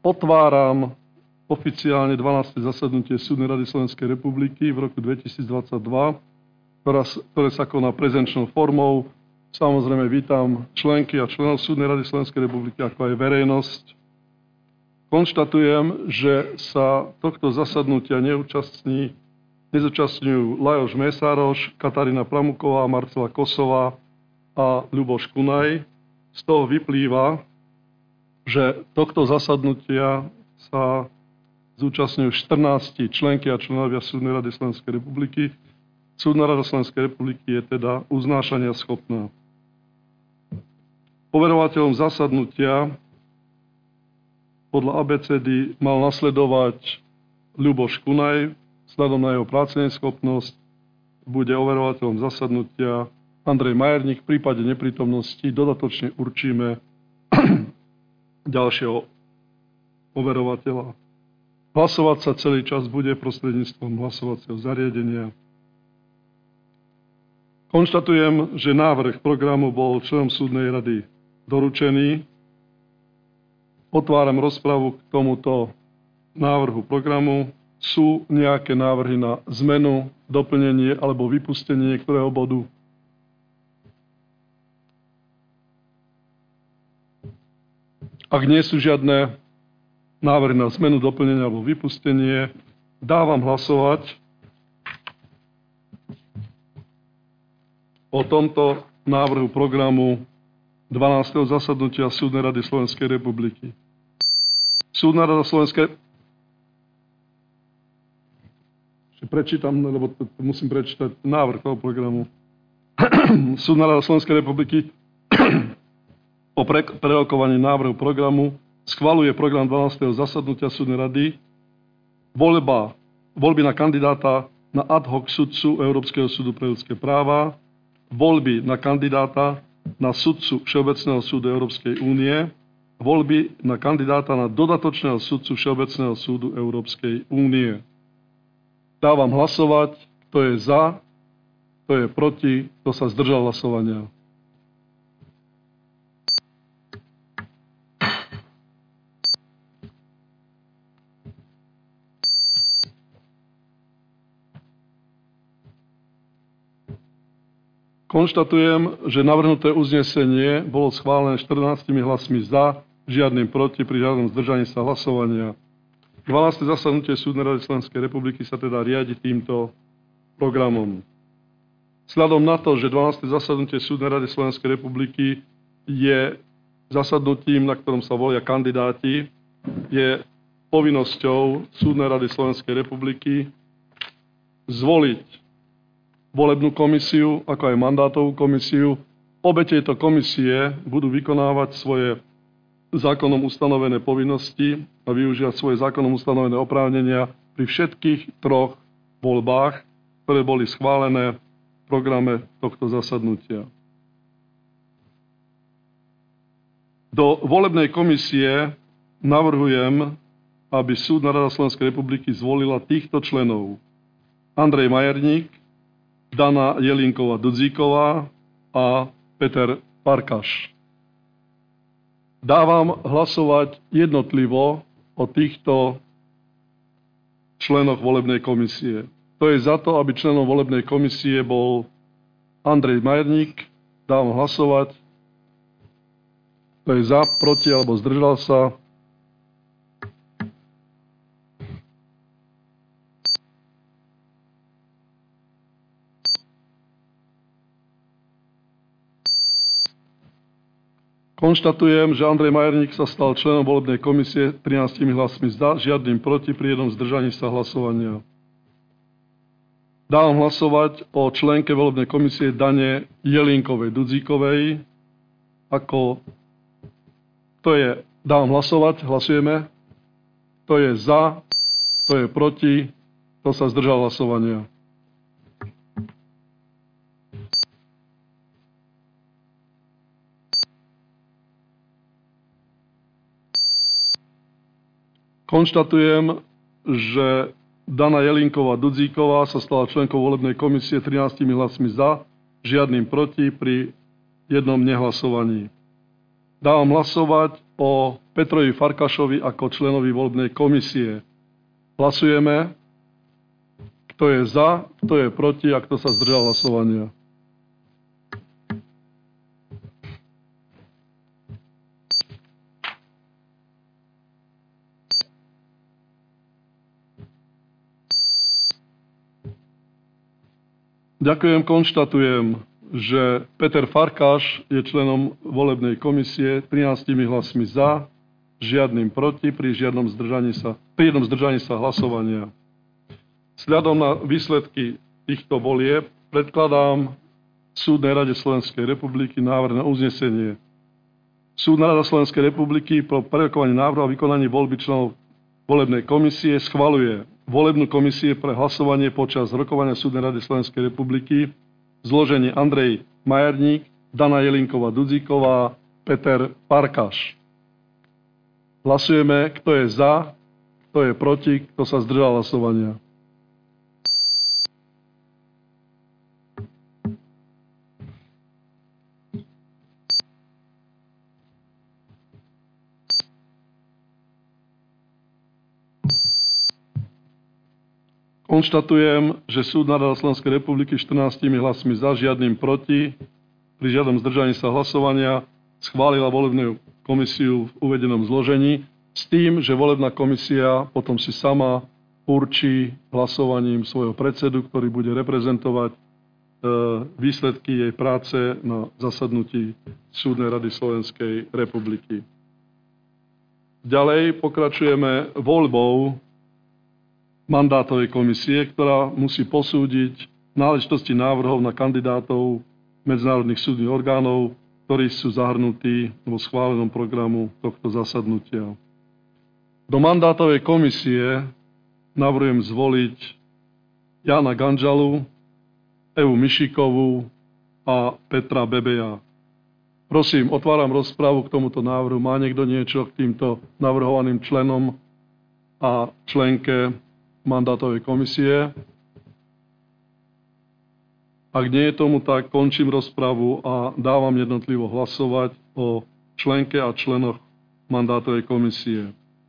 Otváram oficiálne 12. zasadnutie Súdnej rady Slovenskej republiky v roku 2022, ktoré sa koná prezenčnou formou. Samozrejme vítam členky a členov Súdnej rady Slovenskej republiky, ako aj verejnosť. Konštatujem, že sa tohto zasadnutia nezúčastňujú Lajos Mesároš, Katarína Pramuková, Marcela Kosová a Ľuboš Kunaj. Z toho vyplýva, že tohto zasadnutia sa zúčastňujú 14 členky a členovia Súdnej rady Slovenskej republiky. Súdna rada Slovenskej republiky je teda uznášania schopná. Poverovateľom zasadnutia podľa abecedy mal nasledovať Ľuboš Kunaj. Vzhľadom na jeho práceneschopnosť bude overovateľom zasadnutia Andrej Majerník. V prípade neprítomnosti dodatočne určíme ďalšieho overovateľa. Hlasovať sa celý čas bude prostredníctvom hlasovacieho zariadenia. Konštatujem, že návrh programu bol členom Súdnej rady doručený. Otváram rozpravu k tomuto návrhu programu. Sú nejaké návrhy na zmenu, doplnenie alebo vypustenie niektorého bodu? Ak nie sú žiadne návrhy na zmenu, doplnenie alebo vypustenie, dávam hlasovať o tomto návrhu programu 12. zasadnutia Súdnej rady Slovenskej republiky. Súdna rada Slovenskej... Prečítam, lebo musím prečítať návrh toho programu. Súdna rada Slovenskej republiky po prerokovaní návrhu programu schvaľuje program 12. zasadnutia Súdnej rady voľby na kandidáta na ad hoc sudcu Európskeho súdu pre ľudské práva, voľby na kandidáta na sudcu Všeobecného súdu Európskej únie, voľby na kandidáta na dodatočného sudcu Všeobecného súdu Európskej únie. Dávam hlasovať, kto je za, kto je proti, kto sa zdržal hlasovania. Konštatujem, že navrhnuté uznesenie bolo schválené 14 hlasmi za, žiadnym proti, pri žiadnom zdržaní sa hlasovania. 12. zasadnutie Súdnej rady Slovenskej republiky sa teda riadi týmto programom. Vzhľadom na to, že 12. zasadnutie Súdnej rady Slovenskej republiky je zasadnutím, na ktorom sa volia kandidáti, je povinnosťou Súdnej rady Slovenskej republiky zvoliť volebnú komisiu, ako aj mandátovú komisiu. Obe tieto komisie budú vykonávať svoje zákonom ustanovené povinnosti a využívať svoje zákonom ustanovené oprávnenia pri všetkých troch voľbách, ktoré boli schválené v programe tohto zasadnutia. Do volebnej komisie navrhujem, aby Súdna rada Slovenskej republiky zvolila týchto členov: Andrej Majerník, Dana Jelínková-Dudzíková a Peter Farkaš. Dávam hlasovať jednotlivo o týchto členoch volebnej komisie. To je za to, aby členom volebnej komisie bol Andrej Majerník. Dávam hlasovať. To je za, proti alebo zdržal sa. Konštatujem, že Andrej Majerník sa stal členom volebnej komisie 13 hlasmi za, žiadnym proti, pri jednom zdržaní sa hlasovania. Dávam hlasovať o členke volebnej komisie Dane Jelínkovej-Dudzíkovej. Dávam hlasovať, hlasujeme. Kto je za, kto je proti, kto sa zdržal hlasovania. Konštatujem, že Dana Jelínková-Dudzíková sa stala členkou volebnej komisie 13 hlasmi za, žiadnym proti, pri jednom nehlasovaní. Dávam hlasovať o Petrovi Farkašovi ako členovi volebnej komisie. Hlasujeme. Kto je za, kto je proti a kto sa zdržal hlasovania. Ďakujem, konštatujem, že Peter Farkaš je členom volebnej komisie 13 hlasmi za, žiadnym proti, pri jednom zdržaní sa hlasovania. Vzhľadom na výsledky týchto volieb predkladám Súdnej rade Slovenskej republiky návrh na uznesenie. Súdna rada Slovenskej republiky po prerokovaní návrhu a vykonaní voľby členov volebnej komisie schvaľuje volebnú komisie pre hlasovanie počas rokovania Súdnej rady Slovenskej republiky zloženie Andrej Majerník, Dana Jelinková-Dudzíková, Peter Farkaš. Hlasujeme, kto je za, kto je proti, kto sa zdržal hlasovania. Konštatujem, že Súdna rada Slovenskej republiky 14 hlasmi za, žiadnym proti, pri žiadnom zdržaní sa hlasovania schválila volebnú komisiu v uvedenom zložení s tým, že volebná komisia potom si sama určí hlasovaním svojho predsedu, ktorý bude reprezentovať výsledky jej práce na zasadnutí Súdnej rady Slovenskej republiky. Ďalej pokračujeme voľbou mandátovej komisie, ktorá musí posúdiť náležitosti návrhov na kandidátov medzinárodných súdnych orgánov, ktorí sú zahrnutí vo schválenom programu tohto zasadnutia. Do mandátovej komisie navrhujem zvoliť Jána Ganžalu, Evu Mišikovú a Petra Bebeja. Prosím, otváram rozpravu k tomuto návrhu. Má niekto niečo k týmto navrhovaným členom a členke mandátovej komisie? Ak nie je tomu tak, končím rozpravu a dávam jednotlivo hlasovať o členke a členoch mandátovej komisie.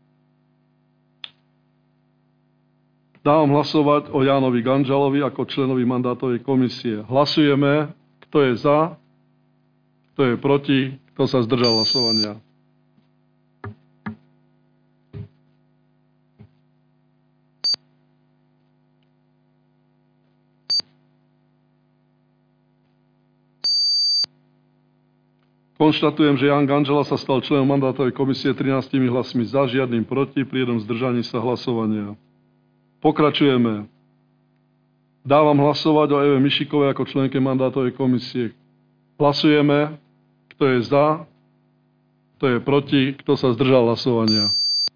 Dávam hlasovať o Jánovi Ganžalovi ako členovi mandátovej komisie. Hlasujeme, kto je za, kto je proti, kto sa zdržal hlasovania. Konštatujem, že Ján Ganžala sa stal členom mandátovej komisie 13 hlasmi za, žiadnym proti, pri jednom zdržaní sa hlasovania. Pokračujeme. Dávam hlasovať o Eve Mišikovej ako členke mandátovej komisie. Hlasujeme, kto je za, kto je proti, kto sa zdržal hlasovania.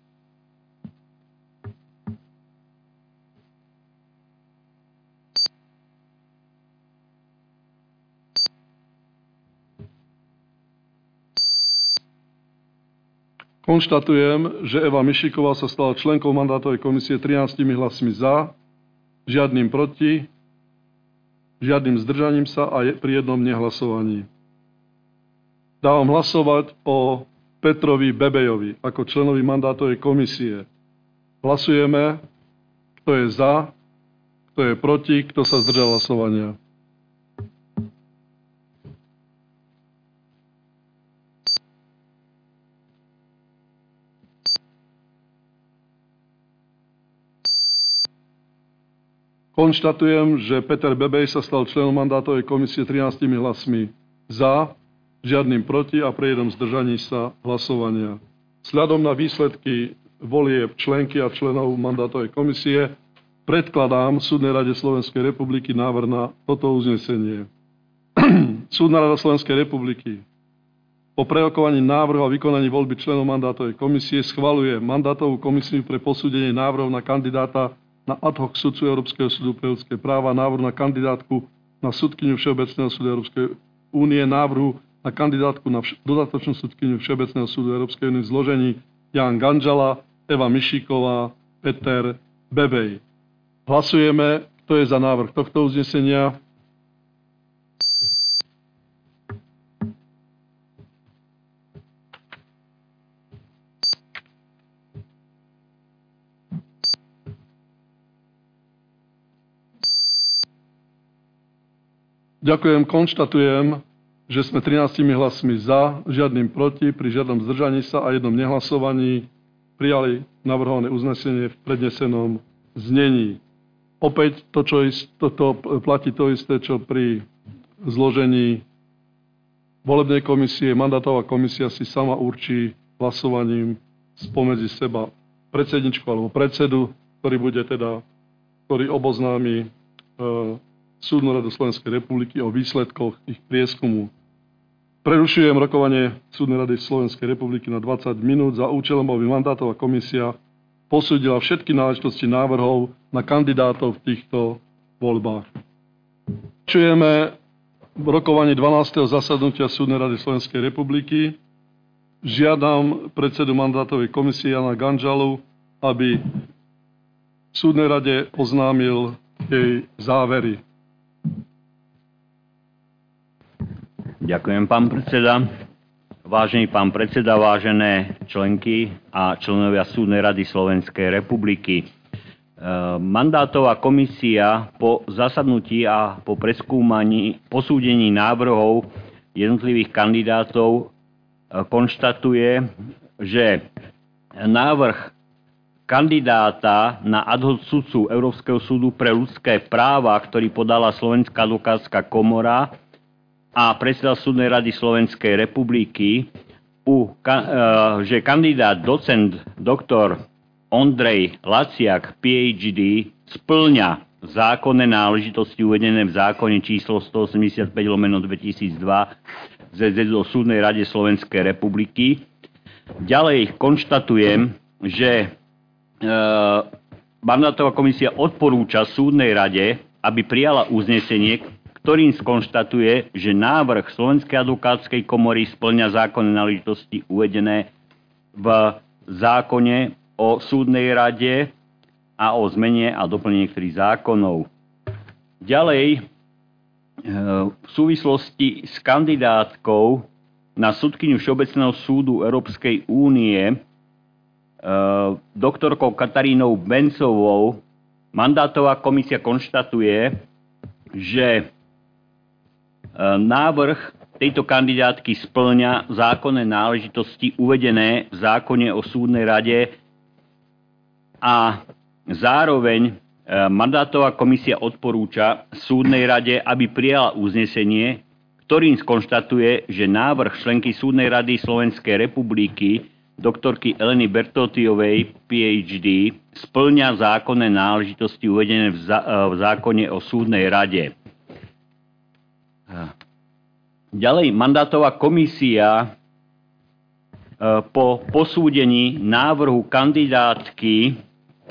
Konštatujem, že Eva Mišiková sa stala členkou mandátovej komisie 13 hlasmi za, žiadnym proti, žiadnym zdržaním sa a pri jednom nehlasovaní. Dávam hlasovať o Petrovi Bebejovi ako členovi mandátovej komisie. Hlasujeme, kto je za, kto je proti, kto sa zdržal hlasovania. Konštatujem, že Peter Bebej sa stal členom mandátovej komisie 13 hlasmi za, žiadnym proti a pri jednom zdržaní sa hlasovania. Vzhľadom na výsledky volieb členky a členov mandátovej komisie predkladám Súdnej rade Slovenskej republiky návrh na toto uznesenie. Súdna rada Slovenskej republiky po prerokovaní návrhu a vykonaní voľby členov mandátovej komisie schvaľuje mandátovú komisiu pre posúdenie návrhov na kandidáta na ad hoc sudcu Európskeho súdu pre ľudské práva, návrhu na kandidátku na sudkyňu Všeobecného súdu Európskej únie, návrhu na kandidátku na dodatočnú sudkyňu Všeobecného súdu Európskej únie v zložení Ján Ganžala, Eva Mišiková, Peter Bebej. Hlasujeme, kto je za návrh tohto uznesenia. Ďakujem, konštatujem, že sme 13 hlasmi za, žiadnym proti, pri žiadnom zdržaní sa a jednom nehlasovaní prijali navrhované uznesenie v prednesenom znení. Opäť toto platí to isté, čo pri zložení volebnej komisie. Mandátová komisia si sama určí hlasovaním spomedzi seba predsedničku alebo predsedu, ktorý oboznámi Súdnu radu Slovenskej republiky o výsledkoch ich prieskumu. Prerušujem rokovanie Súdnej rady Slovenskej republiky na 20 minút za účelom, aby mandátová komisia posúdila všetky náležitosti návrhov na kandidátov v týchto voľbách. Čujeme rokovanie 12. zasadnutia Súdnej rady Slovenskej republiky. Žiadam predsedu mandátovej komisie Jana Ganžalu, aby v Súdnej rade oznámil jej závery. Ďakujem, pán predseda. Vážený pán predseda, vážené členky a členovia Súdnej rady Slovenskej republiky. Mandátová komisia po zasadnutí a po posúdení návrhov jednotlivých kandidátov konštatuje, že návrh kandidáta na ad hoc sudcu Európskeho súdu pre ľudské práva, ktorý podala Slovenská advokátska komora a predseda Súdnej rady Slovenskej republiky, že kandidát docent doktor Ondrej Laciak, PhD, spĺňa zákonné náležitosti uvedené v zákone číslo 185/2002 ZZ o Súdnej rade Slovenskej republiky. Ďalej konštatujem, že mandátová komisia odporúča Súdnej rade, aby prijala uznesenie, ktorým skonštatuje, že návrh Slovenskej advokátskej komory spĺňa zákonné náležitosti uvedené v zákone o Súdnej rade a o zmene a doplnení niektorých zákonov. Ďalej, v súvislosti s kandidátkou na sudkyňu Všeobecného súdu Európskej únie doktorkou Katarínou Bencovou, mandátová komisia konštatuje, že návrh tejto kandidátky spĺňa zákonné náležitosti uvedené v zákone o Súdnej rade a zároveň mandátová komisia odporúča Súdnej rade, aby prijala uznesenie, ktorým skonštatuje, že návrh členky Súdnej rady Slovenskej republiky doktorky Eleny Bertotiovej, PhD, spĺňa zákonné náležitosti uvedené v zákone o Súdnej rade. Ďalej, mandátová komisia po posúdení návrhu kandidátky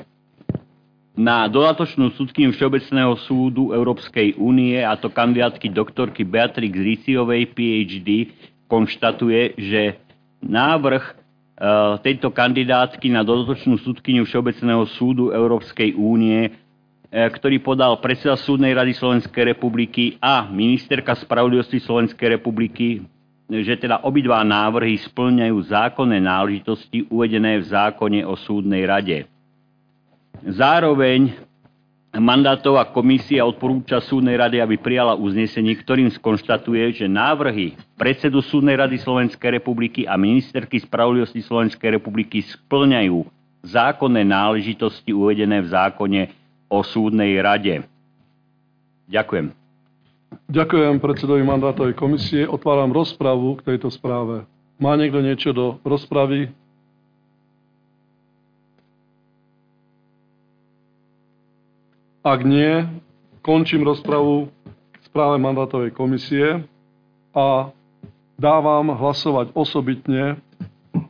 na dodatočnú sudkyňu Všeobecného súdu Európskej únie, a to kandidátky doktorky Beatrix Riciovej, PhD, konštatuje, že návrh tejto kandidátky na dodatočnú sudkyňu Všeobecného súdu Európskej únie, ktorý podal predseda Súdnej rady Slovenskej republiky a ministerka spravodlivosti Slovenskej republiky, že teda obidva návrhy spĺňajú zákonné náležitosti uvedené v zákone o Súdnej rade. Zároveň mandátová komisia odporúča Súdnej rade, aby prijala uznesenie, ktorým skonštatuje, že návrhy predsedu Súdnej rady Slovenskej republiky a ministerky spravodlivosti Slovenskej republiky spĺňajú zákonné náležitosti uvedené v zákone o Súdnej rade. Ďakujem. Ďakujem predsedovi mandátovej komisie. Otváram rozpravu k tejto správe. Má niekto niečo do rozpravy? Ak nie, končím rozpravu k správe mandátovej komisie a dávam hlasovať osobitne o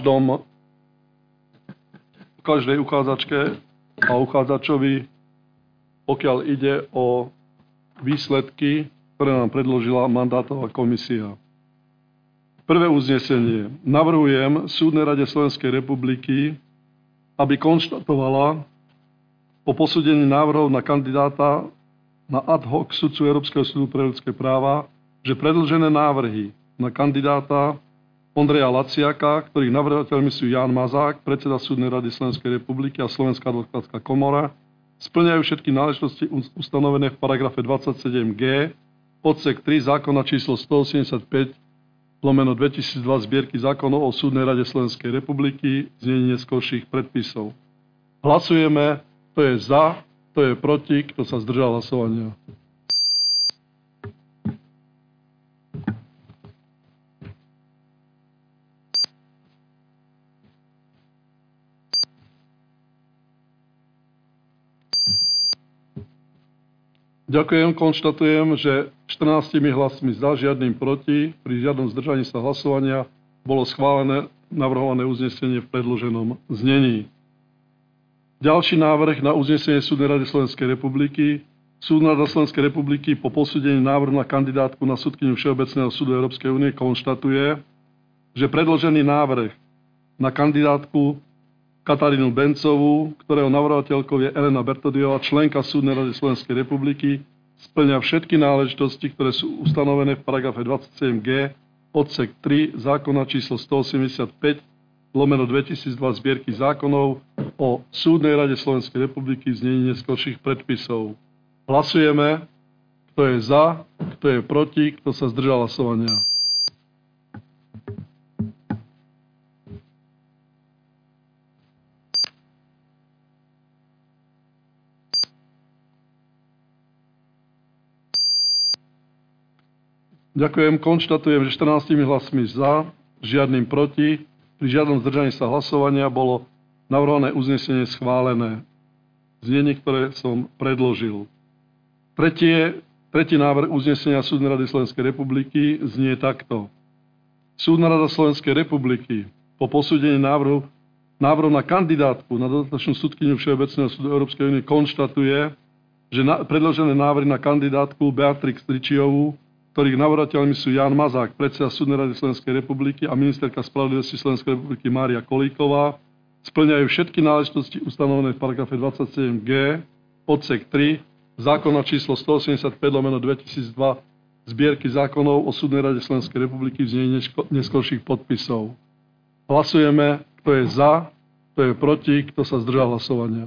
každej uchádzačke a uchádzačovi, pokiaľ ide o výsledky, ktoré nám predložila mandátová komisia. Prvé uznesenie. Navrhujem Súdnej rade Slovenskej republiky, aby konštatovala po posúdení návrhov na kandidáta na ad hoc sudcu Európskeho súdu pre ľudské práva, že predĺžené návrhy na kandidáta Ondreja Laciaka, ktorých navrhovateľmi sú Ján Mazák, predseda Súdnej rady Slovenskej republiky a Slovenská advokátska komora, spĺňajú všetky náležitosti ustanovené v paragrafe 27g odsek 3 zákona číslo 185/2002 zbierky zákonov o Súdnej rade Slovenskej republiky, znení neskorších predpisov. Hlasujeme, kto je za, kto je proti, kto sa zdržal hlasovania. Ďakujem, konštatujem, že 14 hlasmi za, žiadnym proti, pri žiadnom zdržaní sa hlasovania bolo schválené navrhované uznesenie v predloženom znení. Ďalší návrh na uznesenie Súdnej rady Slovenskej republiky. Súdna rada Slovenskej republiky po posúdení návrhu na kandidátku na sudkyňu Všeobecného súdu Európskej únie konštatuje, že predložený návrh na kandidátku Katarínu Bencovú, ktorého navrhovateľkou je Elena Bertodiová, členka Súdnej rady Slovenskej republiky, spĺňa všetky náležitosti, ktoré sú ustanovené v paragrafe 27g, odsek 3 zákona číslo 185/2002 zbierky zákonov o Súdnej rade Slovenskej republiky v znení neskorších predpisov. Hlasujeme, kto je za, kto je proti, kto sa zdržal hlasovania. Ďakujem, konštatujem, že 14 hlasmi za, žiadnym proti, pri žiadnom zdržaní sa hlasovania bolo navrhované uznesenie schválené. Znenie, ktoré som predložil. Tretí návrh uznesenia Súdnej rady Slovenskej republiky znie takto. Súdna rada Slovenskej republiky po posúdení návrhu na kandidátku na dodatočnú sudkyňu Všeobecného súdu Európskej únie konštatuje, že predložené návrhy na kandidátku Beatrix Tričiovú, ktorých navrhovateľmi sú Ján Mazák, predseda Súdnej rady Slovenskej republiky a ministerka spravodlivosti Slovenskej republiky Mária Kolíková, spĺňajú všetky náležitosti ustanovené v paragrafe 27g, odsek 3, zákona číslo 185/2002 zbierky zákonov o Súdnej rade Slovenskej republiky v znení neskorších podpisov. Hlasujeme, kto je za, kto je proti, kto sa zdržal hlasovania.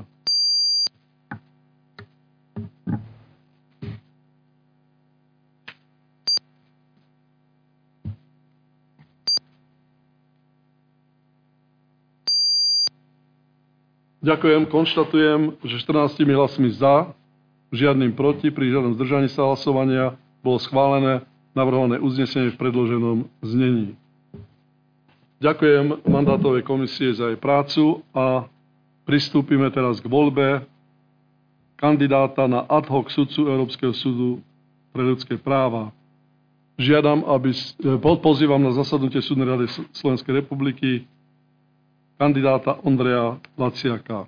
Ďakujem, konštatujem, že 14 hlasmi za, žiadnym proti, pri žiadnom zdržaní sa hlasovania bolo schválené navrhované uznesenie v predloženom znení. Ďakujem mandátovej komisie za jej prácu a pristúpime teraz k voľbe kandidáta na ad hoc sudcu Európskeho súdu pre ľudské práva. Pozývam na zasadnutie Súdnej rady Slovenskej republiky kandidáta Ondreja Laciaka.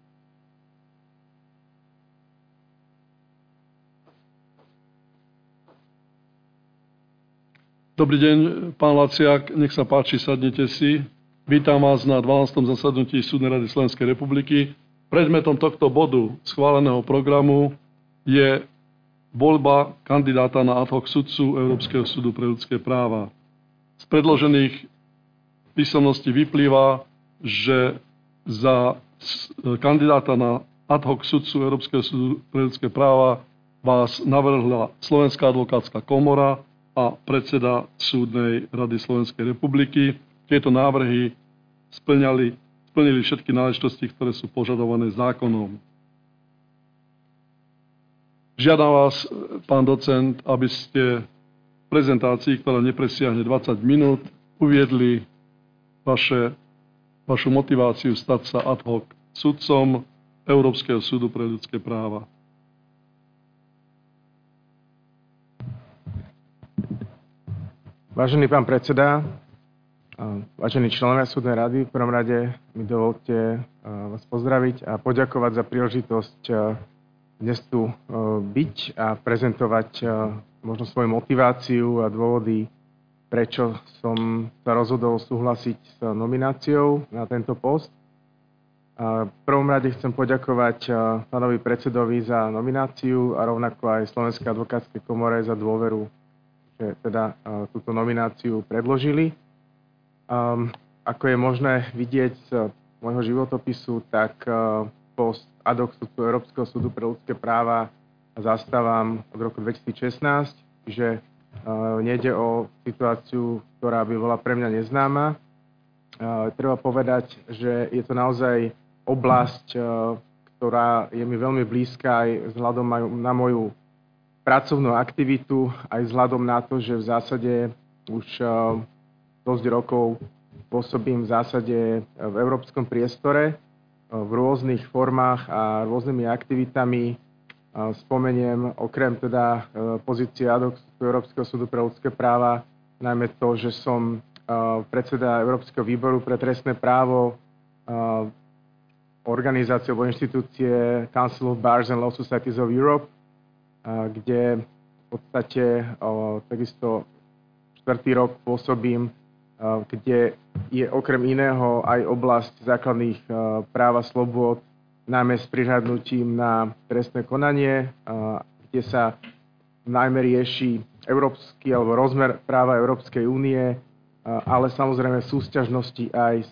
Dobrý deň, pán Laciak, nech sa páči, sadnite si. Vítam vás na 12. zasadnutí Súdnej rady Slovenskej republiky. Predmetom tohto bodu schváleného programu je voľba kandidáta na ad hoc sudcu Európskeho súdu pre ľudské práva. Z predložených písomností vyplýva, že za kandidáta na ad hoc sudcu Európskeho súdu pre ľudské práva vás navrhla Slovenská advokátska komora a predseda Súdnej rady Slovenskej republiky. Tieto návrhy splnili všetky náležitosti, ktoré sú požadované zákonom. Žiadam vás, pán docent, aby ste v prezentácii, ktorá nepresiahne 20 minút, uviedli vašu motiváciu stať sa ad hoc sudcom Európskeho súdu pre ľudské práva. Vážený pán predseda, vážení členovia Súdnej rady, v prvom rade mi dovolte vás pozdraviť a poďakovať za príležitosť dnes tu byť a prezentovať možno svoju motiváciu a dôvody, prečo som sa rozhodol súhlasiť s nomináciou na tento post. V prvom rade chcem poďakovať pánovi predsedovi za nomináciu a rovnako aj Slovenskej advokátskej komore za dôveru, že teda túto nomináciu predložili. Ako je možné vidieť z môjho životopisu, tak post ad hoc sudcu Európskeho súdu pre ľudské práva zastávam od roku 2016. Čiže nejde o situáciu, ktorá by bola pre mňa neznáma. Treba povedať, že je to naozaj oblasť, ktorá je mi veľmi blízka aj vzhľadom na moju pracovnú aktivitu, aj vzhľadom na to, že v zásade už dosť rokov pôsobím v zásade v európskom priestore v rôznych formách a rôznymi aktivitami. Spomeniem okrem teda pozície ad hoc Európskeho súdu pre ľudské práva najmä to, že som predseda Európskeho výboru pre trestné právo, organizácie alebo inštitúcie Council of Bars and Law Societies of Europe, kde v podstate takisto 4. rok pôsobím, kde je okrem iného aj oblasť základných práv a slobôd, najmä s prihľadnutím na trestné konanie, kde sa najmä rieši európsky alebo rozmer práva Európskej únie, ale samozrejme súťažnosti aj s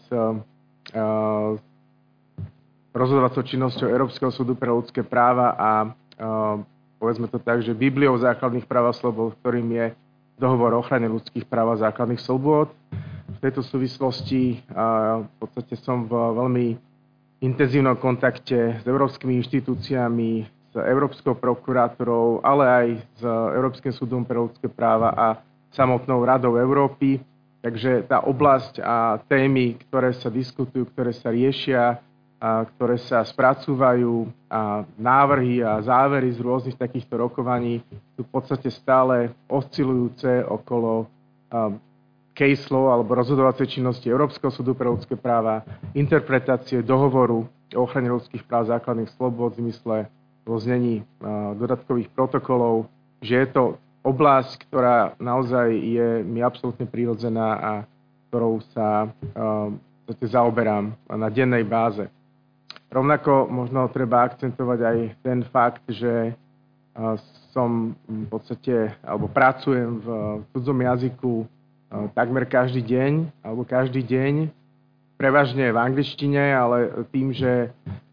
rozhodovacou činnosťou Európskeho súdu pre ľudské práva a povedzme to tak, že Bibliou základných práv a slobôd, ktorým je dohovor o ochrane ľudských práv a základných slobôd. V tejto súvislosti v podstate som v veľmi intenzívnom kontakte s európskymi inštitúciami, s Európskou prokurátorou, ale aj s Európskym súdom pre ľudské práva a samotnou Radou Európy. Takže tá oblasť a témy, ktoré sa diskutujú, ktoré sa riešia, ktoré sa spracúvajú a návrhy a závery z rôznych takýchto rokovaní sú v podstate stále oscilujúce okolo case law alebo rozhodovacej činnosti Európskeho súdu pre ľudské práva, interpretácie dohovoru o ochrane ľudských práv základných slobôd v zmysle vo znení dodatkových protokolov, že je to oblasť, ktorá naozaj je mi absolútne prirodzená a ktorou sa zaoberám na dennej báze. Rovnako možno treba akcentovať aj ten fakt, že som v podstate, alebo pracujem v cudzom jazyku takmer každý deň, alebo každý deň, prevažne v angličtine, ale tým, že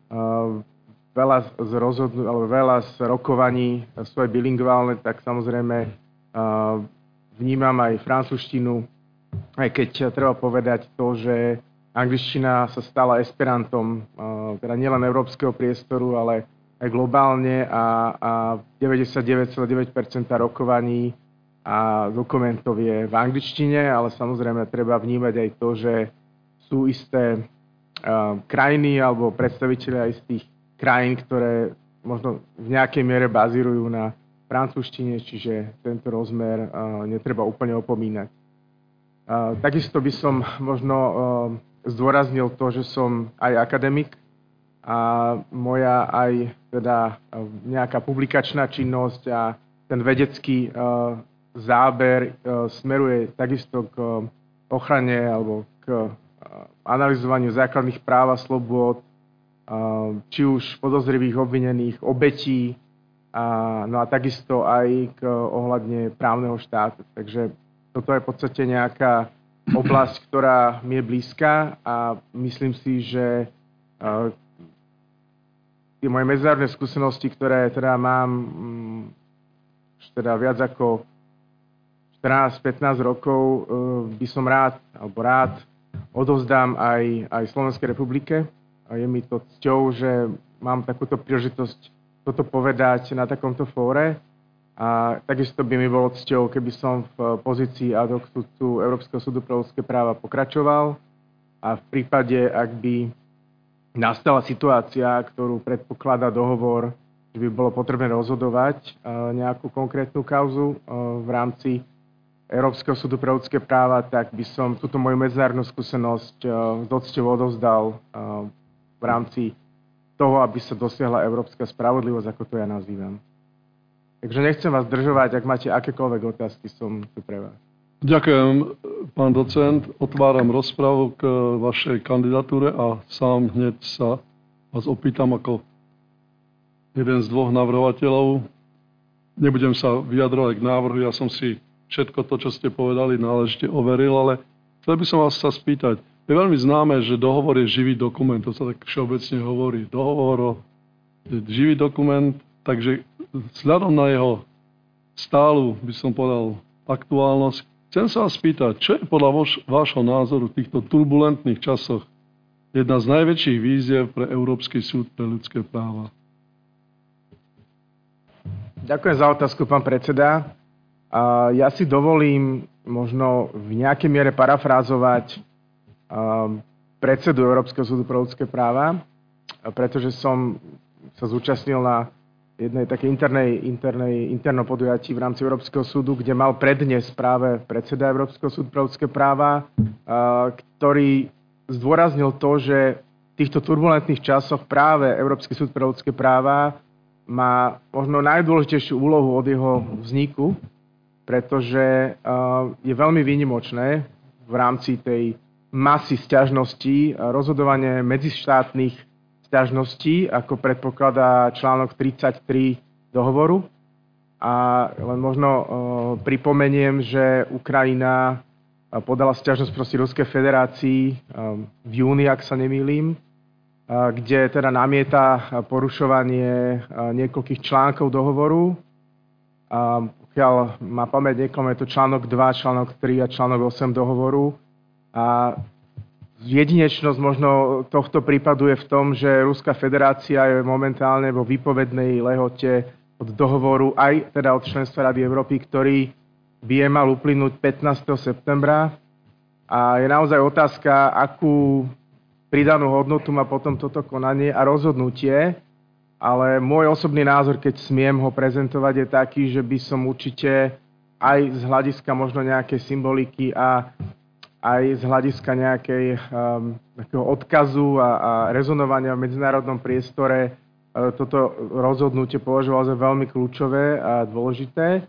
veľa z rokovaní sú aj bilingválne, tak samozrejme vnímam aj francúzštinu, aj keď treba povedať to, že angličtina sa stala esperantom, teda nielen európskeho priestoru, ale aj globálne a 99,9% rokovaní a dokumentov je v angličtine, ale samozrejme treba vnímať aj to, že sú isté krajiny alebo predstavitelia istých krajín, ktoré možno v nejakej miere bazírujú na francúzštine, čiže tento rozmer netreba úplne opomínať. Takisto by som možno zdôraznil to, že som aj akademik a moja aj teda nejaká publikačná činnosť a ten vedecký záber smeruje takisto k ochrane alebo k analyzovaniu základných práv a slobôd, či už podozrivých, obvinených, obetí, no a takisto aj k ohľadne právneho štátu. Takže toto je v podstate nejaká oblasť, ktorá mi je blízka a myslím si, že tie moje medzinárodné skúsenosti, ktoré teda mám už teda viac ako 14-15 rokov, by som rád odovzdám aj Slovenskej republike. A je mi to cťou, že mám takúto príležitosť toto povedať na takomto fóre. A takisto by mi bolo cťou, keby som v pozícii ad hoc sudcu Európskeho súdu pre ľudské práva pokračoval a v prípade, ak by nastala situácia, ktorú predpokladá dohovor, že by bolo potrebné rozhodovať nejakú konkrétnu kauzu v rámci Európskeho súdu pre ľudské práva, tak by som túto moju medzinárodnú skúsenosť s cťou odovzdal v rámci toho, aby sa dosiahla európska spravodlivosť, ako to ja nazývam. Takže nechcem vás zdržovať, ak máte akékoľvek otázky, som tu pre vás. Ďakujem, pán docent. Otváram rozpravu k vašej kandidatúre a sám hneď sa vás opýtam ako jeden z dvoch navrhovateľov. Nebudem sa vyjadrovať k návrhu, ja som si všetko to, čo ste povedali, náležite overil, ale chcel by som vás sa spýtať. Je veľmi známe, že dohovor je živý dokument, to sa tak všeobecne hovorí. Dohovor je živý dokument, takže vzhľadom na jeho stálu, by som povedal, aktuálnosť. Chcem sa vás spýtať, čo je podľa vášho názoru v týchto turbulentných časoch jedna z najväčších výziev pre Európsky súd pre ľudské práva? Ďakujem za otázku, pán predseda. Ja si dovolím možno v nejakej miere parafrázovať predsedu Európskeho súdu pre ľudské práva, pretože som sa zúčastnil na jednej takej internom podujatí v rámci Európskeho súdu, kde mal prednes práve predseda Európskeho súdu pre ľudské práva, ktorý zdôraznil to, že v týchto turbulentných časoch práve Európsky súd pre ľudské práva má možno najdôležitejšiu úlohu od jeho vzniku, pretože je veľmi výnimočné v rámci tej masy sťažností rozhodovanie medzištátnych sťažností, ako predpokladá článok 33 dohovoru. A len možno pripomeniem, že Ukrajina podala sťažnosť proti Ruskej federácii v júni, ak sa nemýlim, kde teda namieta porušovanie niekoľkých článkov dohovoru. Pokiaľ má pamäť niekoľko, je to článok 2, článok 3 a článok 8 dohovoru. A jedinečnosť možno tohto prípadu je v tom, že Ruská federácia je momentálne vo výpovednej lehote od dohovoru, aj teda od členstva Rady Európy, ktorý by mal uplynúť 15. septembra. A je naozaj otázka, akú pridanú hodnotu má potom toto konanie a rozhodnutie. Ale môj osobný názor, keď smiem ho prezentovať, je taký, že by som určite aj z hľadiska možno nejakej symboliky a aj z hľadiska nejakého odkazu a rezonovania v medzinárodnom priestore toto rozhodnutie považoval za veľmi kľúčové a dôležité.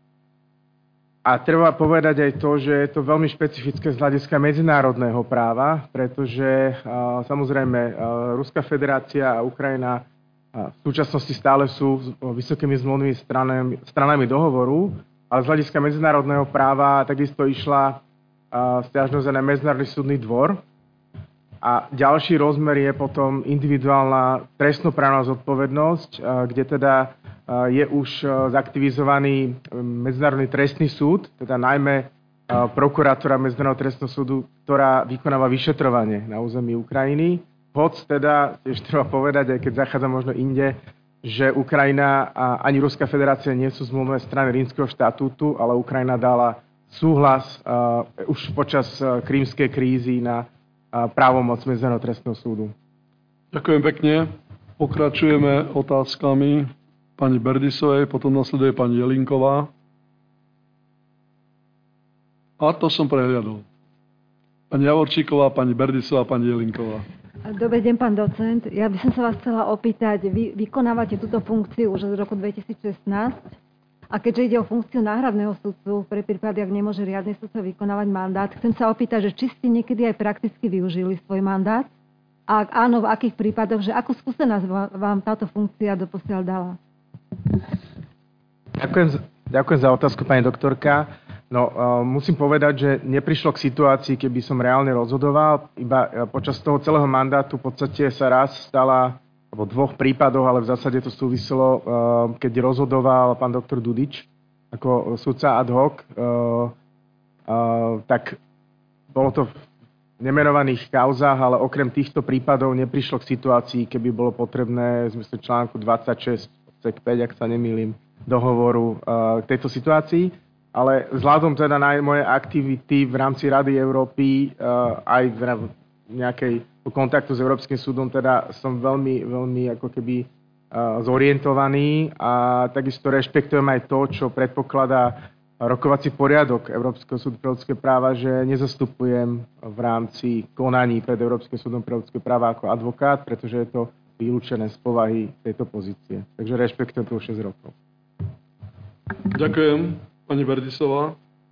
A treba povedať aj to, že je to veľmi špecifické z hľadiska medzinárodného práva, pretože samozrejme Ruská federácia a Ukrajina v súčasnosti stále sú vysokými zmluvnými stranami dohovoru, ale z hľadiska medzinárodného práva takisto išla sťažnosť na Medzinárodný súdny dvor. A ďalší rozmer je potom individuálna trestnoprávna zodpovednosť, kde teda je už zaktivizovaný Medzinárodný trestný súd, teda najmä prokurátora Medzinárodného trestného súdu, ktorá vykonáva vyšetrovanie na území Ukrajiny. Hoc teda, tiež treba povedať, aj keď zachádza možno inde, že Ukrajina a ani Ruská federácia nie sú zmluvné strany Rímskeho štatútu, ale Ukrajina dala súhlas už počas krímskej krízy na právomoc Medzinárodného trestného súdu. Ďakujem pekne. Pokračujeme otázkami pani Berdisovej, potom nasleduje pani Jelinková. A to som prehliadol. Pani Javorčíková, pani Berdisová, pani Jelinková. Dobrý deň, pán docent. Ja by som sa vás chcela opýtať, vy vykonávate túto funkciu už od roku 2016 a keďže ide o funkciu náhradného sudcu pre prípady, ak nemôže riadny sudca vykonávať mandát, chcem sa opýtať, že či ste niekedy aj prakticky využili svoj mandát a ak áno, v akých prípadoch, že akú skúsenosť vám táto funkcia doposiaľ dala? Ďakujem za otázku, pani doktorka. No, musím povedať, že neprišlo k situácii, keby som reálne rozhodoval. Iba počas toho celého mandátu v podstate sa raz stala, alebo v dvoch prípadoch, ale v zásade to súviselo, keď rozhodoval pán doktor Dudič ako sudca ad hoc, tak bolo to v nemenovaných kauzách, ale okrem týchto prípadov neprišlo k situácii, keby bolo potrebné v zmysle článku 26, odsek 5, ak sa nemýlim, dohovoru k tejto situácii. Ale vzhľadom teda na moje aktivity v rámci Rady Európy aj v nejakej kontaktu s Európskym súdom, teda som veľmi, veľmi ako keby zorientovaný a takisto rešpektujem aj to, čo predpokladá rokovací poriadok Európskeho súdu pre ľudské práva, že nezastupujem v rámci konaní pred Európskym súdom pre ľudské práva ako advokát, pretože je to vylúčené z povahy tejto pozície. Takže rešpektujem to už 6 rokov. Ďakujem. Pani Berdisová.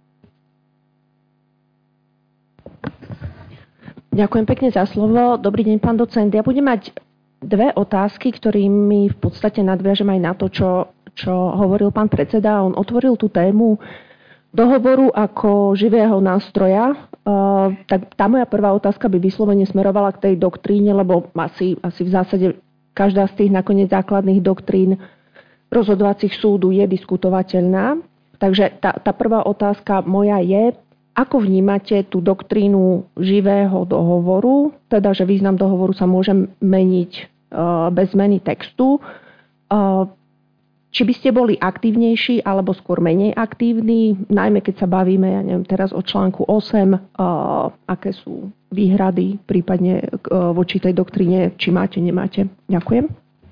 Ďakujem pekne za slovo. Dobrý deň, pán docent. Ja budem mať dve otázky, ktorými v podstate nadviažem aj na to, čo hovoril pán predseda. On otvoril tú tému dohovoru ako živého nástroja. Tak tá moja prvá otázka by vyslovene smerovala k tej doktríne, lebo asi v zásade každá z tých nakoniec základných doktrín rozhodovacích súdu je diskutovateľná. Takže tá prvá otázka moja je, ako vnímate tú doktrínu živého dohovoru, teda že význam dohovoru sa môže meniť bez zmeny textu. Či by ste boli aktívnejší alebo skôr menej aktívni, najmä keď sa bavíme, ja neviem, teraz o článku 8, aké sú výhrady prípadne voči tej doktríne, či máte, nemáte. Ďakujem.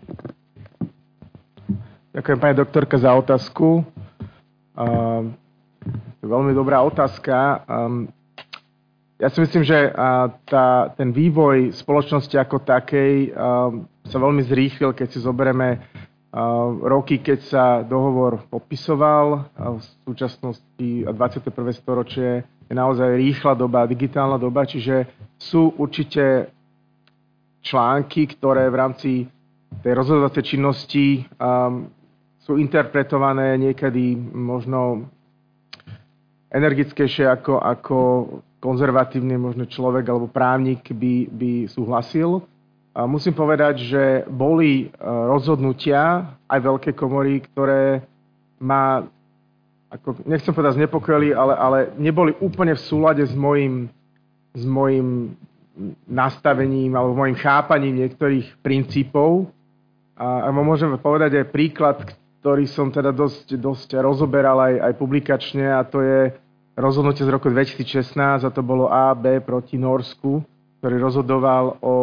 Ďakujem, pani doktorka, za otázku. To je veľmi dobrá otázka. Ja si myslím, že ten vývoj spoločnosti ako takej sa veľmi zrýchlil, keď si zoberieme roky, keď sa dohovor podpisoval. V súčasnosti 21. storočie je naozaj rýchla doba, digitálna doba, čiže sú určite články, ktoré v rámci tej rozhodovacej činnosti sú interpretované niekedy možno energickejšie ako konzervatívny možno človek alebo právnik by súhlasil. Musím povedať, že boli rozhodnutia aj veľké komory, ktoré ma, nechcem povedať znepokojili, ale neboli úplne v súlade s mojim nastavením alebo mojim chápaním niektorých princípov. A môžem povedať aj príklad, ktorý som teda dosť rozoberal aj publikačne, a to je rozhodnutie z roku 2016, a to bolo AB proti Norsku, ktorý rozhodoval o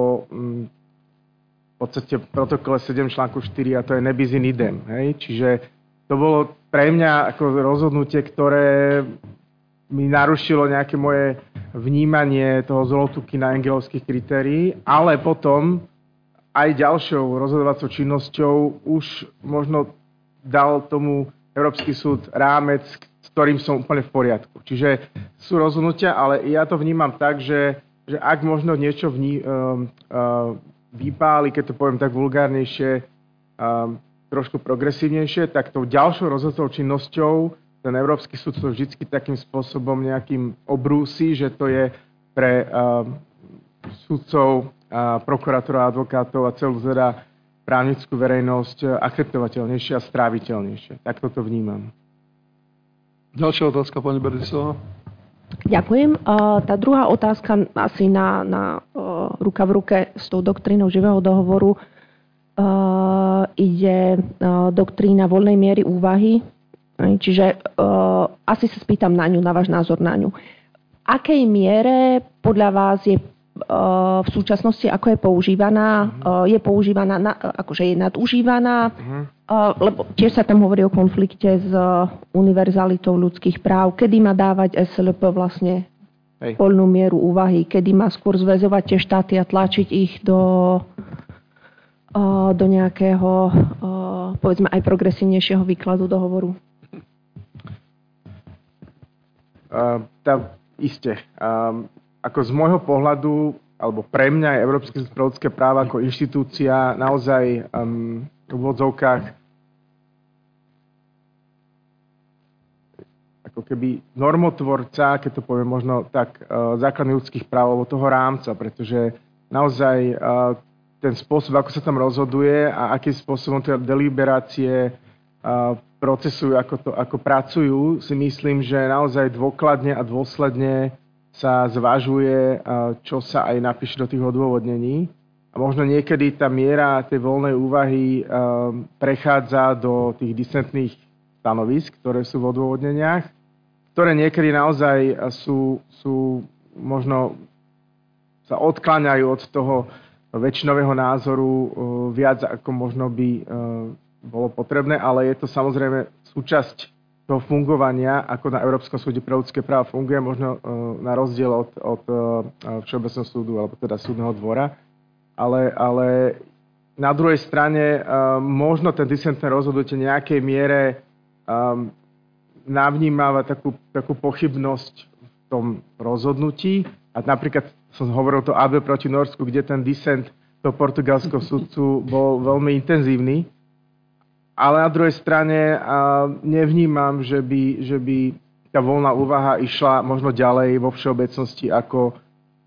v podstate protokole 7 článku 4, a to je nebis in idem. Hej? Čiže to bolo pre mňa ako rozhodnutie, ktoré mi narušilo nejaké moje vnímanie toho zolotúkina engelovských kritérií, ale potom aj ďalšou rozhodovacou činnosťou už možno dal tomu Európsky súd rámec, s ktorým som úplne v poriadku. Čiže sú rozhodnutia, ale ja to vnímam tak, že ak možno niečo vypáli, keď to poviem tak vulgárnejšie, trošku progresívnejšie, tak tou ďalšou rozhodovacou činnosťou ten Európsky súd to vždy takým spôsobom nejakým obrúsi, že to je pre sudcov, prokurátorov, advokátov a celú teda právnickú verejnosť akceptovateľnejšie a stráviteľnejšie. Tak toto vnímam. Ďalšia otázka, pani Berdisová. Ďakujem. Tá druhá otázka asi na ruka v ruke s tou doktrínou živého dohovoru ide doktrína voľnej miery úvahy. Čiže asi sa spýtam na ňu, na váš názor na ňu. Akej miere podľa vás je v súčasnosti, ako je používaná, akože je nadužívaná, lebo tiež sa tam hovorí o konflikte s univerzalitou ľudských práv, kedy má dávať SLP vlastne voľnú mieru úvahy, kedy má skôr zväzovať tie štáty a tlačiť ich do nejakého, povedzme, aj progresívnejšieho výkladu dohovoru. Isté. Ako z môjho pohľadu, alebo pre mňa je Európsky súd pre ľudské práva ako inštitúcia naozaj v úvodzovkách ako keby normotvorca, keď to poviem možno tak, základných ľudských práv alebo toho rámca, pretože naozaj ten spôsob, ako sa tam rozhoduje a akým spôsobom tie deliberácie procesujú, ako pracujú, si myslím, že naozaj dôkladne a dôsledne sa zvažuje, čo sa aj napíše do tých odôvodnení. A možno niekedy tá miera tej voľnej úvahy prechádza do tých disentných stanovisk, ktoré sú v odôvodneniach, ktoré niekedy naozaj sú možno sa odkláňajú od toho väčšinového názoru viac, ako možno by bolo potrebné, ale je to samozrejme súčasť toho fungovania, ako na Európskom súde pre ľudské práva funguje, možno na rozdiel od Všeobecného súdu, alebo teda súdneho dvora. Ale na druhej strane možno ten disentné rozhodnutie nejakej miere navnímava takú pochybnosť v tom rozhodnutí. A napríklad som hovoril to AB proti Norsku, kde ten disent toho portugalského sudcu bol veľmi intenzívny. Ale na druhej strane nevnímam, že by tá voľná úvaha išla možno ďalej vo všeobecnosti, ako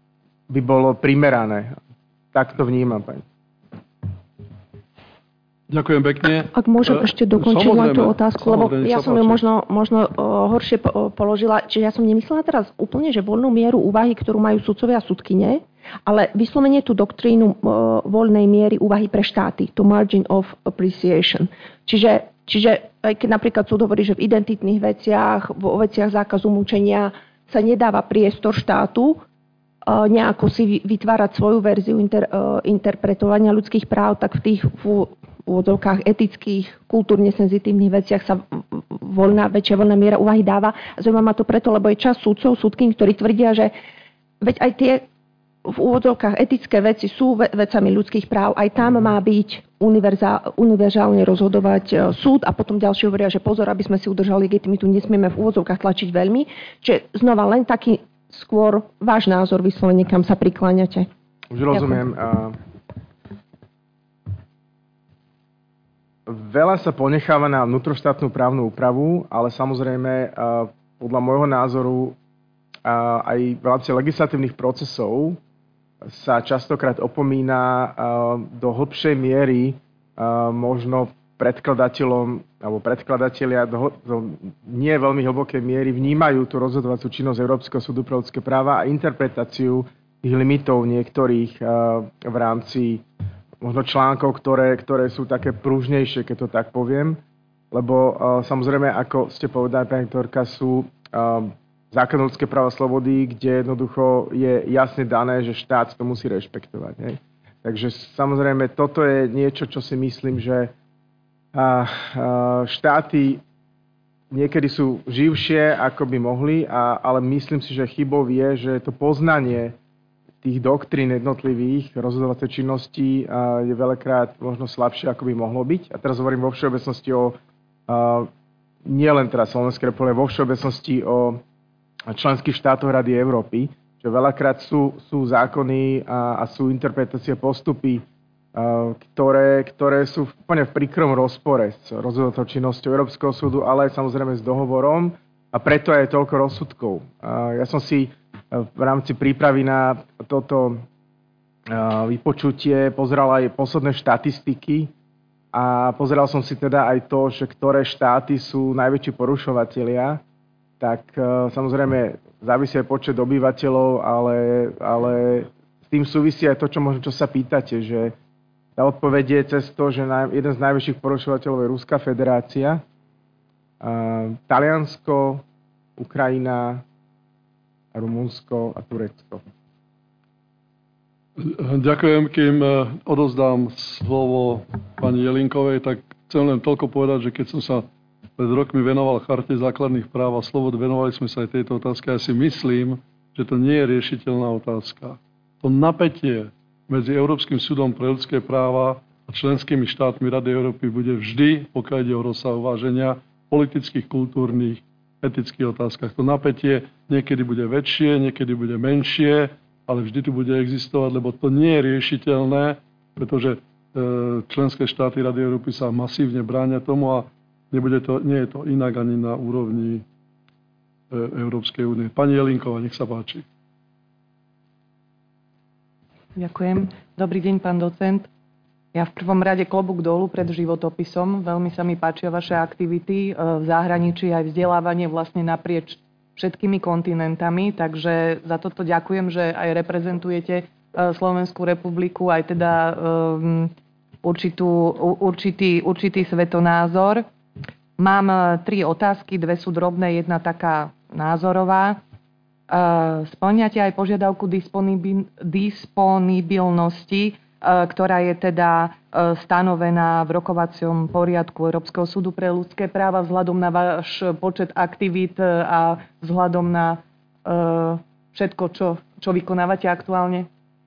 by bolo primerané. Tak to vnímam, pani. Ďakujem pekne. Ak môžem ešte dokončiť len tú otázku, lebo ja som ju možno horšie položila. Čiže ja som nemyslela teraz úplne, že voľnú mieru úvahy, ktorú majú sudcovia a sudkyne, ale vyslovene tú doktrínu voľnej miery úvahy pre štáty, to margin of appreciation. Čiže aj keď napríklad súd hovorí, že v identitných veciach, vo veciach zákazu mučenia sa nedáva priestor štátu nejako si vytvárať svoju verziu interpretovania ľudských práv, tak v tých úvodzovkách etických, kultúrne senzitívnych veciach sa väčšia voľná miera úvahy dáva. A zaujíma ma to preto, lebo je časť súdcov, súdkyň, ktorí tvrdia, že veď aj tie v úvodzovkách etické veci sú vecami ľudských práv, aj tam má byť univerzálne rozhodovať súd a potom ďalšie hovoria, že pozor, aby sme si udržali legitimitu, nesmieme v úvodzovkách tlačiť veľmi. Čiže znova len taký skôr váš názor vyslovene, kam sa prikláňate. Už rozumiem. Veľa sa ponecháva na vnútroštátnu právnu úpravu, ale samozrejme podľa môjho názoru aj v rámci legislatívnych procesov sa častokrát opomína do hlbšej miery možno predkladateľom alebo predkladatelia do nie veľmi hlbokej miery vnímajú tú rozhodovacú činnosť Európskeho súdu pre ľudské práva a interpretáciu tých limitov niektorých v rámci možno článkov, ktoré sú také pružnejšie, keď to tak poviem. Lebo samozrejme, ako ste povedali, pani doktorka, sú základné ľudské práva slobody, kde jednoducho je jasne dané, že štát to musí rešpektovať. Hej. Takže samozrejme, toto je niečo, čo si myslím, že štáty niekedy sú živšie, ako by mohli, ale myslím si, že chybou je, že to poznanie tých doktrín jednotlivých rozhodovacej činnosti je veľakrát možno slabšie, ako by mohlo byť. A teraz hovorím vo všeobecnosti o nie len teraz Slovenskej republiky, vo všeobecnosti o členských štátoch Rady Európy, že veľakrát sú zákony a sú interpretácie postupy, ktoré sú úplne v príkrom rozpore s rozhodovacou činnosťou Európskeho súdu, ale aj samozrejme s dohovorom a preto aj toľko rozsudkov. Ja som si v rámci prípravy na toto vypočutie pozeral aj posledné štatistiky a pozeral som si teda aj to, že ktoré štáty sú najväčší porušovatelia. Tak samozrejme závisí aj počet obyvateľov, ale s tým súvisí aj to, čo sa pýtate, že tá odpoveď je cez to, že jeden z najväčších porušovateľov je Ruská federácia, Taliansko, Ukrajina, Rumunsko a Turecko. Ďakujem, kým odozdám slovo pani Jelinkovej, tak chcem len toľko povedať, že keď som sa pred rokmi venoval Charte základných práv a slobod, venovali sme sa aj tejto otázke. Ja si myslím, že to nie je riešiteľná otázka. To napätie medzi Európskym súdom pre ľudské práva a členskými štátmi Rady Európy bude vždy, pokiaľ ide o rozsah uváženia politických, kultúrnych, etických otázkach. To napätie niekedy bude väčšie, niekedy bude menšie, ale vždy tu bude existovať, lebo to nie je riešiteľné, pretože členské štáty Rady Európy sa masívne bránia tomu a nie je to inak ani na úrovni Európskej únie. Pani Jelinková, nech sa páči. Ďakujem. Dobrý deň, pán docent. Ja v prvom rade klobúk dolu pred životopisom. Veľmi sa mi páčia vaše aktivity v zahraničí, aj vzdelávanie vlastne naprieč všetkými kontinentami. Takže za toto ďakujem, že aj reprezentujete Slovenskú republiku, aj teda určitý svetonázor. Mám 3 otázky, 2 sú drobné, jedna taká názorová. Spĺňate aj požiadavku disponibilnosti, ktorá je teda stanovená v rokovacom poriadku Európskeho súdu pre ľudské práva vzhľadom na váš počet aktivít a vzhľadom na všetko, čo vykonávate aktuálne?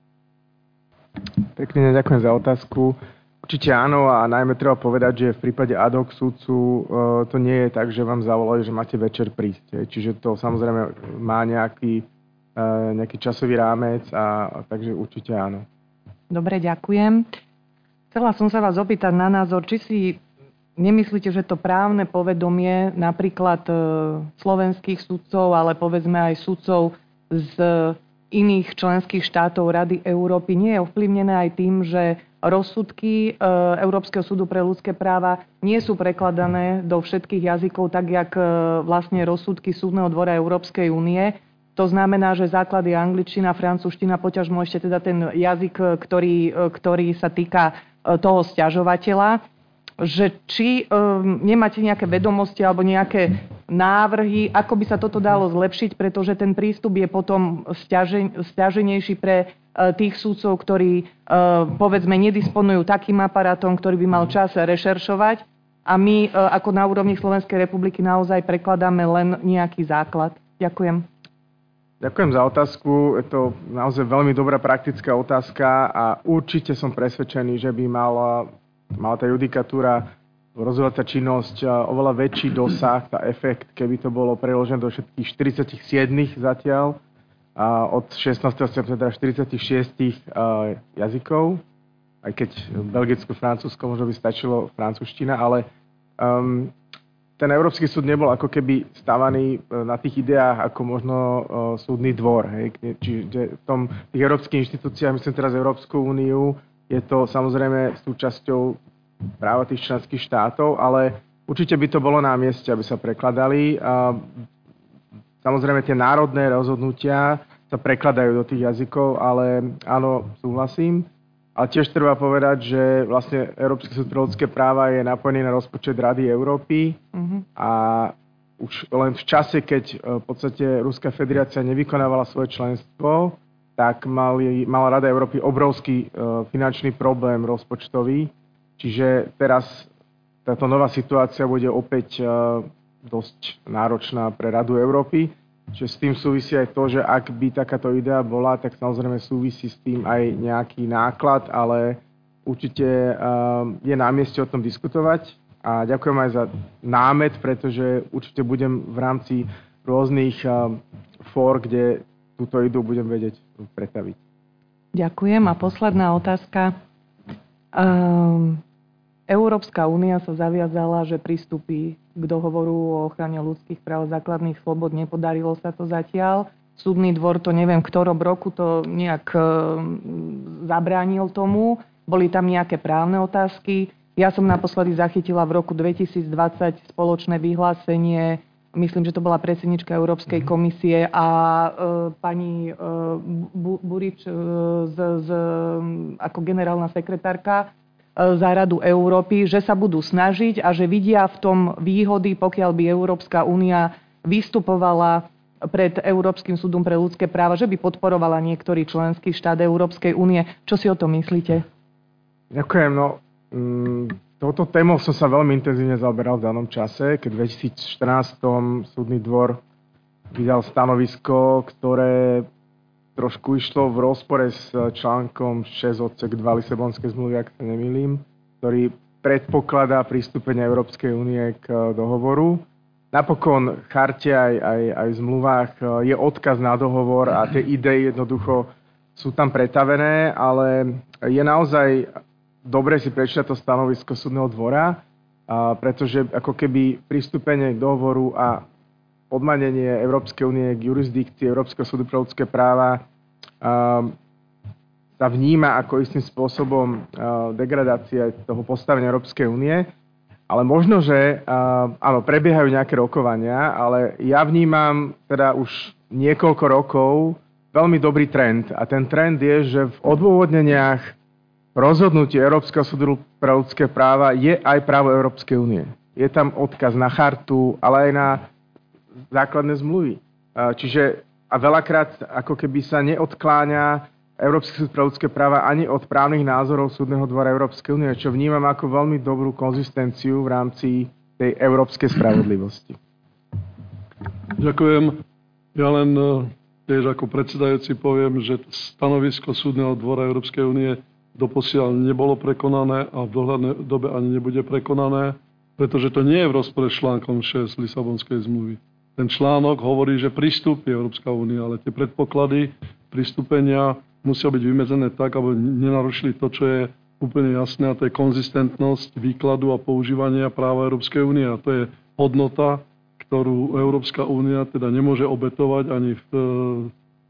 Pekne ďakujem za otázku. Určite áno a najmä treba povedať, že v prípade ad hoc súdcu to nie je tak, že vám zavolajú, že máte večer prísť. Čiže to samozrejme má nejaký časový rámec a takže určite áno. Dobre, ďakujem. Chcela som sa vás opýtať na názor, či si nemyslíte, že to právne povedomie napríklad slovenských sudcov, ale povedzme aj sudcov z iných členských štátov Rady Európy nie je ovplyvnené aj tým, že rozsudky Európskeho súdu pre ľudské práva nie sú prekladané do všetkých jazykov, tak jak vlastne rozsudky Súdneho dvora Európskej únie. To znamená, že základ je angličtina, francúzština, poťažmo ešte teda ten jazyk, ktorý sa týka toho sťažovateľa. Že či nemáte nejaké vedomosti alebo nejaké návrhy, ako by sa toto dalo zlepšiť, pretože ten prístup je potom sťaženejší pre tých sudcov, ktorí povedzme nedisponujú takým aparátom, ktorý by mal čas rešeršovať a my ako na úrovni Slovenskej republiky naozaj prekladáme len nejaký základ. Ďakujem. Ďakujem za otázku. Je to naozaj veľmi dobrá praktická otázka a určite som presvedčený, že by mala tá judikatúra rozhodovacia činnosť oveľa väčší dosah, tá efekt, keby to bolo preložené do všetkých 47 zatiaľ, od 16. septembra 46 jazykov, aj keď belgicko, francúzsko možno by stačilo francúzština, ale ten Európsky súd nebol ako keby stavaný na tých ideách ako možno súdny dvor. Hej? Čiže v tých európskych inštitúciách, myslím teraz Európsku úniu, je to samozrejme súčasťou práva tých členských štátov, ale určite by to bolo na mieste, aby sa prekladali. Samozrejme tie národné rozhodnutia sa prekladajú do tých jazykov, ale áno, súhlasím. Ale tiež treba povedať, že vlastne Európsky súd pre ľudské práva je napojený na rozpočet Rady Európy a už len v čase, keď v podstate Ruská federácia nevykonávala svoje členstvo, tak mala Rada Európy obrovský finančný problém rozpočtový. Čiže teraz táto nová situácia bude opäť dosť náročná pre Radu Európy. Čiže s tým súvisí aj to, že ak by takáto idea bola, tak samozrejme súvisí s tým aj nejaký náklad, ale určite je na mieste o tom diskutovať. A ďakujem aj za námet, pretože určite budem v rámci rôznych fór, kde túto ideu budem vedieť pretaviť. Ďakujem. A posledná otázka. Európska únia sa zaviazala, že pristúpi k dohovoru o ochrane ľudských práv a základných slobod. Nepodarilo sa to zatiaľ. Súdny dvor to neviem, v ktorom roku to nejak zabránil tomu. Boli tam nejaké právne otázky. Ja som naposledy zachytila v roku 2020 spoločné vyhlásenie, myslím, že to bola predsednička Európskej komisie a pani Burič ako generálna sekretárka za Radu Európy, že sa budú snažiť a že vidia v tom výhody, pokiaľ by Európska únia vystupovala pred Európskym súdom pre ľudské práva, že by podporovala niektorý členský štát Európskej únie. Čo si o tom myslíte? Ďakujem. Touto témou som sa veľmi intenzívne zaoberal v danom čase, keď v 2014 súdny dvor vydal stanovisko, ktoré trošku išlo v rozpore s článkom 6 odsek 2 Lisabonskej zmluvy, ak sa nemýlim, ktorý predpokladá pristúpenie Európskej únie k dohovoru. Napokon v charte aj v zmluvách je odkaz na dohovor a tie idei jednoducho sú tam pretavené, ale je naozaj dobre si prečítať to stanovisko súdneho dvora, pretože ako keby pristúpenie k dohovoru a podmanenie Európskej únie k jurisdikcii Európskeho súdu pre ľudské práva sa vníma ako istým spôsobom degradácia toho postavenia Európskej únie. Ale možno, že áno, prebiehajú nejaké rokovania, ale ja vnímam teda už niekoľko rokov veľmi dobrý trend. A ten trend je, že v odôvodneniach rozhodnutí Európskeho súdu pre ľudské práva je aj právo Európskej únie. Je tam odkaz na chartu, ale aj na základné zmluvy. Čiže a veľakrát ako keby sa neodkláňa Európsky súd pre ľudské práva ani od právnych názorov Súdneho dvora Európskej únie, čo vnímam ako veľmi dobrú konzistenciu v rámci tej európskej spravodlivosti. Ďakujem. Ja len tiež ako predsedajúci poviem, že stanovisko Súdneho dvora Európskej únie doposiaľ nebolo prekonané a v dohľadnej dobe ani nebude prekonané, pretože to nie je v rozpore s článkom 6 Lisabonskej zmluvy. Ten článok hovorí, že pristúpi Európska únia, ale tie predpoklady pristúpenia musia byť vymedzené tak, aby nenarušili to, čo je úplne jasné, a to je konzistentnosť výkladu a používania práva Európskej únie. A to je hodnota, ktorú Európska únia teda nemôže obetovať ani v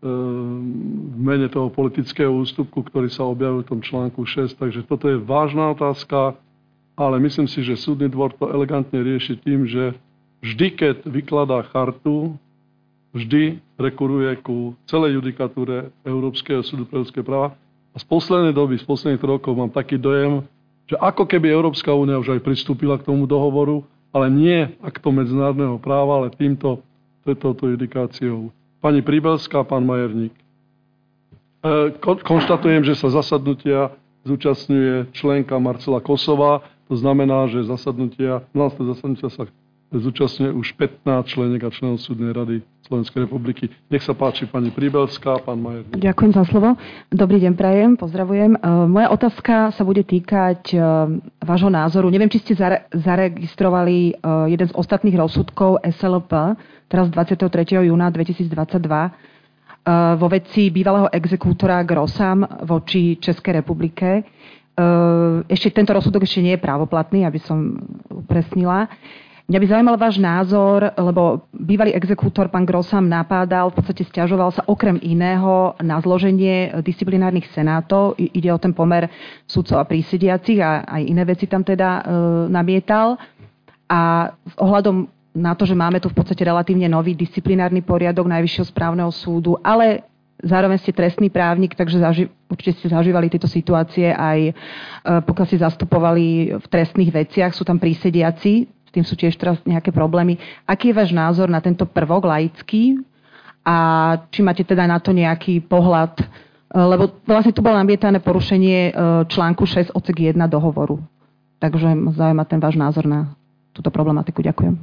v mene toho politického ústupku, ktorý sa objavil v tom článku 6. Takže toto je vážna otázka, ale myslím si, že súdny dvor to elegantne rieši tým, že vždy, keď vykladá chartu, vždy rekuruje ku celej judikatúre Európskeho súdu pre ľudské práva. A z poslednej doby, z posledných rokov mám taký dojem, že ako keby Európska únia už aj pristúpila k tomu dohovoru, ale nie aktom medzinárodného práva, ale touto judikáciou. Pani Príbelská, pán Majerník. Konštatujem, že sa zasadnutia zúčastňuje členka Marcela Kosová. To znamená, že zasadnutia sa zúčastňuje už 15 členiek a členov Súdnej rady Slovenskej republiky. Nech sa páči, pani Príbelská, pán Majerník. Ďakujem za slovo. Dobrý deň prajem, pozdravujem. Moja otázka sa bude týkať vášho názoru. Neviem, či ste zaregistrovali jeden z ostatných rozsudkov SLP, teraz 23. júna 2022, vo veci bývalého exekútora Grossam voči Českej republike. Ešte tento rozsudok ešte nie je právoplatný, aby som upresnila. Mňa by zaujímal váš názor, lebo bývalý exekútor pán Grossam napádal, v podstate sťažoval sa okrem iného na zloženie disciplinárnych senátov. Ide o ten pomer sudcov a prísediacich a aj iné veci tam teda namietal. A s ohľadom na to, že máme tu v podstate relatívne nový disciplinárny poriadok Najvyššieho správneho súdu, ale zároveň ste trestný právnik, takže určite ste zažívali tieto situácie aj pokiaľ ste zastupovali v trestných veciach, sú tam prísediaci, s tým sú tiež teraz nejaké problémy. Aký je váš názor na tento prvok laický a či máte teda na to nejaký pohľad, lebo vlastne tu bolo namietané porušenie článku 6 odsek 1 dohovoru. Takže ma zaujíma ten váš názor na túto problematiku. Ďakujem.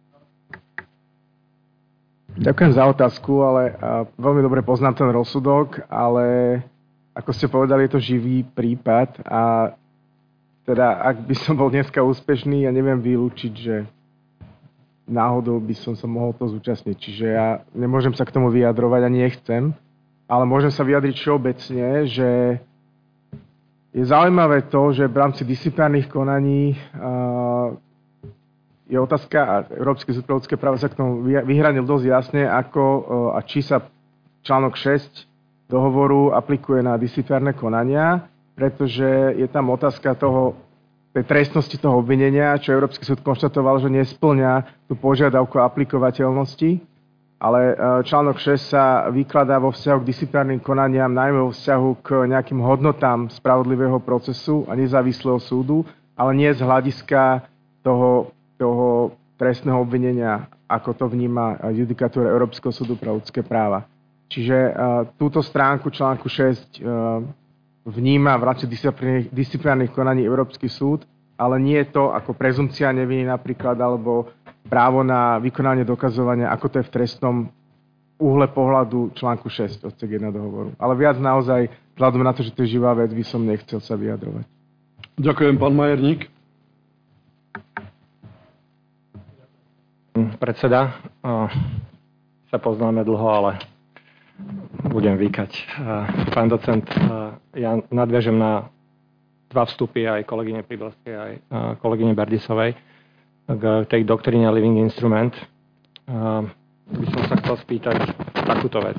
Ďakujem za otázku, ale veľmi dobre poznám ten rozsudok, ale ako ste povedali, je to živý prípad a teda ak by som bol dneska úspešný, ja neviem vylúčiť, že náhodou by som sa mohol to zúčastniť. Čiže ja nemôžem sa k tomu vyjadrovať, ani nechcem, ale môžem sa vyjadriť všeobecne, že je zaujímavé to, že v rámci disciplinárnych konaní je otázka, a Európsky súd pre ľudské práva sa k tomu vyhranil dosť jasne, ako a či sa článok 6 dohovoru aplikuje na disciplinárne konania, pretože je tam otázka tej trestnosti toho obvinenia, čo Európsky súd konštatoval, že nespĺňa tú požiadavku aplikovateľnosti, ale článok 6 sa vykladá vo vzťahu k disciplinárnym konaniam, najmä vo vzťahu k nejakým hodnotám spravodlivého procesu a nezávislého súdu, ale nie z hľadiska toho trestného obvinenia, ako to vníma judikatúra Európskeho súdu pre ľudské práva. Čiže túto stránku článku 6 vníma v rámci disciplinárnych konaní Európsky súd, ale nie je to ako prezumcia neviny napríklad, alebo právo na vykonanie dokazovania, ako to je v trestnom uhle pohľadu článku 6 odsek 1 dohovoru. Ale viac naozaj, vzhľadom na to, že to je živá vec, by som nechcel sa vyjadrovať. Ďakujem, pán Majerník. Predseda, sa poznáme dlho, ale budem vykať. Pán docent, ja nadviažem na dva vstupy aj kolegyne Príbelskej, aj kolegyne Berdisovej k tej doktríne Living Instrument. By som sa chcel spýtať takúto vec.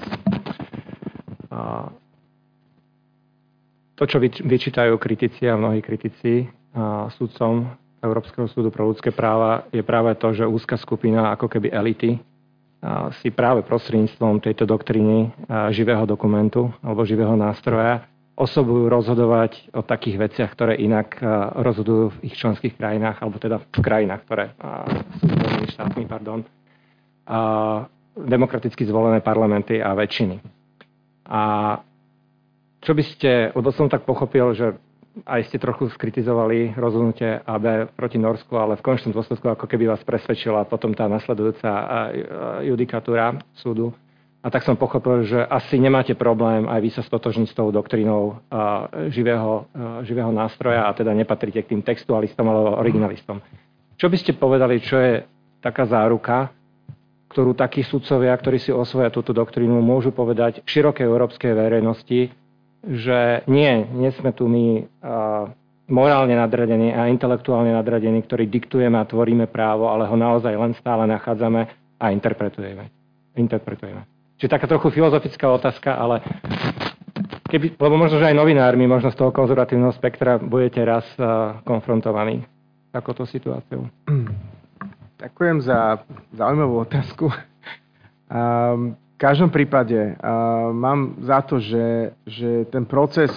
To, čo vyčítajú kritici a mnohí kritici sudcom Európskeho súdu pre ľudské práva, je práve to, že úzka skupina, ako keby elity, si práve prostredníctvom tejto doktríny živého dokumentu alebo živého nástroja osobujú rozhodovať o takých veciach, ktoré inak rozhodujú v ich členských krajinách, alebo teda v krajinách, ktoré sú zvolenými štátmi, demokraticky zvolené parlamenty a väčšiny. A čo by ste, lebo som tak pochopil, že aj ste trochu skritizovali rozhodnutie AB proti Norsku, ale v konečnom dôsledku ako keby vás presvedčila potom tá nasledujúca judikatúra súdu. A tak som pochopil, že asi nemáte problém aj vy sa stotožniť s tou doktrínou živého nástroja a teda nepatríte k tým textualistom alebo originalistom. Čo by ste povedali, čo je taká záruka, ktorú takí sudcovia, ktorí si osvoja túto doktrínu, môžu povedať širokej európskej verejnosti, že nie sme tu my morálne nadradení a intelektuálne nadradení, ktorí diktujeme a tvoríme právo, ale ho naozaj len stále nachádzame a interpretujeme. Čiže taká trochu filozofická otázka, ale lebo možno, že aj novinármi, možno z toho konzervatívneho spektra budete raz konfrontovaní s takouto situáciou. Ďakujem za zaujímavú otázku. V každom prípade mám za to, že ten proces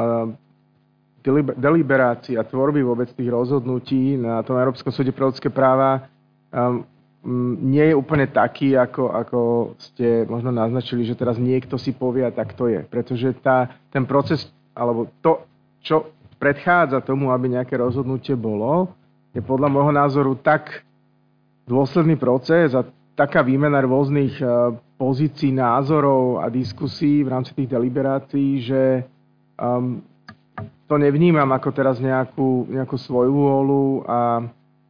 deliberácií a tvorby vôbec tých rozhodnutí na tom Európskom súde pre ľudské práva nie je úplne taký, ako ste možno naznačili, že teraz niekto si povie a tak to je. Pretože ten proces, alebo to, čo predchádza tomu, aby nejaké rozhodnutie bolo, je podľa môjho názoru tak dôsledný proces a taká výmena rôznych pozícií, názorov a diskusí v rámci tých deliberácií, že to nevnímam ako teraz nejakú svoju vôľu a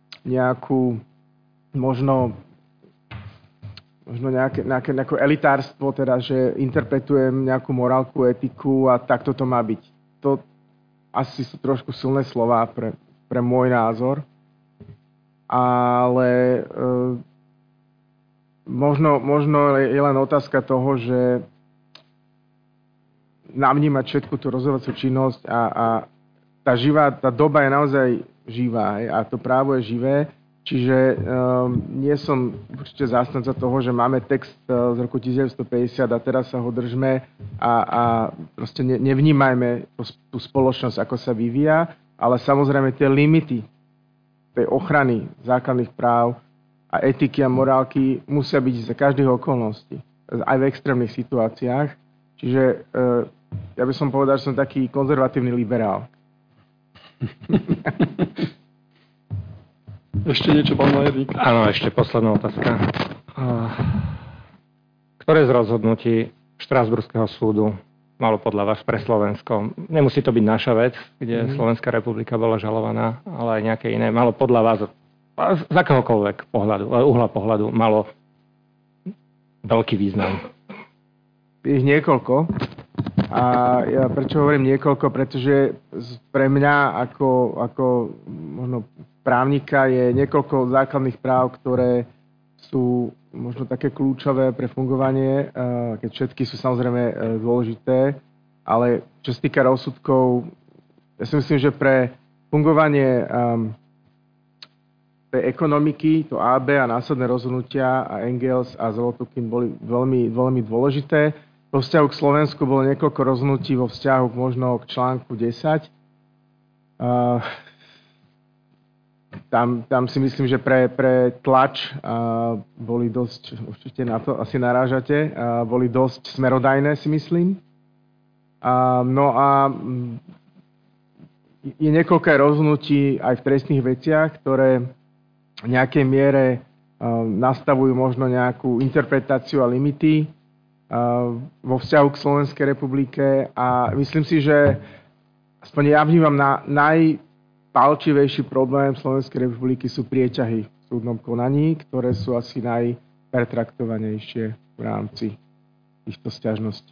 možno nejaké elitárstvo, teda, že interpretujem nejakú morálku, etiku a takto to má byť. To asi sú trošku silné slová pre môj názor. Ale možno je len otázka toho, že navnímať všetku tú rozhodovaciu činnosť a tá doba je naozaj živá a to právo je živé. Čiže nie som určite zástanca toho, že máme text z roku 1950 a teraz sa ho držme a proste nevnímajme tú spoločnosť, ako sa vyvíja, ale samozrejme tie limity tej ochrany základných práv a etiky a morálky musia byť za každých okolností, aj v extrémnych situáciách. Čiže ja by som povedal, že som taký konzervatívny liberál. Ešte niečo, pán Majerník? Áno, ešte posledná otázka. Ktoré z rozhodnutí Štrasburského súdu malo podľa vás pre Slovensko? Nemusí to byť naša vec, kde Slovenská republika bola žalovaná, ale aj nejaké iné. Malo podľa vás, z akéhokoľvek uhla pohľadu, malo veľký význam? Ich niekoľko. A ja prečo hovorím niekoľko? Pretože pre mňa ako možno právnika je niekoľko základných práv, ktoré sú možno také kľúčové pre fungovanie, keď všetky sú samozrejme dôležité, ale čo sa týka rozsudkov, ja si myslím, že pre fungovanie tej ekonomiky, to AB a následné rozhodnutia a Engels a Zolotukhin boli veľmi, veľmi dôležité. Vo vzťahu k Slovensku bolo niekoľko rozhodnutí vo vzťahu možno k článku 10. Tam si myslím, že pre tlač boli dosť, určite na to asi narážate, boli dosť smerodajné, si myslím. No a je niekoľko rozhodnutí aj v trestných veciach, ktoré v nejakej miere nastavujú možno nejakú interpretáciu a limity vo vzťahu k Slovenskej republike a myslím si, že aspoň ja vnímam najpálčivejší problém Slovenskej republiky sú prieťahy v súdnom konaní, ktoré sú asi najpertraktovanejšie v rámci týchto sťažností.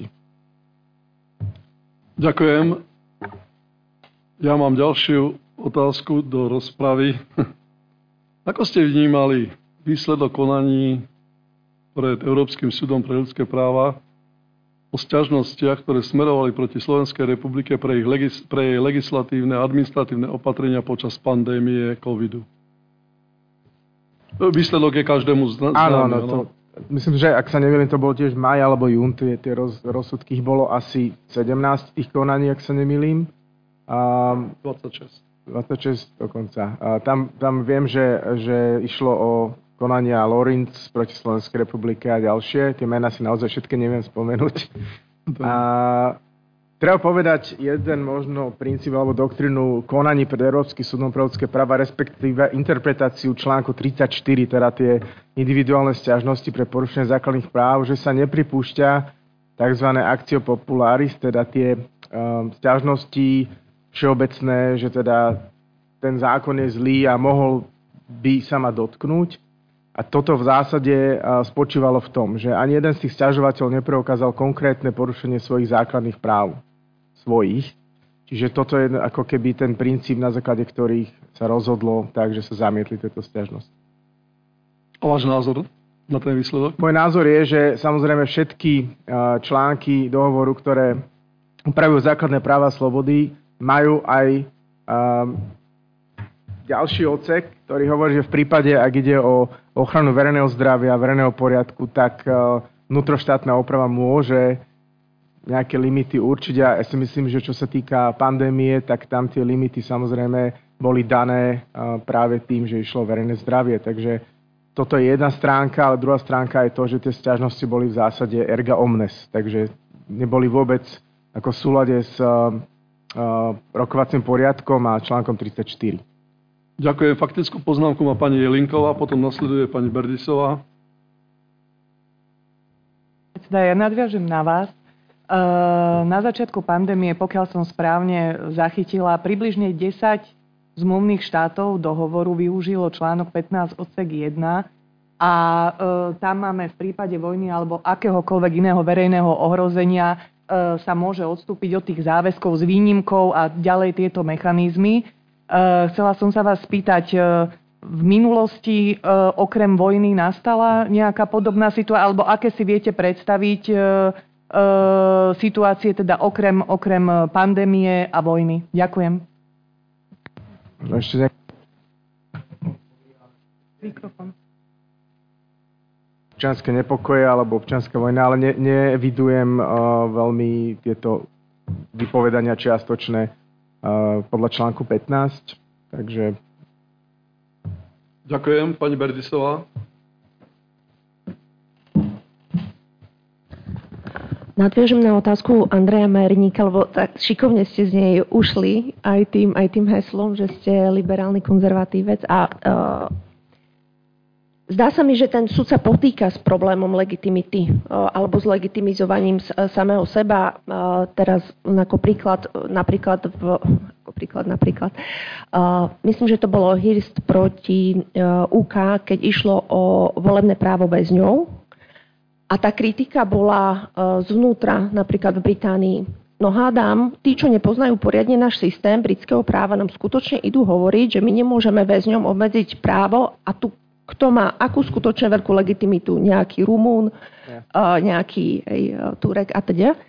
Ďakujem. Ja mám ďalšiu otázku do rozpravy. Ako ste vnímali výsledok konaní pred Európskym súdom pre ľudské práva o sťažnostiach, ktoré smerovali proti Slovenskej republike pre jej legislatívne a administratívne opatrenia počas pandémie covidu? Výsledok je každému známy. Áno. Myslím, že ak sa nemýlim, to bolo tiež maj alebo jún, tie rozsudky. Ich bolo asi 17 tých konaní, ak sa nemýlim. 26 dokonca. Tam viem, že išlo o konania Lorinc proti Slovenskej republike a ďalšie. Tie mená si naozaj všetky neviem spomenúť. Treba povedať jeden možno princíp alebo doktrínu konaní pred Európskym súdom pre ľudské práva, respektíve interpretáciu článku 34, teda tie individuálne sťažnosti pre porušenie základných práv, že sa nepripúšťa tzv. Actio popularis, teda tie sťažnosti všeobecné, že teda ten zákon je zlý a mohol by sa ma dotknúť. A toto v zásade spočívalo v tom, že ani jeden z tých sťažovateľov nepreukázal konkrétne porušenie svojich základných práv. Čiže toto je ako keby ten princíp, na základe ktorých sa rozhodlo tak, že sa zamietli tieto sťažnosti. A váš názor? na ten výsledok? Môj názor je, že samozrejme všetky články dohovoru, ktoré upravujú základné práva a slobody, majú aj ďalší odsek, ktorý hovorí, že v prípade, ak ide o ochranu verejného zdravia, verejného poriadku, tak vnútroštátna oprava môže nejaké limity určiť. A ja si myslím, že čo sa týka pandémie, tak tam tie limity samozrejme boli dané práve tým, že išlo verejné zdravie. Takže toto je jedna stránka, ale druhá stránka je to, že tie sťažnosti boli v zásade erga omnes. Takže neboli vôbec ako v súlade s rokovacím poriadkom a článkom 34. Ďakujem. Faktickú poznámku má pani Jelinková, potom nasleduje pani Berdisová. Ja nadviažem na vás. Na začiatku pandémie, pokiaľ som správne zachytila, približne 10 zmluvných štátov dohovoru využilo článok 15 odsek 1 a tam máme v prípade vojny alebo akéhokoľvek iného verejného ohrozenia sa môže odstúpiť od tých záväzkov s výnimkou a ďalej tieto mechanizmy. Chcela som sa vás spýtať, v minulosti okrem vojny nastala nejaká podobná situácia, alebo aké si viete predstaviť situácie, teda okrem pandémie a vojny? Ďakujem. Ešte Mikrofón. Občianske nepokoje alebo občianska vojna, ale nevidujem veľmi tieto vypovedania čiastočné podľa článku 15. Takže... Ďakujem. Pani Berdisová. Nadviažem na otázku Andreja Majerníka, lebo tak šikovne ste z nej ušli aj tým heslom, že ste liberálny konzervatívec a zdá sa mi, že ten súd sa potýka s problémom legitimity alebo s legitimizovaním samého seba. Teraz napríklad myslím, že to bolo Hirst proti UK, keď išlo o volebné právo väzňov. A tá kritika bola zvnútra, napríklad v Británii. No hádam, tí, čo nepoznajú poriadne náš systém britského práva, nám skutočne idú hovoriť, že my nemôžeme väzňom obmedziť právo a tu kto má akú skutočne veľkú legitimitu, nejaký Rumún, nejaký Turek a teda.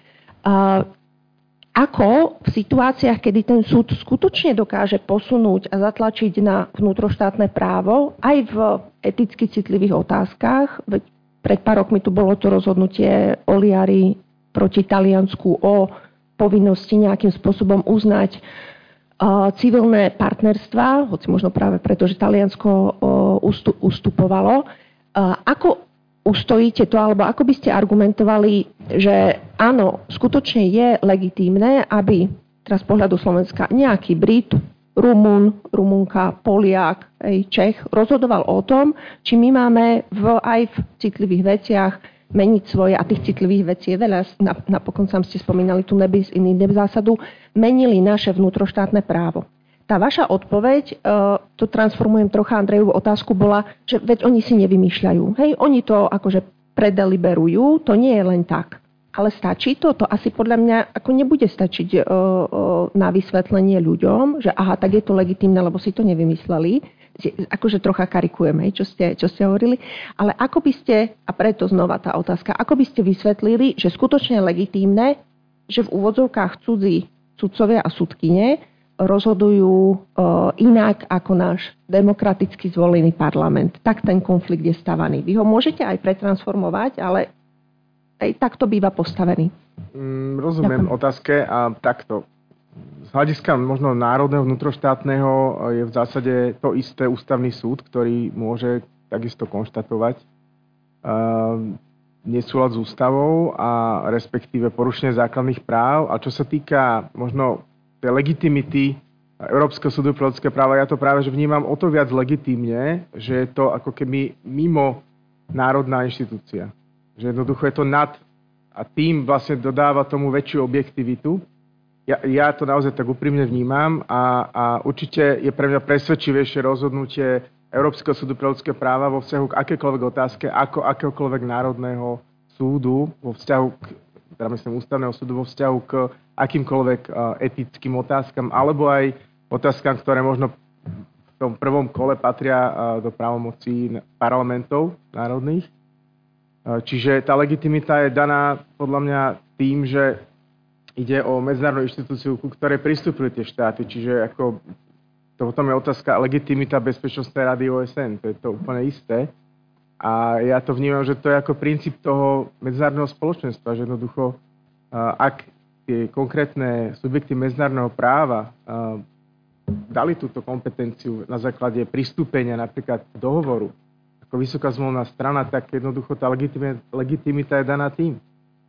Ako v situáciách, kedy ten súd skutočne dokáže posunúť a zatlačiť na vnútroštátne právo, aj v eticky citlivých otázkach, pred pár rokmi tu bolo to rozhodnutie Oliari proti Taliansku o povinnosti nejakým spôsobom uznať civilné partnerstvá, hoci možno práve preto, že Taliansko ustupovalo. Ako ustojíte to, alebo ako by ste argumentovali, že áno, skutočne je legitímne, aby teraz z pohľadu Slovenska nejaký Brit, Rumún, Rumunka, Poliak, Čech rozhodoval o tom, či my máme aj v citlivých veciach meniť svoje, a tých citlivých vecí je veľa, napokon sám ste spomínali tú nebis in idem zásadu, menili naše vnútroštátne právo. Tá vaša odpoveď, to transformujem trocha Andrejovu otázku, bola, že veď oni si nevymýšľajú. Hej, oni to akože predeliberujú, to nie je len tak. Ale stačí to? To asi podľa mňa ako nebude stačiť na vysvetlenie ľuďom, že aha, tak je to legitímne, lebo si to nevymysleli. Akože trocha karikujem, čo ste hovorili. Ale ako by ste, a preto znova tá otázka, ako by ste vysvetlili, že skutočne je legitímne, že v úvodzovkách cudzí sudcovia a sudkyne rozhodujú inak ako náš demokraticky zvolený parlament. Tak ten konflikt je stavaný. Vy ho môžete aj pretransformovať, ale aj takto býva postavený. Rozumiem otázke a takto. Z hľadiska možno národného, vnútroštátneho je v zásade to isté ústavný súd, ktorý môže takisto konštatovať nesúlad s ústavou a respektíve porušenie základných práv. A čo sa týka možno tej legitimity Európskeho súdu pre ľudské práva, ja to práve že vnímam o to viac legitímne, že je to ako keby mimo národná inštitúcia. Že jednoducho je to nad a tým vlastne dodáva tomu väčšiu objektivitu. Ja to naozaj tak úprimne vnímam a určite je pre mňa presvedčivejšie rozhodnutie Európskeho súdu pre ľudské práva vo vzťahu k akékoľvek otázke ako akéhokoľvek národného súdu vo vzťahu k, teda myslím ústavného súdu vo vzťahu k akýmkoľvek etickým otázkam alebo aj otázkam, ktoré možno v tom prvom kole patria do právomocí parlamentov národných. Čiže tá legitimita je daná podľa mňa tým, že ide o medzinárodnú inštitúciu, ku ktorej pristúpili tie štáty. Čiže ako to potom je otázka legitimita Bezpečnostnej rady OSN. To je to úplne isté. A ja to vnímam, že to je ako princíp toho medzinárodného spoločenstva, že jednoducho, ak tie konkrétne subjekty medzinárodného práva dali túto kompetenciu na základe pristúpenia napríklad k dohovoru ako vysoká zmluvná strana, tak jednoducho tá legitimita je daná tým.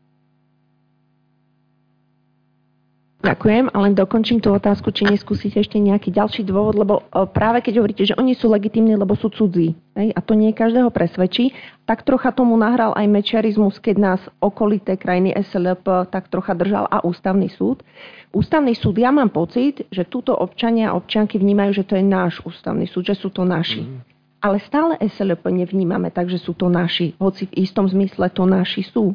Ďakujem, ale dokončím tú otázku, či neskúsite ešte nejaký ďalší dôvod, lebo práve keď hovoríte, že oni sú legitímni, lebo sú cudzí, a to nie každého presvedčí, tak trocha tomu nahral aj mečiarizmus, keď nás okolité krajiny SLP tak trocha držal a ústavný súd. Ústavný súd, ja mám pocit, že túto občania a občianky vnímajú, že to je náš ústavný súd, že sú to naši. Ale stále SLP nevnímame, takže sú to naši, hoci v istom zmysle to naši sú.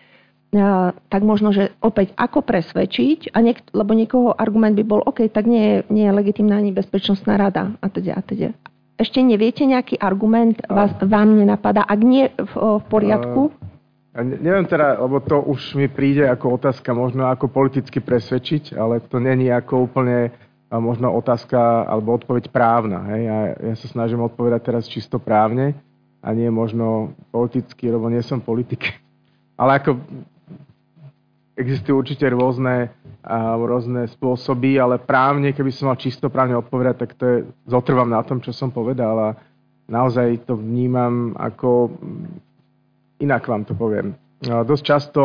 Tak možno, že opäť ako presvedčiť, lebo niekoho argument by bol, OK, tak nie je legitímna ani Bezpečnostná rada a teda. Ešte neviete nejaký argument, vám nenapadá, ak nie v poriadku? Neviem teda, lebo to už mi príde ako otázka možno ako politicky presvedčiť, ale to není ako úplne možno otázka alebo odpoveď právna. Hej? Ja sa snažím odpovedať teraz čisto právne a nie možno politicky, lebo nie som politik. Ale ako existujú určite rôzne spôsoby, ale právne, keby som mal čisto právne odpovedať, tak to je, zotrvám na tom, čo som povedal a naozaj to vnímam ako, inak vám to poviem. Dosť často,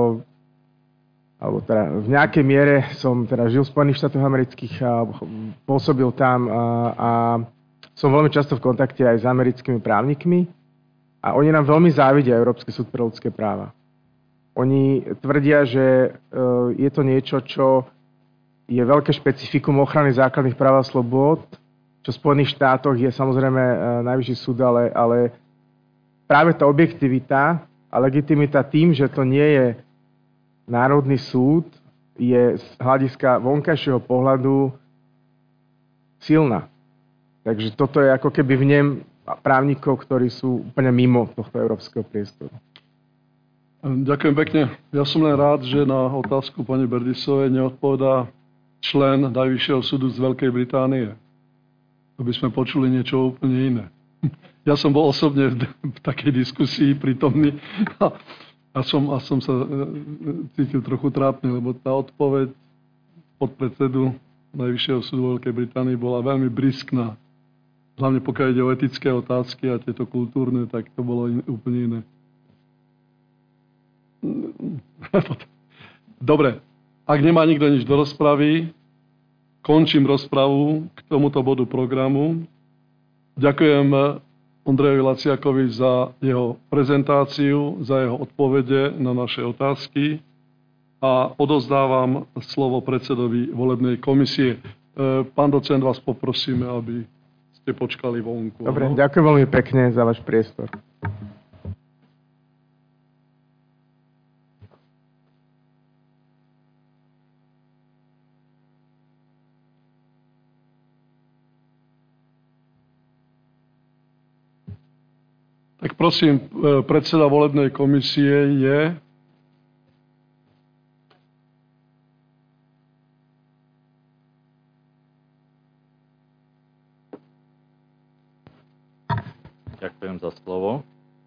alebo teda v nejakej miere som teda žil v Spojených štátoch amerických a pôsobil tam a som veľmi často v kontakte aj s americkými právnikmi a oni nám veľmi závidia Európsky súd pre ľudské práva. Oni tvrdia, že je to niečo, čo je veľké špecifikum ochrany základných práv a slobôd, čo v Spojených štátoch je samozrejme najvyšší súd, ale práve tá objektivita a legitimita tým, že to nie je národný súd, je z hľadiska vonkajšieho pohľadu silná. Takže toto je ako keby vnem právnikov, ktorí sú úplne mimo tohto európskeho priestoru. Ďakujem pekne. Ja som len rád, že na otázku pani Berdisovej neodpovedá člen Najvyššieho súdu z Veľkej Británie. To by sme počuli niečo úplne iné. Ja som bol osobne v takej diskusii prítomný a som sa cítil trochu trápne, lebo tá odpoveď podpredsedu Najvyššieho súdu Veľkej Británii bola veľmi briskná. Hlavne pokiaľ ide o etické otázky a tieto kultúrne, tak to bolo úplne iné. Dobre, ak nemá nikto nič do rozpravy, končím rozpravu k tomuto bodu programu. Ďakujem Ondrejovi Laciakovi za jeho prezentáciu, za jeho odpovede na naše otázky a odovzdávam slovo predsedovi volebnej komisie. Pán docent, vás poprosíme, aby ste počkali vonku. Dobre, ďakujem veľmi pekne za váš priestor. Tak prosím, predseda volebnej komisie je... Ďakujem za slovo.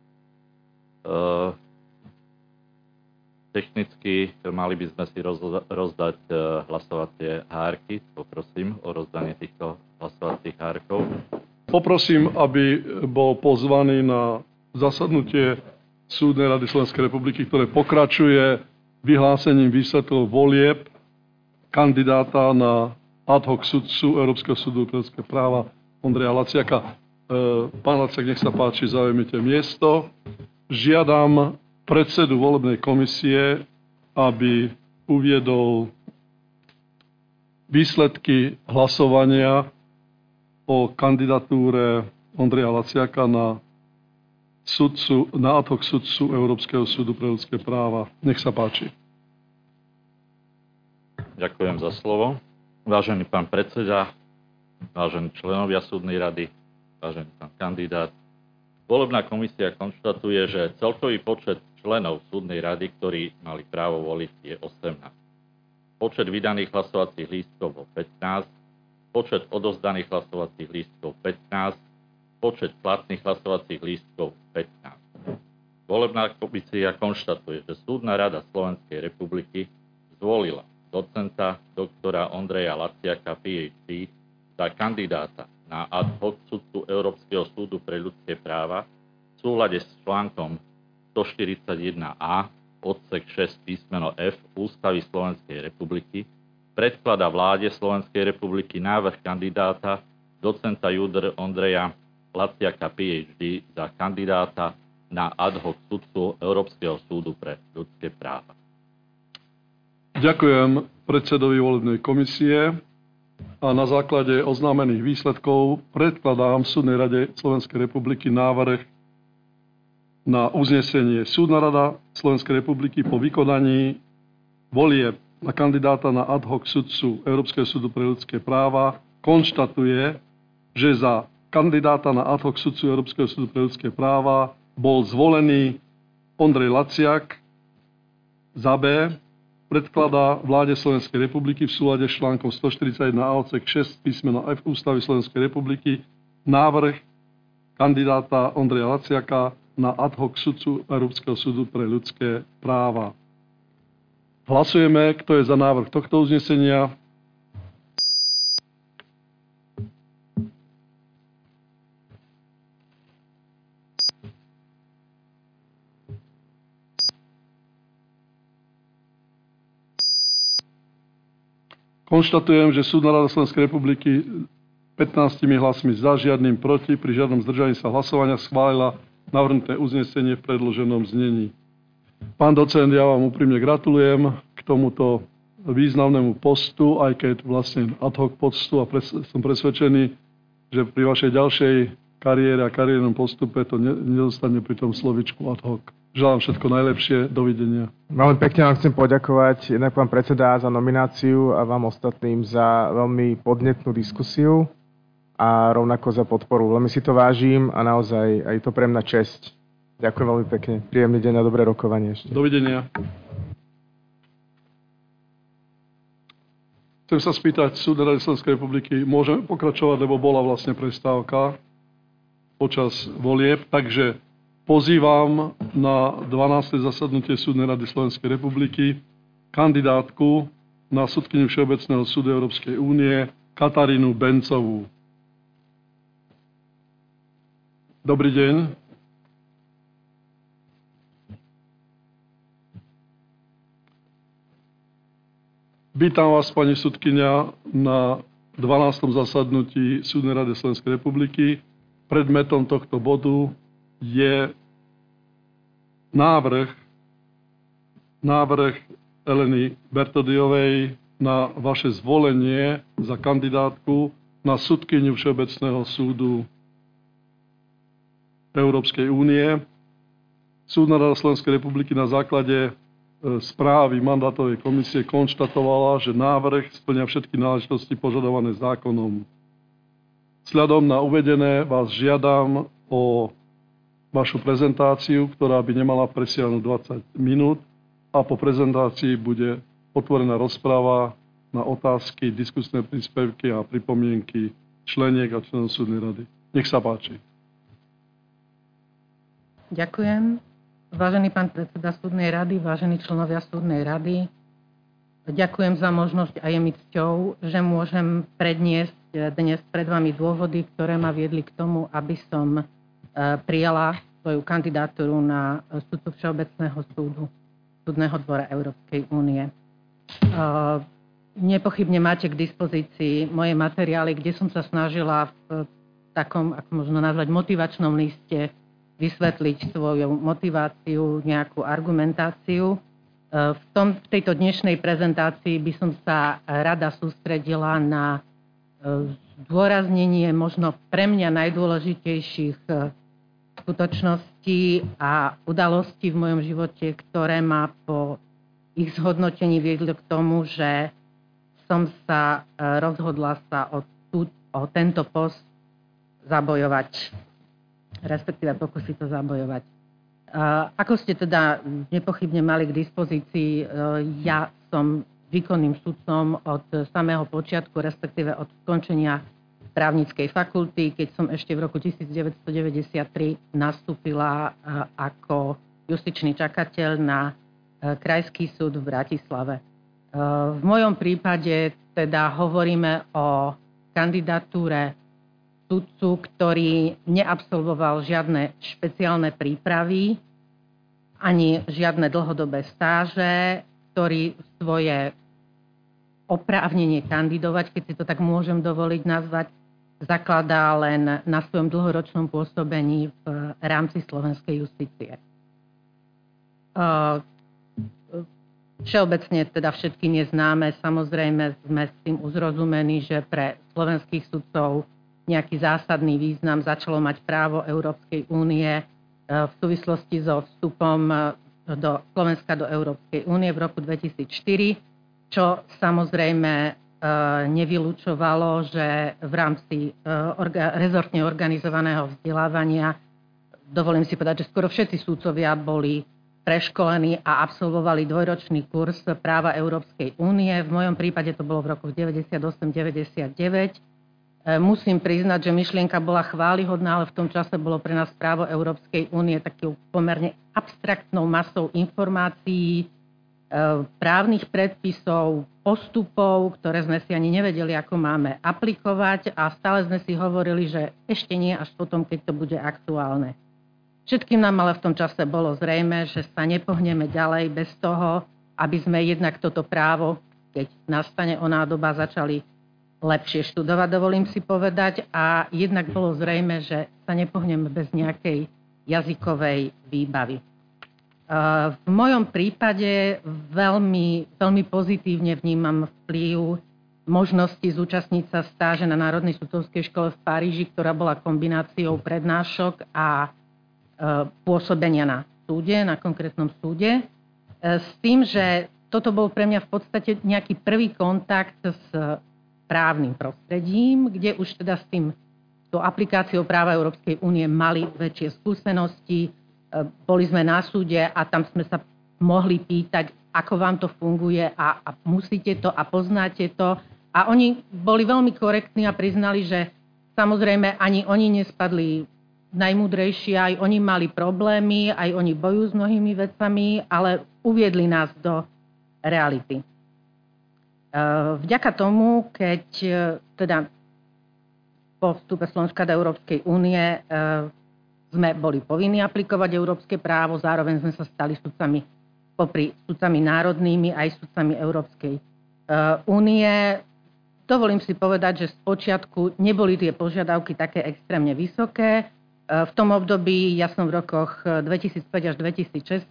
Technicky mali by sme si rozdať hlasovacie hárky. Poprosím o rozdanie týchto hlasovacích hárkov. Poprosím, aby bol pozvaný na zasadnutie Súdnej rady Slovenskej republiky, ktoré pokračuje vyhlásením výsledkov volieb kandidáta na ad hoc sudcu Európskeho súdu pre ľudské práva Ondreja Laciaka. Pán Laciak, nech sa páči, zaujmite miesto. Žiadam predsedu volebnej komisie, aby uviedol výsledky hlasovania o kandidatúre Ondreja Laciaka na ad hoc sudcu Európskeho súdu pre ľudské práva. Nech sa páči. Ďakujem za slovo. Vážený pán predseda, vážení členovia súdnej rady, vážený pán kandidát, Volebná komisia konštatuje, že celkový počet členov súdnej rady, ktorí mali právo voliť, je 18. Počet vydaných hlasovacích lístkov bol 15, počet odovzdaných hlasovacích lístkov 15, počet platných hlasovacích lístkov 15. Volebná komisia konštatuje, že Súdna rada Slovenskej republiky zvolila docenta doktora Ondreja Laciaka, PhD, za kandidáta na ad hoc sudcu Európskeho súdu pre ľudské práva v súlade s článkom 141a odsek 6 písmeno F Ústavy Slovenskej republiky predkladá vláde Slovenskej republiky návrh kandidáta docenta judr Ondreja Laciaka, PhD, za kandidáta na ad hoc sudcu Európskeho súdu pre ľudské práva. Ďakujem predsedovi volebnej komisie a na základe oznámených výsledkov predkladám Súdnej rade Slovenskej republiky návrh na uznesenie. Súdna rada Slovenskej republiky po vykonaní volieb na kandidáta na ad hoc sudcu Európskeho súdu pre ľudské práva konštatuje, že za kandidáta na ad hoc sudcu Európskeho súdu pre ľudské práva bol zvolený Ondrej Laciak za B. Predkladá vláde Slovenskej republiky v súlade s článkom 141a odsek 6 písmeno F Ústavy Slovenskej republiky návrh kandidáta Ondreja Laciaka na ad hoc sudcu Európskeho súdu pre ľudské práva. Hlasujeme, kto je za návrh tohto uznesenia. Konštatujem, že Súdna rada Slovenskej republiky 15 hlasmi za, žiadnym proti, pri žiadnom zdržaní sa hlasovania schválila navrhnuté uznesenie v predloženom znení. Pán docent, ja vám úprimne gratulujem k tomuto významnému postu, aj keď vlastne ad hoc postu, a som presvedčený, že pri vašej ďalšej kariére a kariérnom postupe to nedostane pri tom slovičku ad hoc. Želám všetko najlepšie. Dovidenia. Veľmi pekne vám chcem poďakovať jednak pán predseda za nomináciu a vám ostatným za veľmi podnetnú diskusiu a rovnako za podporu. Veľmi si to vážim a naozaj aj to pre mňa česť. Ďakujem veľmi pekne. Príjemný deň a dobré rokovanie ešte. Dovidenia. Chcem sa spýtať Súdnej rady Slovenskej republiky, môžeme pokračovať, lebo bola vlastne prestávka počas volieb, takže pozývam na 12. zasadnutie Súdnej rady Slovenskej republiky kandidátku na sudkyňu Všeobecného súdu Európskej únie Katarínu Bencovú. Dobrý deň. Vítam vás, pani sudkyňa, na 12. zasadnutí Súdnej rady Slovenskej republiky. Predmetom tohto bodu je návrh Eleny Bertodiovej na vaše zvolenie za kandidátku na sudkyňu Všeobecného súdu Európskej únie. Súdna rada Slovenskej republiky na základe správy mandátovej komisie konštatovala, že návrh spĺňa všetky náležitosti požadované zákonom. Vzhľadom na uvedené vás žiadam o vašu prezentáciu, ktorá by nemala presiahnuť 20 minút a po prezentácii bude otvorená rozprava na otázky, diskusné príspevky a pripomienky členiek a členov súdnej rady. Nech sa páči. Ďakujem. Vážený pán predseda súdnej rady, vážení členovia súdnej rady, ďakujem za možnosť a je mi cťou, že môžem predniesť dnes pred vami dôvody, ktoré ma viedli k tomu, aby som prijala svoju kandidatúru na sudcu Všeobecného súdu Súdneho dvora Európskej únie. Nepochybne máte k dispozícii moje materiály, kde som sa snažila v takom, ako možno nazvať, motivačnom liste vysvetliť svoju motiváciu, nejakú argumentáciu. V tejto dnešnej prezentácii by som sa rada sústredila na zdôraznenie možno pre mňa najdôležitejších skutočností a udalostí v mojom živote, ktoré ma po ich zhodnotení viedli k tomu, že som sa rozhodla sa o tento post zabojovať. respektíve pokusí to zabojovať. Ako ste teda nepochybne mali k dispozícii, ja som výkonným sudcom od samého počiatku, respektíve od skončenia právnickej fakulty, keď som ešte v roku 1993 nastúpila ako justičný čakateľ na Krajský súd v Bratislave. V mojom prípade teda hovoríme o kandidatúre sudcu, ktorý neabsolvoval žiadne špeciálne prípravy ani žiadne dlhodobé stáže, ktorý svoje oprávnenie kandidovať, keď si to tak môžem dovoliť nazvať, zakladá len na svojom dlhoročnom pôsobení v rámci slovenskej justície. Všeobecne teda všetky neznáme, samozrejme sme s tým uzrozumení, že pre slovenských sudcov nejaký zásadný význam začalo mať právo Európskej únie v súvislosti so vstupom do Slovenska do Európskej únie v roku 2004, čo samozrejme nevylučovalo, že v rámci rezortne organizovaného vzdelávania, dovolím si povedať, že skoro všetci sudcovia boli preškolení a absolvovali dvojročný kurz práva Európskej únie. V mojom prípade to bolo v roku 98-99. Musím priznať, že myšlienka bola chválihodná, ale v tom čase bolo pre nás právo Európskej únie takou pomerne abstraktnou masou informácií, právnych predpisov, postupov, ktoré sme si ani nevedeli, ako máme aplikovať, a stále sme si hovorili, že ešte nie až potom, keď to bude aktuálne. Všetkým nám ale v tom čase bolo zrejme, že sa nepohneme ďalej bez toho, aby sme jednak toto právo, keď nastane oná doba, začali lepšie študovať, dovolím si povedať, a jednak bolo zrejme, že sa nepohneme bez nejakej jazykovej výbavy. V mojom prípade veľmi pozitívne vnímam vplyv možnosti zúčastniť sa stáže na Národnej sudcovskej škole v Paríži, ktorá bola kombináciou prednášok a pôsobenia na súde, na konkrétnom súde, s tým, že toto bol pre mňa v podstate nejaký prvý kontakt s právnym prostredím, kde už teda s tou aplikáciou práva Európskej únie mali väčšie skúsenosti. Boli sme na súde a tam sme sa mohli pýtať, ako vám to funguje a musíte to a poznáte to. A oni boli veľmi korektní a priznali, že samozrejme ani oni nespadli najmúdrejší, aj oni mali problémy, aj oni bojujú s mnohými vecami, ale uviedli nás do reality. Vďaka tomu, keď teda po vstupe Slovenska do Európskej únie sme boli povinní aplikovať európske právo, zároveň sme sa stali sudcami, popri sudcami národnými, aj sudcami Európskej únie. Dovolím si povedať, že spočiatku neboli tie požiadavky také extrémne vysoké. V tom období, ja som v rokoch 2005 až 2016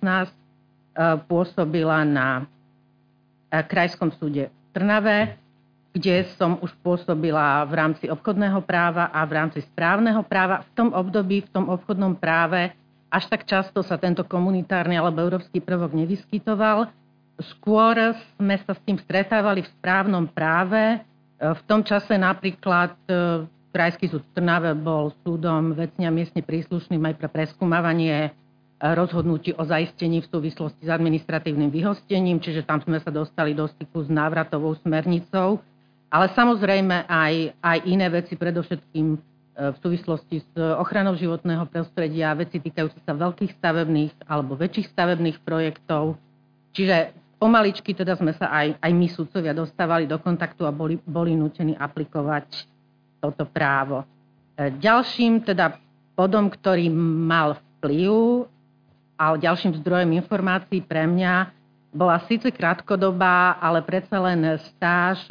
pôsobila na Krajskom súde v Trnave, kde som už pôsobila v rámci obchodného práva a v rámci správneho práva. V tom období, v tom obchodnom práve až tak často sa tento komunitárny alebo európsky prvok nevyskytoval. Skôr sme sa s tým stretávali v správnom práve. V tom čase napríklad Krajský súd v Trnave bol súdom vecne a miestne príslušným aj pre preskúmavanie rozhodnutí o zaistení v súvislosti s administratívnym vyhostením, čiže tam sme sa dostali do styku s návratovou smernicou, ale samozrejme aj iné veci, predovšetkým v súvislosti s ochranou životného prostredia, veci týkajúce sa veľkých stavebných alebo väčších stavebných projektov. Čiže pomaličky teda sme sa aj my sudcovia dostávali do kontaktu a boli nútení aplikovať toto právo. Ďalším teda bodom, ktorý mal vplyv a ďalším zdrojom informácií pre mňa bola síce krátkodobá, ale predsa len stáž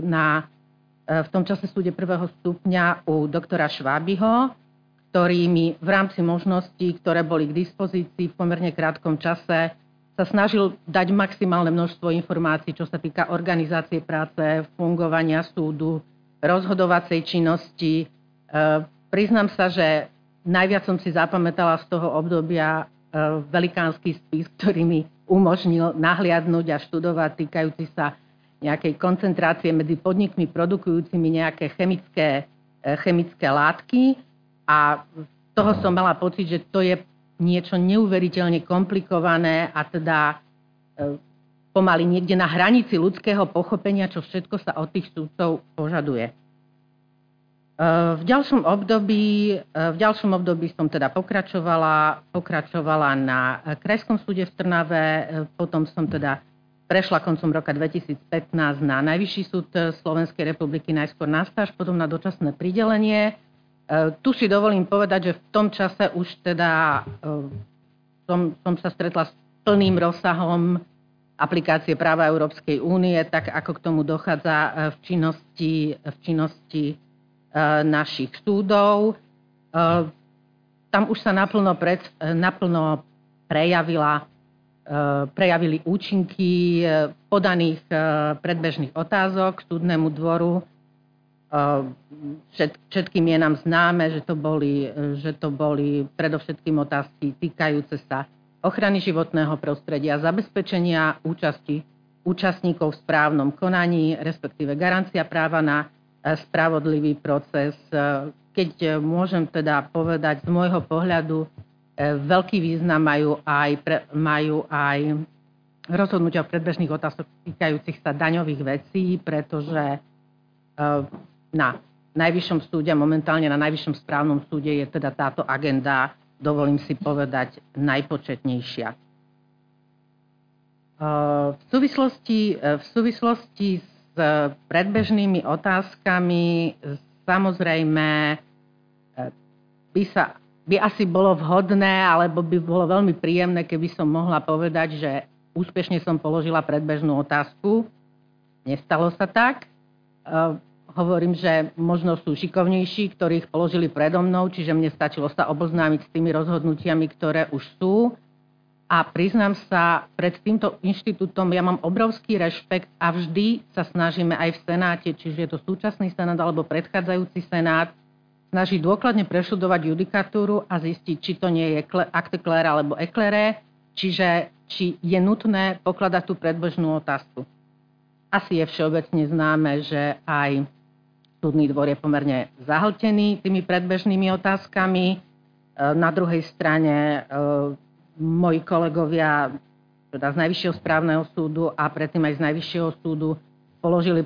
v tom čase súde prvého stupňa u doktora Švábyho, ktorý mi v rámci možností, ktoré boli k dispozícii v pomerne krátkom čase, sa snažil dať maximálne množstvo informácií, čo sa týka organizácie práce, fungovania súdu, rozhodovacej činnosti. Priznám sa, že najviac som si zapamätala z toho obdobia velikánsky spis, ktorý mi umožnil nahliadnúť a študovať týkajúci sa nejakej koncentrácie medzi podnikmi produkujúcimi nejaké chemické látky. A toho som mala pocit, že to je niečo neuveriteľne komplikované a teda pomaly niekde na hranici ľudského pochopenia, čo všetko sa od tých súdcov požaduje. V ďalšom období som teda pokračovala na Krajskom súde v Trnave, potom som teda prešla koncom roka 2015 na Najvyšší súd Slovenskej republiky, najskôr na stáž, potom na dočasné pridelenie. Tu si dovolím povedať, že v tom čase už teda som sa stretla s plným rozsahom aplikácie práva Európskej únie, tak ako k tomu dochádza v činnosti našich súdov. Tam už sa naplno prejavili účinky podaných predbežných otázok k súdnemu dvoru. Všetkým je nám známe, že to boli predovšetkým otázky týkajúce sa ochrany životného prostredia, zabezpečenia účasti účastníkov v správnom konaní, respektíve garancia práva na spravodlivý proces. Keď môžem teda povedať, z môjho pohľadu veľký význam majú aj rozhodnutia o predbežných otázok týkajúcich sa daňových vecí, pretože na Najvyššom súde, momentálne na Najvyššom správnom súde je teda táto agenda, dovolím si povedať, najpočetnejšia. V súvislosti s predbežnými otázkami samozrejme by asi bolo vhodné, alebo by bolo veľmi príjemné, keby som mohla povedať, že úspešne som položila predbežnú otázku. Nestalo sa tak. Hovorím, že možno sú šikovnejší, ktorí ich položili predo mnou, čiže mne stačilo sa oboznámiť s tými rozhodnutiami, ktoré už sú. A priznám sa, pred týmto inštitútom ja mám obrovský rešpekt a vždy sa snažíme aj v Senáte, čiže je to súčasný Senát alebo predchádzajúci Senát, snaží dôkladne preštudovať judikatúru a zistiť, či to nie je acte claire alebo éclairé, čiže či je nutné pokladať tú predbežnú otázku. Asi je všeobecne známe, že aj súdny dvor je pomerne zahltený tými predbežnými otázkami. Na druhej strane moji kolegovia teda z Najvyššieho správneho súdu a predtým aj z Najvyššieho súdu položili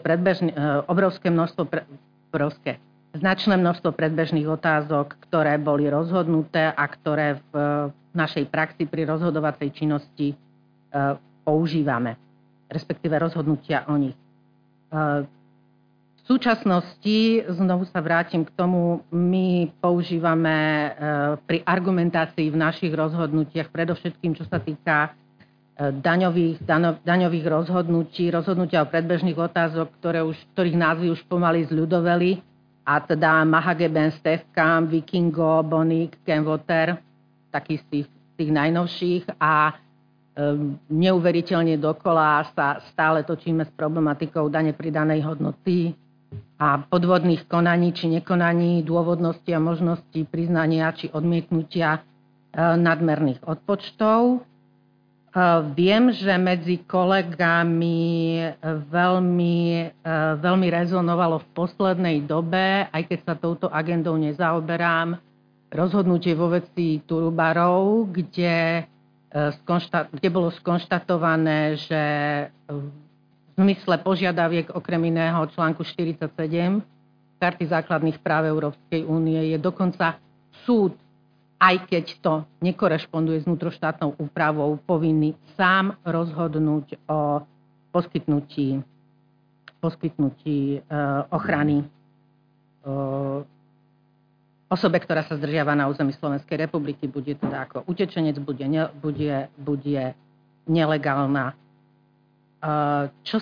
značné množstvo predbežných otázok, ktoré boli rozhodnuté a ktoré v našej praxi pri rozhodovacej činnosti používame, respektíve rozhodnutia o nich. V súčasnosti, znovu sa vrátim k tomu, my používame pri argumentácii v našich rozhodnutiach, predovšetkým čo sa týka daňových rozhodnutí, rozhodnutia o predbežných otázok, ktorých názvy už pomaly zľudoveli, a teda Mahageben, Stefkam, Vikingo, Bonik, Kenwater, takých z tých najnovších, a neuveriteľne dokola sa stále točíme s problematikou dane pridanej hodnoty a podvodných konaní či nekonaní, dôvodnosti a možnosti priznania či odmietnutia nadmerných odpočtov. Viem, že medzi kolegami veľmi rezonovalo v poslednej dobe, aj keď sa touto agendou nezaoberám, rozhodnutie vo veci Turubarov, kde bolo skonštatované, že v zmysle požiadaviek okrem iného článku 47 Charty základných práv Európskej únie je dokonca súd, aj keď to nekorešponduje s vnútroštátnou úpravou, povinný sám rozhodnúť o poskytnutí ochrany osobe, ktorá sa zdržiava na území Slovenskej republiky, bude teda ako utečenec, bude nelegálna. Čo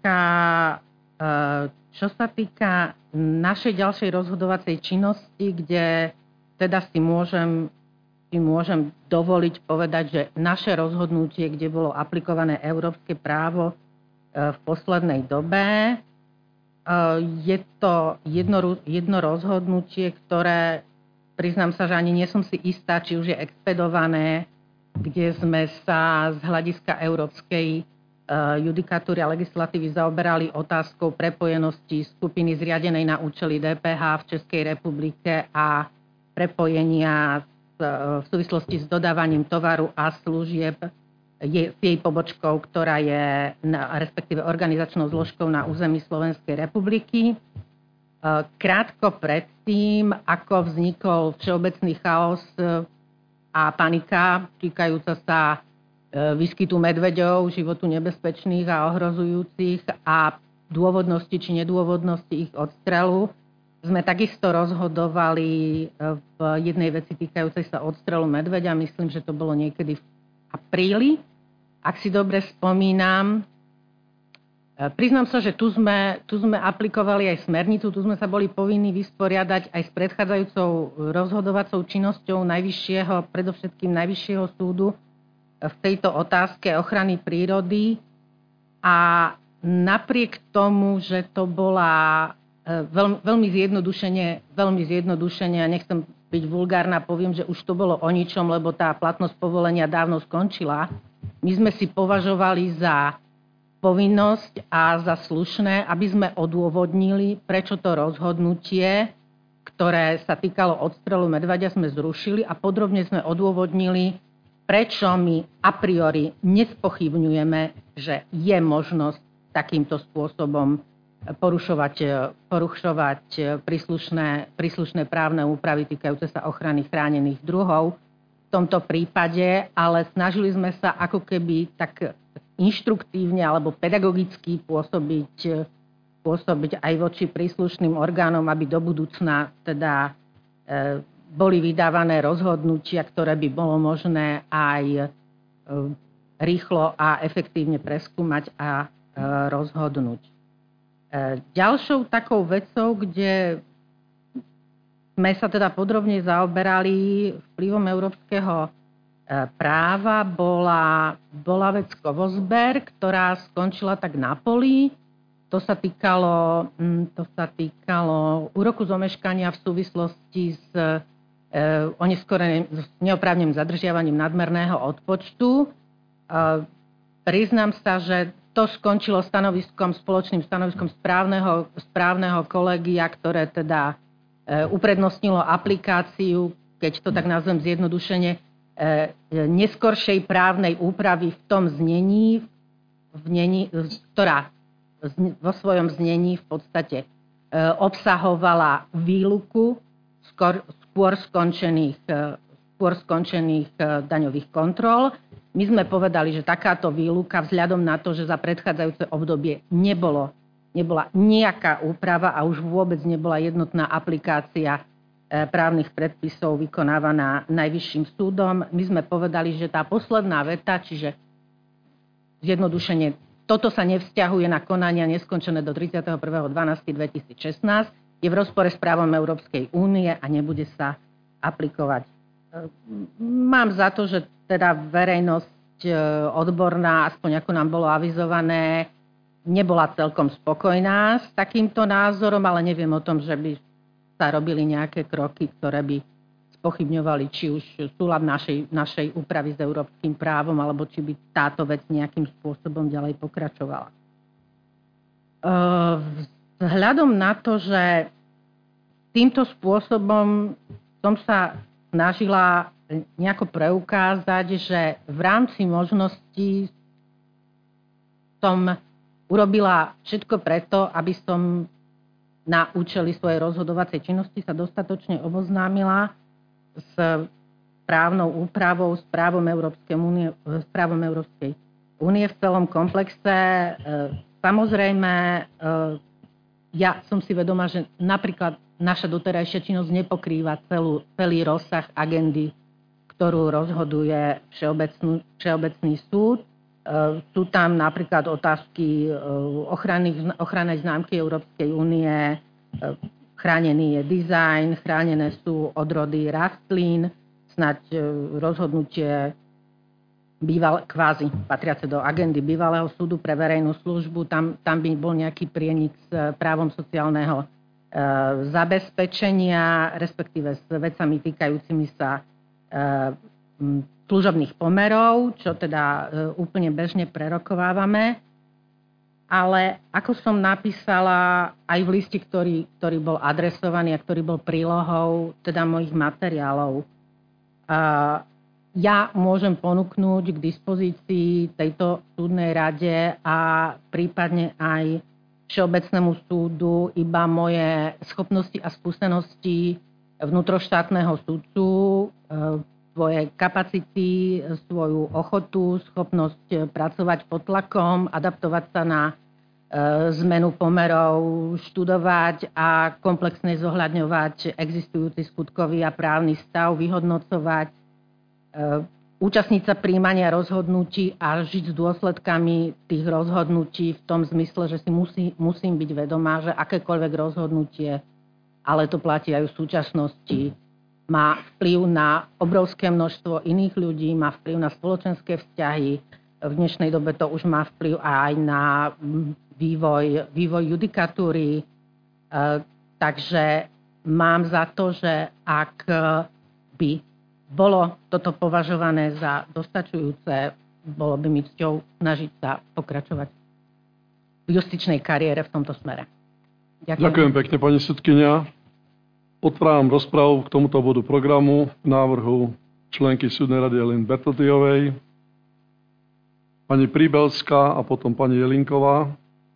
sa týka našej ďalšej rozhodovacej činnosti, kde teda si môžem dovoliť povedať, že naše rozhodnutie, kde bolo aplikované európske právo v poslednej dobe, je to jedno rozhodnutie, ktoré, priznám sa, že ani nie som si istá, či už je expedované, kde sme sa z hľadiska európskej judikatúry a legislatívy zaoberali otázkou prepojenosti skupiny zriadenej na účely DPH v Českej republike a prepojenia v súvislosti s dodávaním tovaru a služieb s jej pobočkou, ktorá je respektíve organizačnou zložkou na území Slovenskej republiky. Krátko predtým, ako vznikol všeobecný chaos a panika týkajúca sa výskytu medveďov, životu nebezpečných a ohrozujúcich a dôvodnosti či nedôvodnosti ich odstrelu, sme takisto rozhodovali v jednej veci týkajúcej sa odstrelu medveďa. Myslím, že to bolo niekedy v apríli. Ak si dobre spomínam, priznám sa, že tu sme aplikovali aj smernicu, tu sme sa boli povinní vysporiadať aj s predchádzajúcou rozhodovacou činnosťou predovšetkým Najvyššieho súdu v tejto otázke ochrany prírody. A napriek tomu, že to bola veľmi zjednodušene, a nechcem byť vulgárna, poviem, že už to bolo o ničom, lebo tá platnosť povolenia dávno skončila. My sme si považovali za povinnosť a za slušné, aby sme odôvodnili, prečo to rozhodnutie, ktoré sa týkalo odstrelu medveďa, sme zrušili a podrobne sme odôvodnili, prečo my a priori nespochybňujeme, že je možnosť takýmto spôsobom porušovať príslušné právne úpravy týkajúce sa ochrany chránených druhov v tomto prípade, ale snažili sme sa ako keby tak inštruktívne alebo pedagogicky pôsobiť aj voči príslušným orgánom, aby do budúcna teda boli vydávané rozhodnutia, ktoré by bolo možné aj rýchlo a efektívne preskúmať a rozhodnúť. Ďalšou takou vecou, kde sme sa teda podrobne zaoberali vplyvom európskeho práva, bola vec kovozber, ktorá skončila tak na poli. To sa týkalo úroku z omeškania v súvislosti s neoprávneným zadržiavaním nadmerného odpočtu. Priznám sa, že to skončilo spoločným stanoviskom správneho kolegia, ktoré teda uprednostnilo aplikáciu, keď to tak nazvem zjednodušene, neskoršej právnej úpravy v tom znení, ktorá vo svojom znení v podstate obsahovala výluku skôr skončených daňových kontrol. My sme povedali, že takáto výluka vzhľadom na to, že za predchádzajúce obdobie nebola nejaká úprava a už vôbec nebola jednotná aplikácia právnych predpisov vykonávaná Najvyšším súdom. My sme povedali, že tá posledná veta, čiže zjednodušene, toto sa nevzťahuje na konania neskončené do 31.12.2016, je v rozpore s právom Európskej únie a nebude sa aplikovať. Mám za to, že teda verejnosť odborná, aspoň ako nám bolo avizované, nebola celkom spokojná s takýmto názorom, ale neviem o tom, že by sa robili nejaké kroky, ktoré by spochybňovali či už súlad našej úpravy s európskym právom, alebo či by táto vec nejakým spôsobom ďalej pokračovala. Vzhľadom na to, že týmto spôsobom som sa snažila nejako preukázať, že v rámci možností som urobila všetko preto, aby som na účely svojej rozhodovacej činnosti sa dostatočne oboznámila s právnou úpravou, s právom Európskej únie v celom komplexe. Samozrejme, ja som si vedomá, že napríklad naša doterajšia činnosť nepokrýva celý rozsah agendy, ktorú rozhoduje Všeobecný súd. Sú tam napríklad otázky ochrannej známky Európskej únie, chránený je dizajn, chránené sú odrody rastlín, snáď rozhodnutie kvázi patriace do agendy bývalého súdu pre verejnú službu. Tam by bol nejaký prienik s právom sociálneho zabezpečenia, respektíve s vecami týkajúcimi sa služobných pomerov, čo teda úplne bežne prerokovávame. ale ako som napísala aj v liste, ktorý bol adresovaný a ktorý bol prílohou teda mojich materiálov, ja môžem ponúknuť k dispozícii tejto súdnej rade a prípadne aj Všeobecnému súdu iba moje schopnosti a skúsenosti vnútroštátneho sudcu, svoje kapacity, svoju ochotu, schopnosť pracovať pod tlakom, adaptovať sa na zmenu pomerov, študovať a komplexne zohľadňovať existujúci skutkový a právny stav, vyhodnocovať, účastniť sa príjmania rozhodnutí a žiť s dôsledkami tých rozhodnutí v tom zmysle, že si musím byť vedomá, že akékoľvek rozhodnutie, ale to platí aj v súčasnosti, má vplyv na obrovské množstvo iných ľudí, má vplyv na spoločenské vzťahy. V dnešnej dobe to už má vplyv aj na vývoj judikatúry. Takže mám za to, že ak by bolo toto považované za dostačujúce, bolo by mi cťou snažiť sa pokračovať v justičnej kariére v tomto smere. Ďakujem pekne, pani sudkynia. Otváram rozpravu k tomuto bodu programu k návrhu členky súdnej rady Eleny Bertotiovej, pani Príbelská a potom pani Jelinková.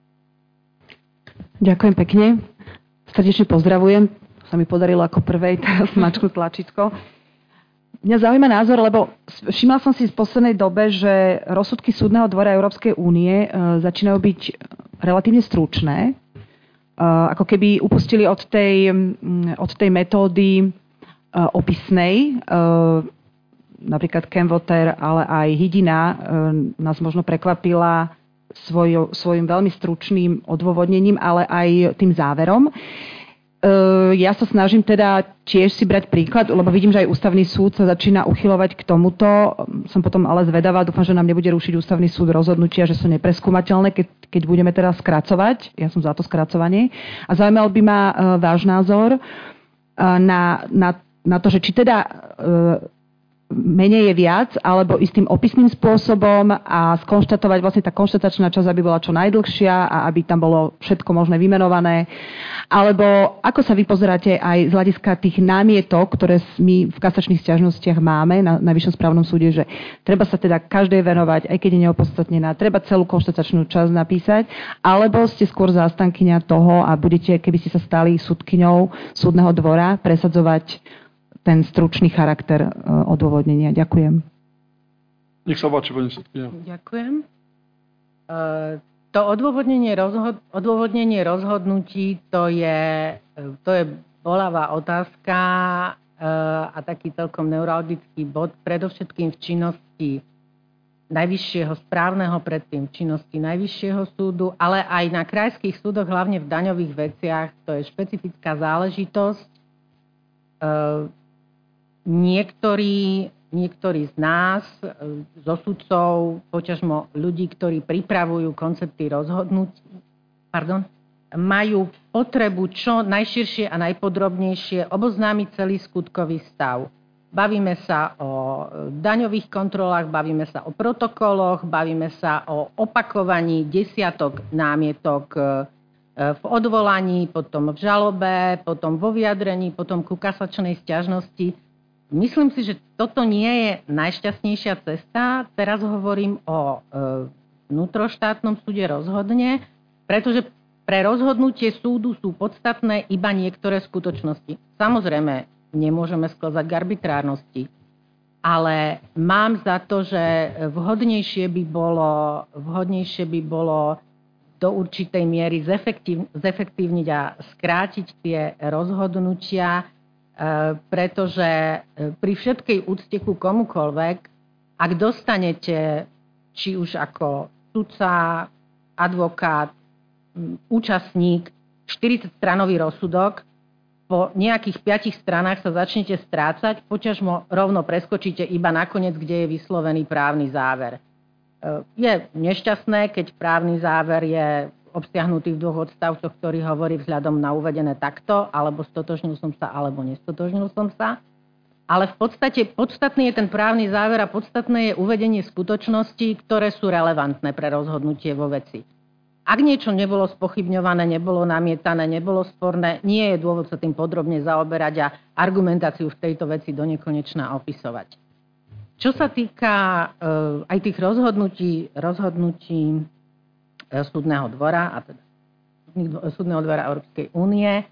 Ďakujem pekne. Srdečne pozdravujem. Sa mi podarilo ako prvej teraz mačknúť tlačítko. Mňa zaujíma názor, lebo všimla som si v poslednej dobe, že rozsudky Súdneho dvora Európskej únie začínajú byť relatívne stručné. Ako keby upustili od tej metódy opisnej. Napríklad Kemvoter, ale aj Hydina nás možno prekvapila svojim veľmi stručným odôvodnením, ale aj tým záverom. Ja sa snažím teda tiež si brať príklad, lebo vidím, že aj ústavný súd sa začína uchyľovať k tomuto. Som potom ale zvedavá, dúfam, že nám nebude rušiť ústavný súd rozhodnutia, že sú nepreskúmateľné, keď budeme teda skracovať. Ja som za to skracovanie. A zaujímal by ma váš názor na to, že či teda menej je viac, alebo istým opisným spôsobom a skonštatovať vlastne tá konštatačná časť, aby bola čo najdlhšia a aby tam bolo všetko možné vymenované. Alebo ako sa vy pozeráte aj z hľadiska tých námietok, ktoré my v kasačných sťažnostiach máme na Najvyššom správnom súde, že treba sa teda každej venovať, aj keď je neopodstatnená, treba celú konštatačnú časť napísať, alebo ste skôr zástankyňa toho a budete, keby ste sa stali súdkyňou Súdneho dvora, presadzovať ten stručný charakter odôvodnenia. Ďakujem. Nech sa páči, pani sudkyňa. Ďakujem. To odôvodnenie rozhodnutí, to je bolavá otázka a taký celkom neuralgický bod, predovšetkým v činnosti Najvyššieho správneho, predtým v činnosti Najvyššieho súdu, ale aj na krajských súdoch, hlavne v daňových veciach, to je špecifická záležitosť. Niektorí z nás, zo sudcov, poťažmo ľudí, ktorí pripravujú koncepty rozhodnutí, majú potrebu čo najširšie a najpodrobnejšie oboznámiť celý skutkový stav. Bavíme sa o daňových kontrolách, bavíme sa o protokoloch, bavíme sa o opakovaní desiatok námietok v odvolaní, potom v žalobe, potom vo vyjadrení, potom ku kasačnej sťažnosti. Myslím si, že toto nie je najšťastnejšia cesta. Teraz hovorím o vnútroštátnom súde rozhodne, pretože pre rozhodnutie súdu sú podstatné iba niektoré skutočnosti. Samozrejme, nemôžeme sklzať k arbitrárnosti, ale mám za to, že vhodnejšie by bolo do určitej miery zefektívniť a skrátiť tie rozhodnutia, pretože pri všetkej úcte ku komukoľvek, ak dostanete či už ako sudca, advokát, účastník 40-stranový rozsudok, po nejakých 5 stranách sa začnete strácať, poťažmo rovno preskočíte iba nakoniec, kde je vyslovený právny záver. Je nešťastné, keď právny záver je obsiahnutý v 2 odstavcoch, ktorý hovorí vzhľadom na uvedené takto, alebo stotožnil som sa, alebo nestotožnil som sa. Ale v podstate podstatný je ten právny záver a podstatné je uvedenie skutočností, ktoré sú relevantné pre rozhodnutie vo veci. Ak niečo nebolo spochybňované, nebolo namietané, nebolo sporné, nie je dôvod sa tým podrobne zaoberať a argumentáciu v tejto veci do nekonečna opisovať. Čo sa týka aj tých rozhodnutí súdneho dvora, a teda súdneho dvora Európskej únie,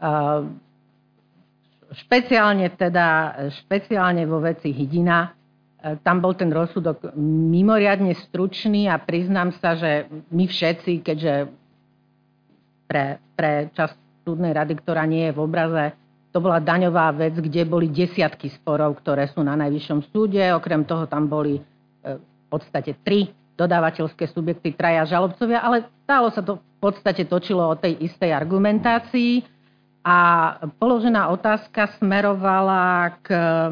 špeciálne vo veci Hydina, tam bol ten rozsudok mimoriadne stručný a priznám sa, že my všetci, keďže pre časť súdnej rady, ktorá nie je v obraze, to bola daňová vec, kde boli desiatky sporov, ktoré sú na Najvyššom súde. Okrem toho tam boli v podstate 3 dodávateľské subjekty, 3 žalobcovia, ale stálo sa to v podstate točilo o tej istej argumentácii a položená otázka smerovala k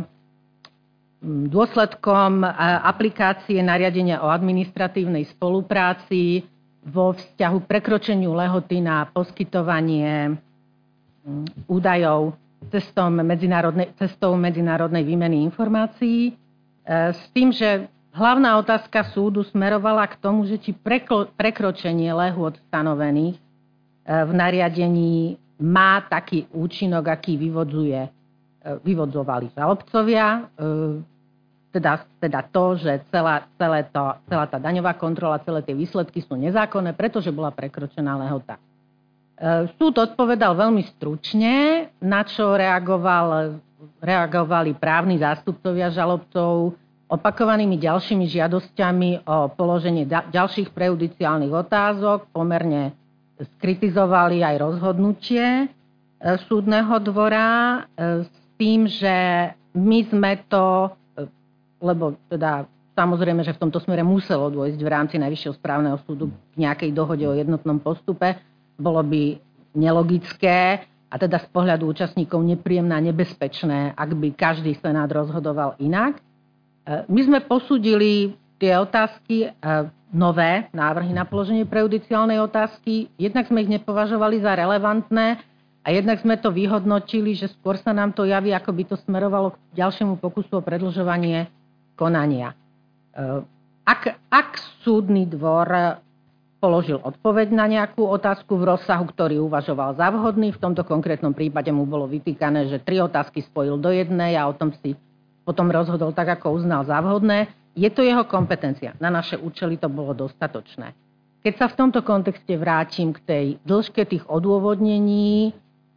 dôsledkom aplikácie nariadenia o administratívnej spolupráci vo vzťahu prekročeniu lehoty na poskytovanie údajov cestou medzinárodnej výmeny informácií. S tým, že hlavná otázka súdu smerovala k tomu, že či prekročenie lehôt stanovených v nariadení má taký účinok, aký vyvodzovali žalobcovia. Teda to, že celá tá daňová kontrola, celé tie výsledky sú nezákonné, pretože bola prekročená lehota. Súd odpovedal veľmi stručne, na čo reagovali právni zástupcovia žalobcov opakovanými ďalšími žiadosťami o položenie ďalších prejudiciálnych otázok, pomerne skritizovali aj rozhodnutie súdneho dvora s tým, že my sme to, lebo teda samozrejme, že v tomto smere muselo dôjsť v rámci Najvyššieho správneho súdu k nejakej dohode o jednotnom postupe, bolo by nelogické a teda z pohľadu účastníkov nepríjemné a nebezpečné, ak by každý senát rozhodoval inak. My sme posúdili tie otázky, nové návrhy na položenie prejudiciálnej otázky, jednak sme ich nepovažovali za relevantné a jednak sme to vyhodnotili, že skôr sa nám to javí, ako by to smerovalo k ďalšiemu pokusu o predĺžovanie konania. Ak súdny dvor položil odpoveď na nejakú otázku v rozsahu, ktorý uvažoval za vhodný, v tomto konkrétnom prípade mu bolo vytýkané, že 3 otázky spojil do jednej a o tom si potom rozhodol tak, ako uznal za vhodné. Je to jeho kompetencia. Na naše účely to bolo dostatočné. Keď sa v tomto kontexte vrátim k tej dĺžke tých odôvodnení,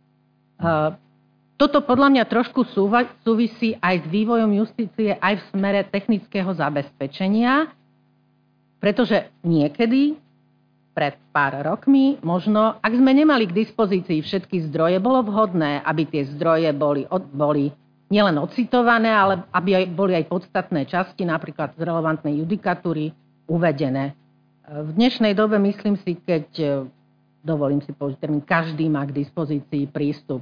toto podľa mňa trošku súvisí aj s vývojom justície, aj v smere technického zabezpečenia, pretože niekedy, pred pár rokmi, možno, ak sme nemali k dispozícii všetky zdroje, bolo vhodné, aby tie zdroje boli nielen ocitované, ale aby boli aj podstatné časti, napríklad z relevantnej judikatúry, uvedené. V dnešnej dobe, myslím si, keď, dovolím si použiť termín, každý má k dispozícii prístup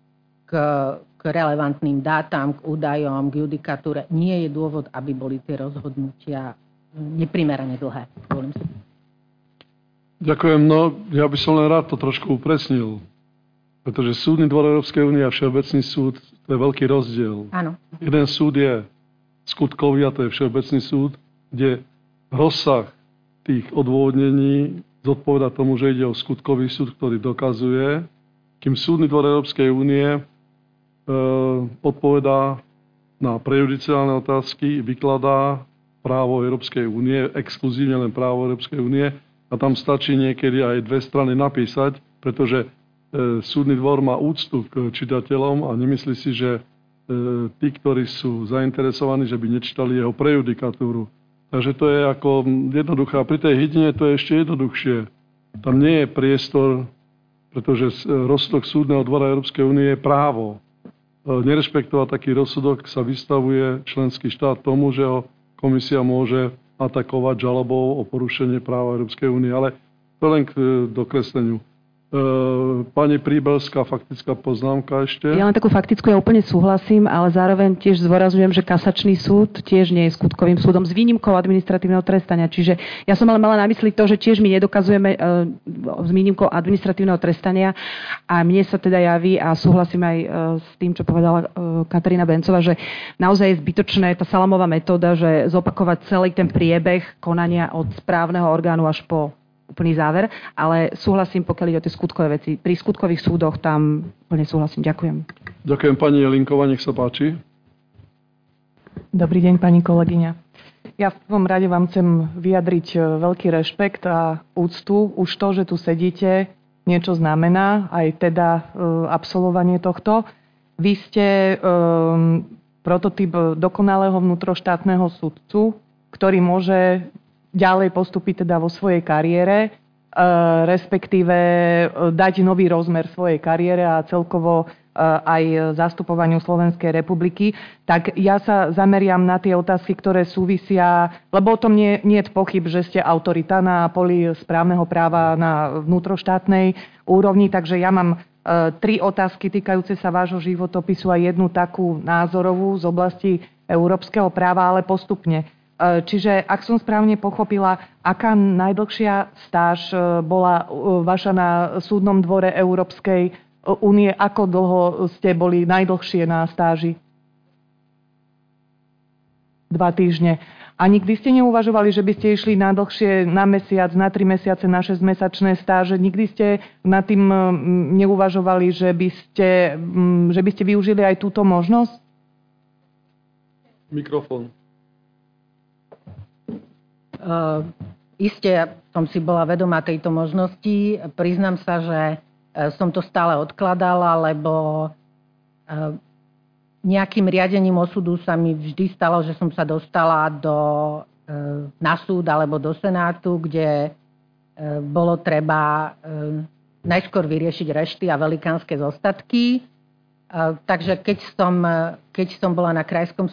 k relevantným dátam, k údajom, k judikatúre, nie je dôvod, aby boli tie rozhodnutia neprimerane dlhé. Dovolím si. Ďakujem. No, ja by som len rád to trošku upresnil. Pretože Súdny dvor Európskej únie a Všeobecný súd, to je veľký rozdiel. Áno. Jeden súd je skutkový, a to je Všeobecný súd, kde rozsah tých odôvodnení zodpovedá tomu, že ide o skutkový súd, ktorý dokazuje, kým Súdny dvor Európskej únie odpovedá na prejudiciálne otázky, vykladá právo Európskej únie, exkluzívne len právo Európskej únie, a tam stačí niekedy aj 2 strany napísať, pretože súdny dvor má úctu k čitateľom a nemyslí si, že tí, ktorí sú zainteresovaní, že by nečítali jeho prejudikatúru. Takže to je ako jednoduché. A pri tej Hydine to je ešte jednoduchšie. Tam nie je priestor, pretože rozsudok Súdneho dvora Európskej únie je právo. Nerešpektovať taký rozsudok sa vystavuje členský štát tomu, že ho komisia môže atakovať žalobou o porušenie práva Európskej únie. Ale to len k dokresleniu. Pani Príbelská, faktická poznámka ešte. Ja len takú faktickú, ja úplne súhlasím, ale zároveň tiež zdôrazňujem, že kasačný súd tiež nie je skutkovým súdom s výnimkou administratívneho trestania. Čiže ja som ale mala na mysli to, že tiež my nedokazujeme s výnimkou administratívneho trestania a mne sa teda javí a súhlasím aj s tým, čo povedala Katarína Bencová, že naozaj je zbytočné tá salamová metóda, že zopakovať celý ten priebeh konania od správneho orgánu až po úplný záver, ale súhlasím, pokiaľ ide o tie skutkové veci. Pri skutkových súdoch tam úplne súhlasím. Ďakujem. Ďakujem pani Jelinková, nech sa páči. Dobrý deň, pani kolegyňa. Ja v prvom rade vám chcem vyjadriť veľký rešpekt a úctu. Už to, že tu sedíte, niečo znamená, aj teda absolvovanie tohto. Vy ste prototyp dokonalého vnútroštátneho sudcu, ktorý môže ďalej postúpiť teda vo svojej kariére, respektíve dať nový rozmer svojej kariére a celkovo aj zastupovaniu Slovenskej republiky, tak ja sa zameriam na tie otázky, ktoré súvisia, lebo o tom nie je pochyb, že ste autorita na poli správneho práva na vnútroštátnej úrovni, takže ja mám 3 otázky týkajúce sa vášho životopisu a jednu takú názorovú z oblasti európskeho práva, ale postupne. Čiže, ak som správne pochopila, aká najdlhšia stáž bola vaša na súdnom dvore Európskej únie, ako dlho ste boli najdlhšie na stáži? 2 týždne. A nikdy ste neuvažovali, že by ste išli na dlhšie, na mesiac, na 3 mesiace, na 6-mesačné stáže? Nikdy ste nad tým neuvažovali, že by ste využili aj túto možnosť? Mikrofón. Isté som si bola vedomá tejto možnosti. Priznám sa, že som to stále odkladala, lebo nejakým riadením osudu sa mi vždy stalo, že som sa dostala na súd alebo do Senátu, kde bolo treba najskôr vyriešiť rešty a velikánske zostatky. Takže keď som bola na krajskom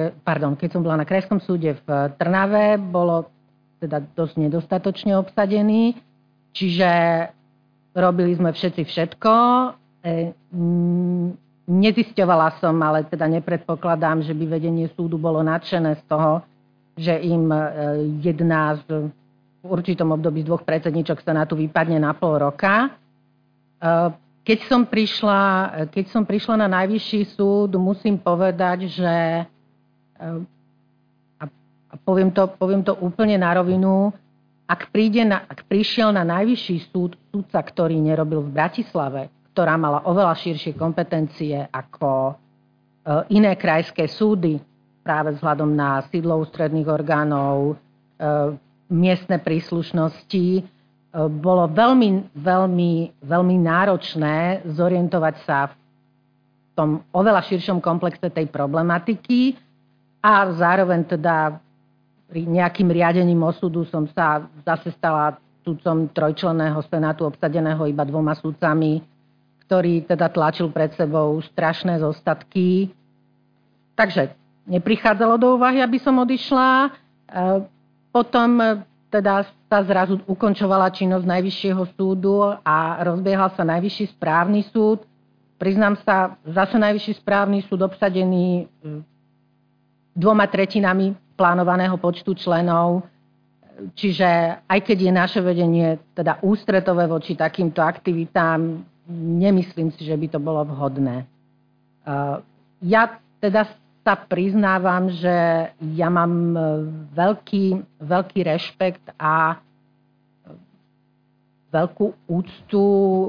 súde v Trnave, bolo teda dosť nedostatočne obsadený, čiže robili sme všetci všetko. Nezisťovala som, ale teda nepredpokladám, že by vedenie súdu bolo nadšené z toho, že im jedna v určitom období z 2 predsedníčok Senátu vypadne na pol roka. Keď som prišla na Najvyšší súd, musím povedať, že a poviem to úplne na rovinu, ak prišiel na Najvyšší súd sudca, ktorý nerobil v Bratislave, ktorá mala oveľa širšie kompetencie ako iné krajské súdy, práve vzhľadom na sídlo ústredných orgánov, miestne príslušnosti, bolo veľmi, veľmi, veľmi náročné zorientovať sa v tom oveľa širšom komplexe tej problematiky a zároveň teda nejakým riadením osudu som sa zase stala sudcom 3-členného senátu obsadeného iba 2 sudcami, ktorý teda tlačil pred sebou strašné zostatky. Takže neprichádzalo do úvahy, aby som odišla. Potom teda sa zrazu ukončovala činnosť Najvyššieho súdu a rozbiehal sa Najvyšší správny súd. Priznám sa, zase Najvyšší správny súd obsadený 2/3 plánovaného počtu členov. Čiže aj keď je naše vedenie teda ústretové voči takýmto aktivitám, nemyslím si, že by to bolo vhodné. Ja teda sa priznávam, že ja mám veľký rešpekt a veľkú úctu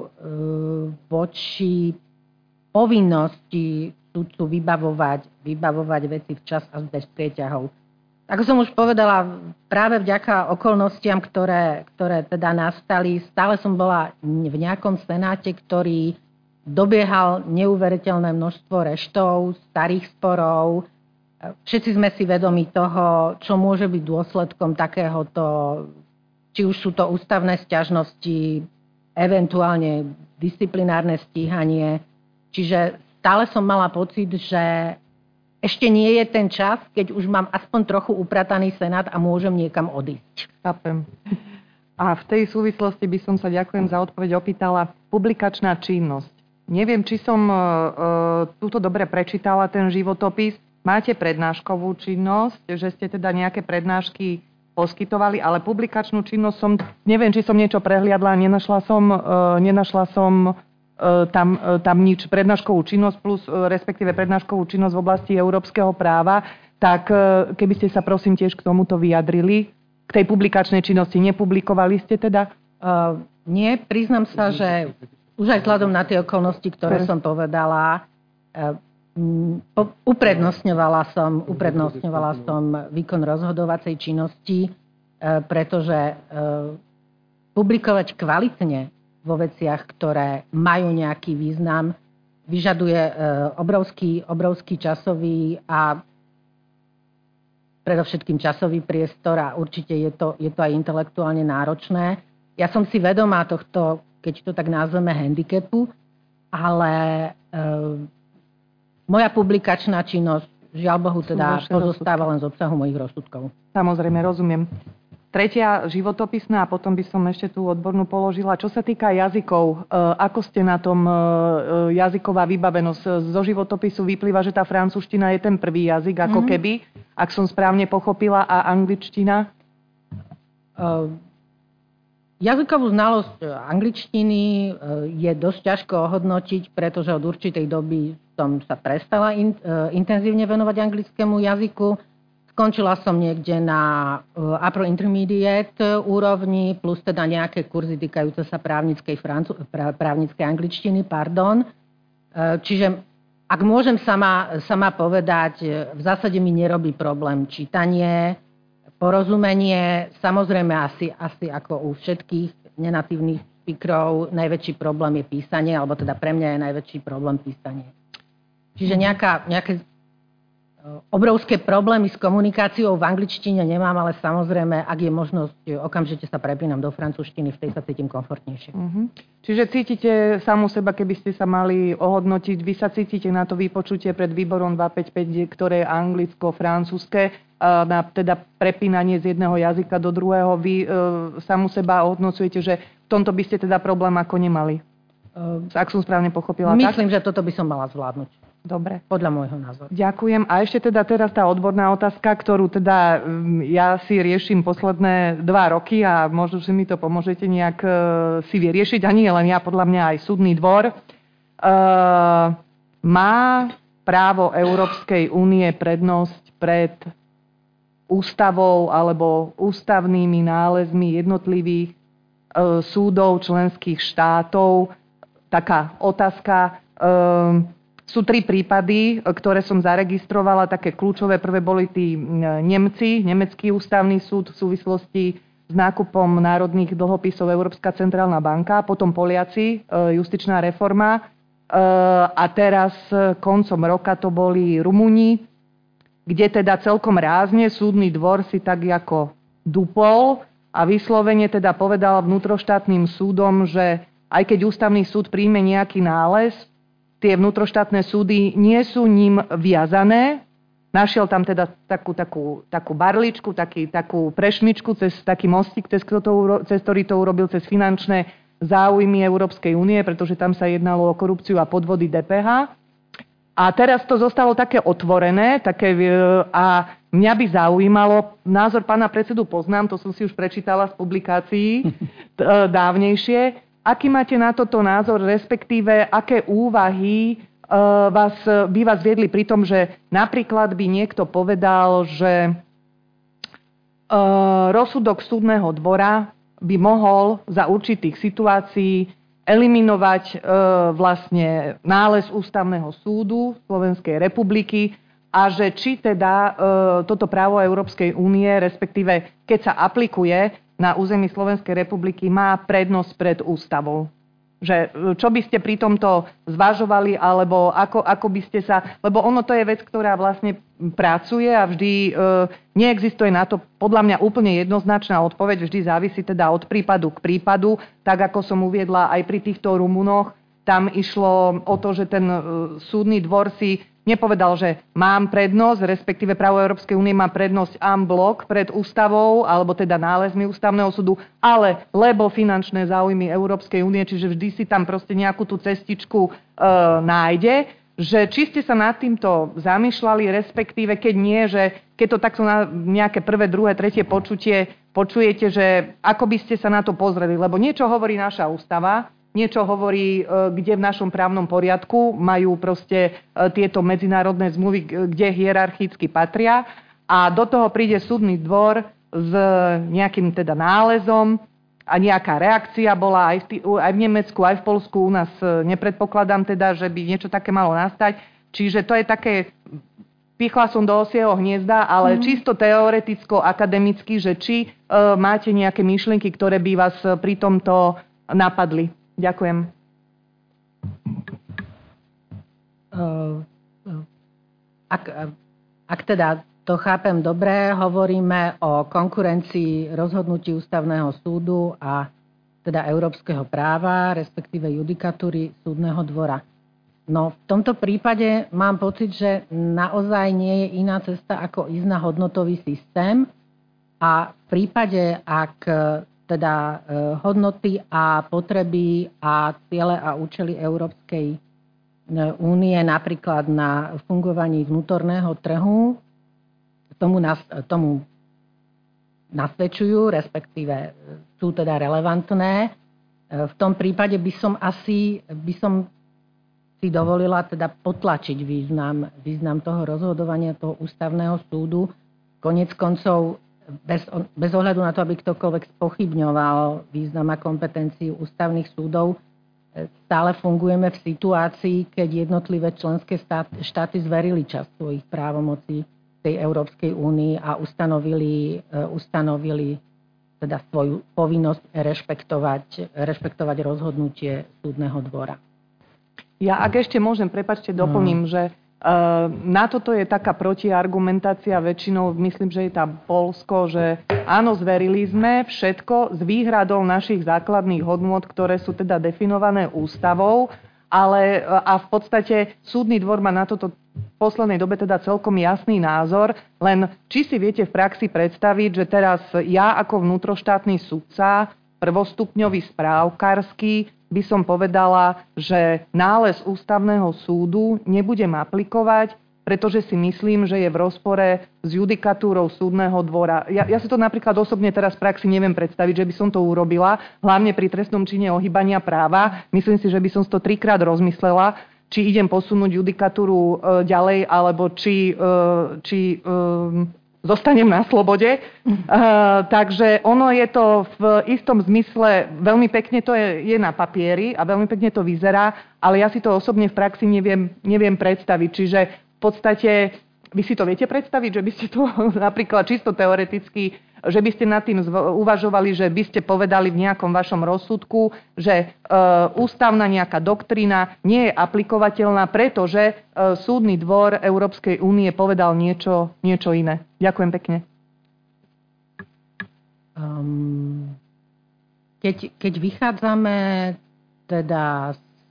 voči povinnosti sudcu vybavovať veci včas a bez prieťahov. Ako som už povedala, práve vďaka okolnostiam, ktoré teda nastali, stále som bola v nejakom senáte, ktorý dobiehal neuveriteľné množstvo reštov, starých sporov. Všetci sme si vedomi toho, čo môže byť dôsledkom takéhoto, či už sú to ústavné sťažnosti, eventuálne disciplinárne stíhanie. Čiže stále som mala pocit, že ešte nie je ten čas, keď už mám aspoň trochu uprataný senát a môžem niekam odísť. Chápem. A v tej súvislosti by som sa, ďakujem za odpoveď, opýtala publikačná činnosť. Neviem, či som túto dobre prečítala, ten životopis. Máte prednáškovú činnosť, že ste teda nejaké prednášky poskytovali, ale publikačnú činnosť neviem, či som niečo prehliadla, nenašla som tam nič. Prednáškovú činnosť plus respektíve prednáškovú činnosť v oblasti európskeho práva, tak keby ste sa prosím tiež k tomuto vyjadrili. k tej publikačnej činnosti? Nepublikovali ste teda? Nie, priznám sa, že už aj vzhľadom na tie okolnosti, ktoré som povedala, uprednostňovala som výkon rozhodovacej činnosti, pretože publikovať kvalitne vo veciach, ktoré majú nejaký význam, vyžaduje obrovský časový a predovšetkým časový priestor a určite je to aj intelektuálne náročné. Ja som si vedomá tohto, keď to tak nazveme, handicapu, ale moja publikačná činnosť, žiaľ Bohu, teda pozostáva len z obsahu mojich rozsudkov. Samozrejme, rozumiem. Tretia životopisná a potom by som ešte tú odbornú položila. Čo sa týka jazykov, ako ste na tom jazyková vybavenosť? Zo životopisu vyplýva, že tá francúzština je ten prvý jazyk, ako keby, ak som správne pochopila, a angličtina? Jazykovú znalosť angličtiny je dosť ťažko ohodnotiť, pretože od určitej doby som sa prestala intenzívne venovať anglickému jazyku. Skončila som niekde na upper intermediate úrovni, plus teda nejaké kurzy týkajúce sa právnickej angličtiny, pardon. Čiže ak môžem sama povedať, v zásade mi nerobí problém čítanie, porozumenie, samozrejme asi ako u všetkých nenatívnych speakerov najväčší problém je písanie, alebo teda pre mňa je najväčší problém písanie. Čiže nejaké obrovské problémy s komunikáciou v angličtine nemám, ale samozrejme, ak je možnosť, okamžite sa prepínam do francúzštiny, v tej sa cítim komfortnejšie. Čiže cítite samu seba, keby ste sa mali ohodnotiť, vy sa cítite na to vypočutie pred výborom 255, ktoré je anglicko-francúzske, na teda prepínanie z jedného jazyka do druhého. Vy samu seba ohodnocujete, že v tomto by ste teda problém ako nemali. Ak som správne pochopila. Myslím, že toto by som mala zvládnuť. Dobre. Podľa môjho názoru. Ďakujem. A ešte teda teraz tá odborná otázka, ktorú teda ja si riešim posledné 2 roky a možno, že mi to pomôžete nejak si vyriešiť. A nie len ja, podľa mňa aj súdny dvor. Má právo Európskej únie prednosť pred ústavou alebo ústavnými nálezmi jednotlivých súdov členských štátov? Taká otázka. Sú 3 prípady, ktoré som zaregistrovala, také kľúčové. Prvé boli tí Nemci, Nemecký ústavný súd v súvislosti s nákupom národných dlhopisov Európska centrálna banka, potom Poliaci, justičná reforma a teraz koncom roka to boli Rumúni, kde teda celkom rázne súdny dvor si tak ako dupol a vyslovene teda povedal vnútroštátnym súdom, že aj keď ústavný súd príjme nejaký nález, tie vnútroštátne súdy nie sú ním viazané. Našiel tam teda takú barličku, takú prešmičku, taký mostík, cez ktorý to urobil, cez finančné záujmy Európskej únie, pretože tam sa jednalo o korupciu a podvody DPH. A teraz to zostalo také otvorené, a mňa by zaujímalo, názor pána predsedu poznám, to som si už prečítala z publikácií dávnejšie. Aký máte na toto názor, respektíve aké úvahy by vás viedli pri tom, že napríklad by niekto povedal, že rozsudok súdneho dvora by mohol za určitých situácií eliminovať vlastne nález Ústavného súdu Slovenskej republiky a že či teda toto právo Európskej únie, respektíve keď sa aplikuje na území Slovenskej republiky, má prednosť pred ústavou. Že, čo by ste pri tomto zvažovali, alebo ako by ste sa... Lebo ono to je vec, ktorá vlastne pracuje a vždy neexistuje na to podľa mňa úplne jednoznačná odpoveď, vždy závisí teda od prípadu k prípadu. Tak ako som uviedla aj pri týchto Rumunoch, tam išlo o to, že ten súdny dvor si nepovedal, že mám prednosť, respektíve právo Európskej únie má prednosť en bloc pred ústavou, alebo teda nálezmi ústavného súdu, ale lebo finančné záujmy Európskej únie, čiže vždy si tam proste nejakú tú cestičku nájde, že či ste sa nad týmto zamýšľali, respektíve keď nie, že keď to takto na nejaké prvé, druhé, tretie počujete, že ako by ste sa na to pozreli, lebo niečo hovorí naša ústava, niečo hovorí, kde v našom právnom poriadku majú proste tieto medzinárodné zmluvy, kde hierarchicky patria. A do toho príde súdny dvor s nejakým teda nálezom a nejaká reakcia bola aj v Nemecku, aj v Poľsku. U nás nepredpokladám teda, že by niečo také malo nastať. Čiže to je také, pichla som do osieho hniezda, ale čisto teoreticko-akademicky, že či máte nejaké myšlienky, ktoré by vás pri tomto napadli. Ďakujem. Ak teda to chápem dobre, hovoríme o konkurencii rozhodnutí Ústavného súdu a teda európskeho práva, respektíve judikatúry súdneho dvora. No v tomto prípade mám pocit, že naozaj nie je iná cesta, ako ísť na hodnotový systém. A v prípade, ak teda hodnoty a potreby a ciele a účely Európskej únie napríklad na fungovaní vnútorného trhu tomu nasvedčujú, respektíve sú teda relevantné. V tom prípade by som si dovolila teda potlačiť význam toho rozhodovania toho ústavného súdu. Koniec koncov, bez ohľadu na to, aby ktokoľvek spochybňoval význam a kompetenciu ústavných súdov, stále fungujeme v situácii, keď jednotlivé členské štáty zverili časť svojich právomocí tej Európskej únii a ustanovili teda svoju povinnosť rešpektovať rozhodnutie súdneho dvora. Ja, ak ešte môžem, prepáčte, doplním, že na toto je taká protiargumentácia väčšinou, myslím, že je tam Poľsko, že áno, zverili sme všetko s výhradou našich základných hodnôt, ktoré sú teda definované ústavou, a v podstate súdny dvor má na toto v poslednej dobe teda celkom jasný názor, len či si viete v praxi predstaviť, že teraz ja ako vnútroštátny sudca, prvostupňový správkarský, by som povedala, že nález ústavného súdu nebudem aplikovať, pretože si myslím, že je v rozpore s judikatúrou súdneho dvora. Ja si to napríklad osobne teraz v praxi neviem predstaviť, že by som to urobila, hlavne pri trestnom čine ohýbania práva. Myslím si, že by som to 3-krát rozmyslela, či idem posunúť judikatúru ďalej, alebo či zostanem na slobode. Takže ono je to v istom zmysle, veľmi pekne to je na papieri a veľmi pekne to vyzerá, ale ja si to osobne v praxi neviem predstaviť. Čiže v podstate, vy si to viete predstaviť, že by ste to napríklad čisto teoreticky, že by ste nad tým uvažovali, že by ste povedali v nejakom vašom rozsudku, že ústavná nejaká doktrína nie je aplikovateľná, pretože súdny dvor Európskej únie povedal niečo iné. Ďakujem pekne. Keď vychádzame teda z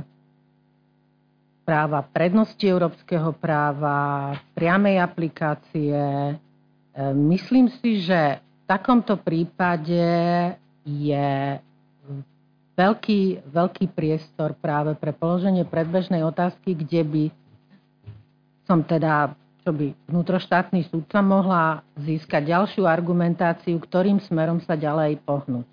práva prednosti európskeho práva, priamej aplikácie, myslím si, že v takomto prípade je veľký priestor práve pre položenie predbežnej otázky, kde by som teda, čo by vnútroštátny súdca mohla získať ďalšiu argumentáciu, ktorým smerom sa ďalej pohnúť.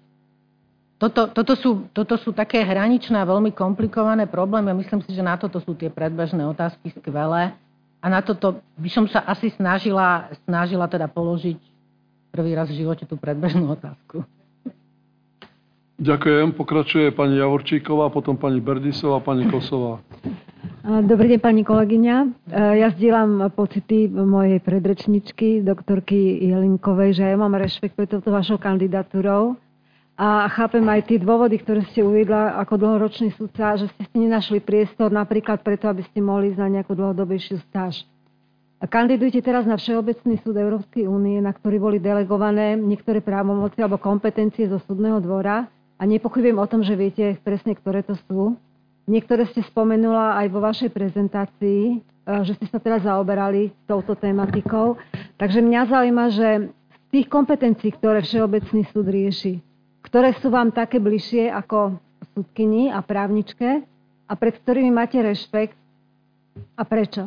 Toto sú také hraničné a veľmi komplikované problémy. Myslím si, že na toto sú tie predbežné otázky skvelé. A na toto by som sa asi snažila teda položiť prvý raz v živote tú predbežnú otázku. Ďakujem. Pokračuje pani Javorčíková, potom pani Berdisová a pani Kosová. Dobrý deň, pani kolegyňa. Ja zdieľam pocity mojej predrečničky, doktorky Jelinkovej, že ja mám rešpekt pre touto vašou kandidatúrou. A chápem aj tie dôvody, ktoré ste uviedla ako dlhoročný sudca, že ste si nenašli priestor napríklad preto, aby ste mohli ísť na nejakú dlhodobejšiu stáž. A kandidujete teraz na Všeobecný súd Európskej únie, na ktorý boli delegované niektoré právomoci alebo kompetencie zo súdneho dvora. A nepochybujem o tom, že viete presne, ktoré to sú. Niektoré ste spomenula aj vo vašej prezentácii, že ste sa teraz zaoberali touto tematikou. Takže mňa zaujíma, že z tých kompetencií, ktoré Všeobecný súd rieši, ktoré sú vám také bližšie ako sudkyni a právničke a pred ktorými máte rešpekt a prečo?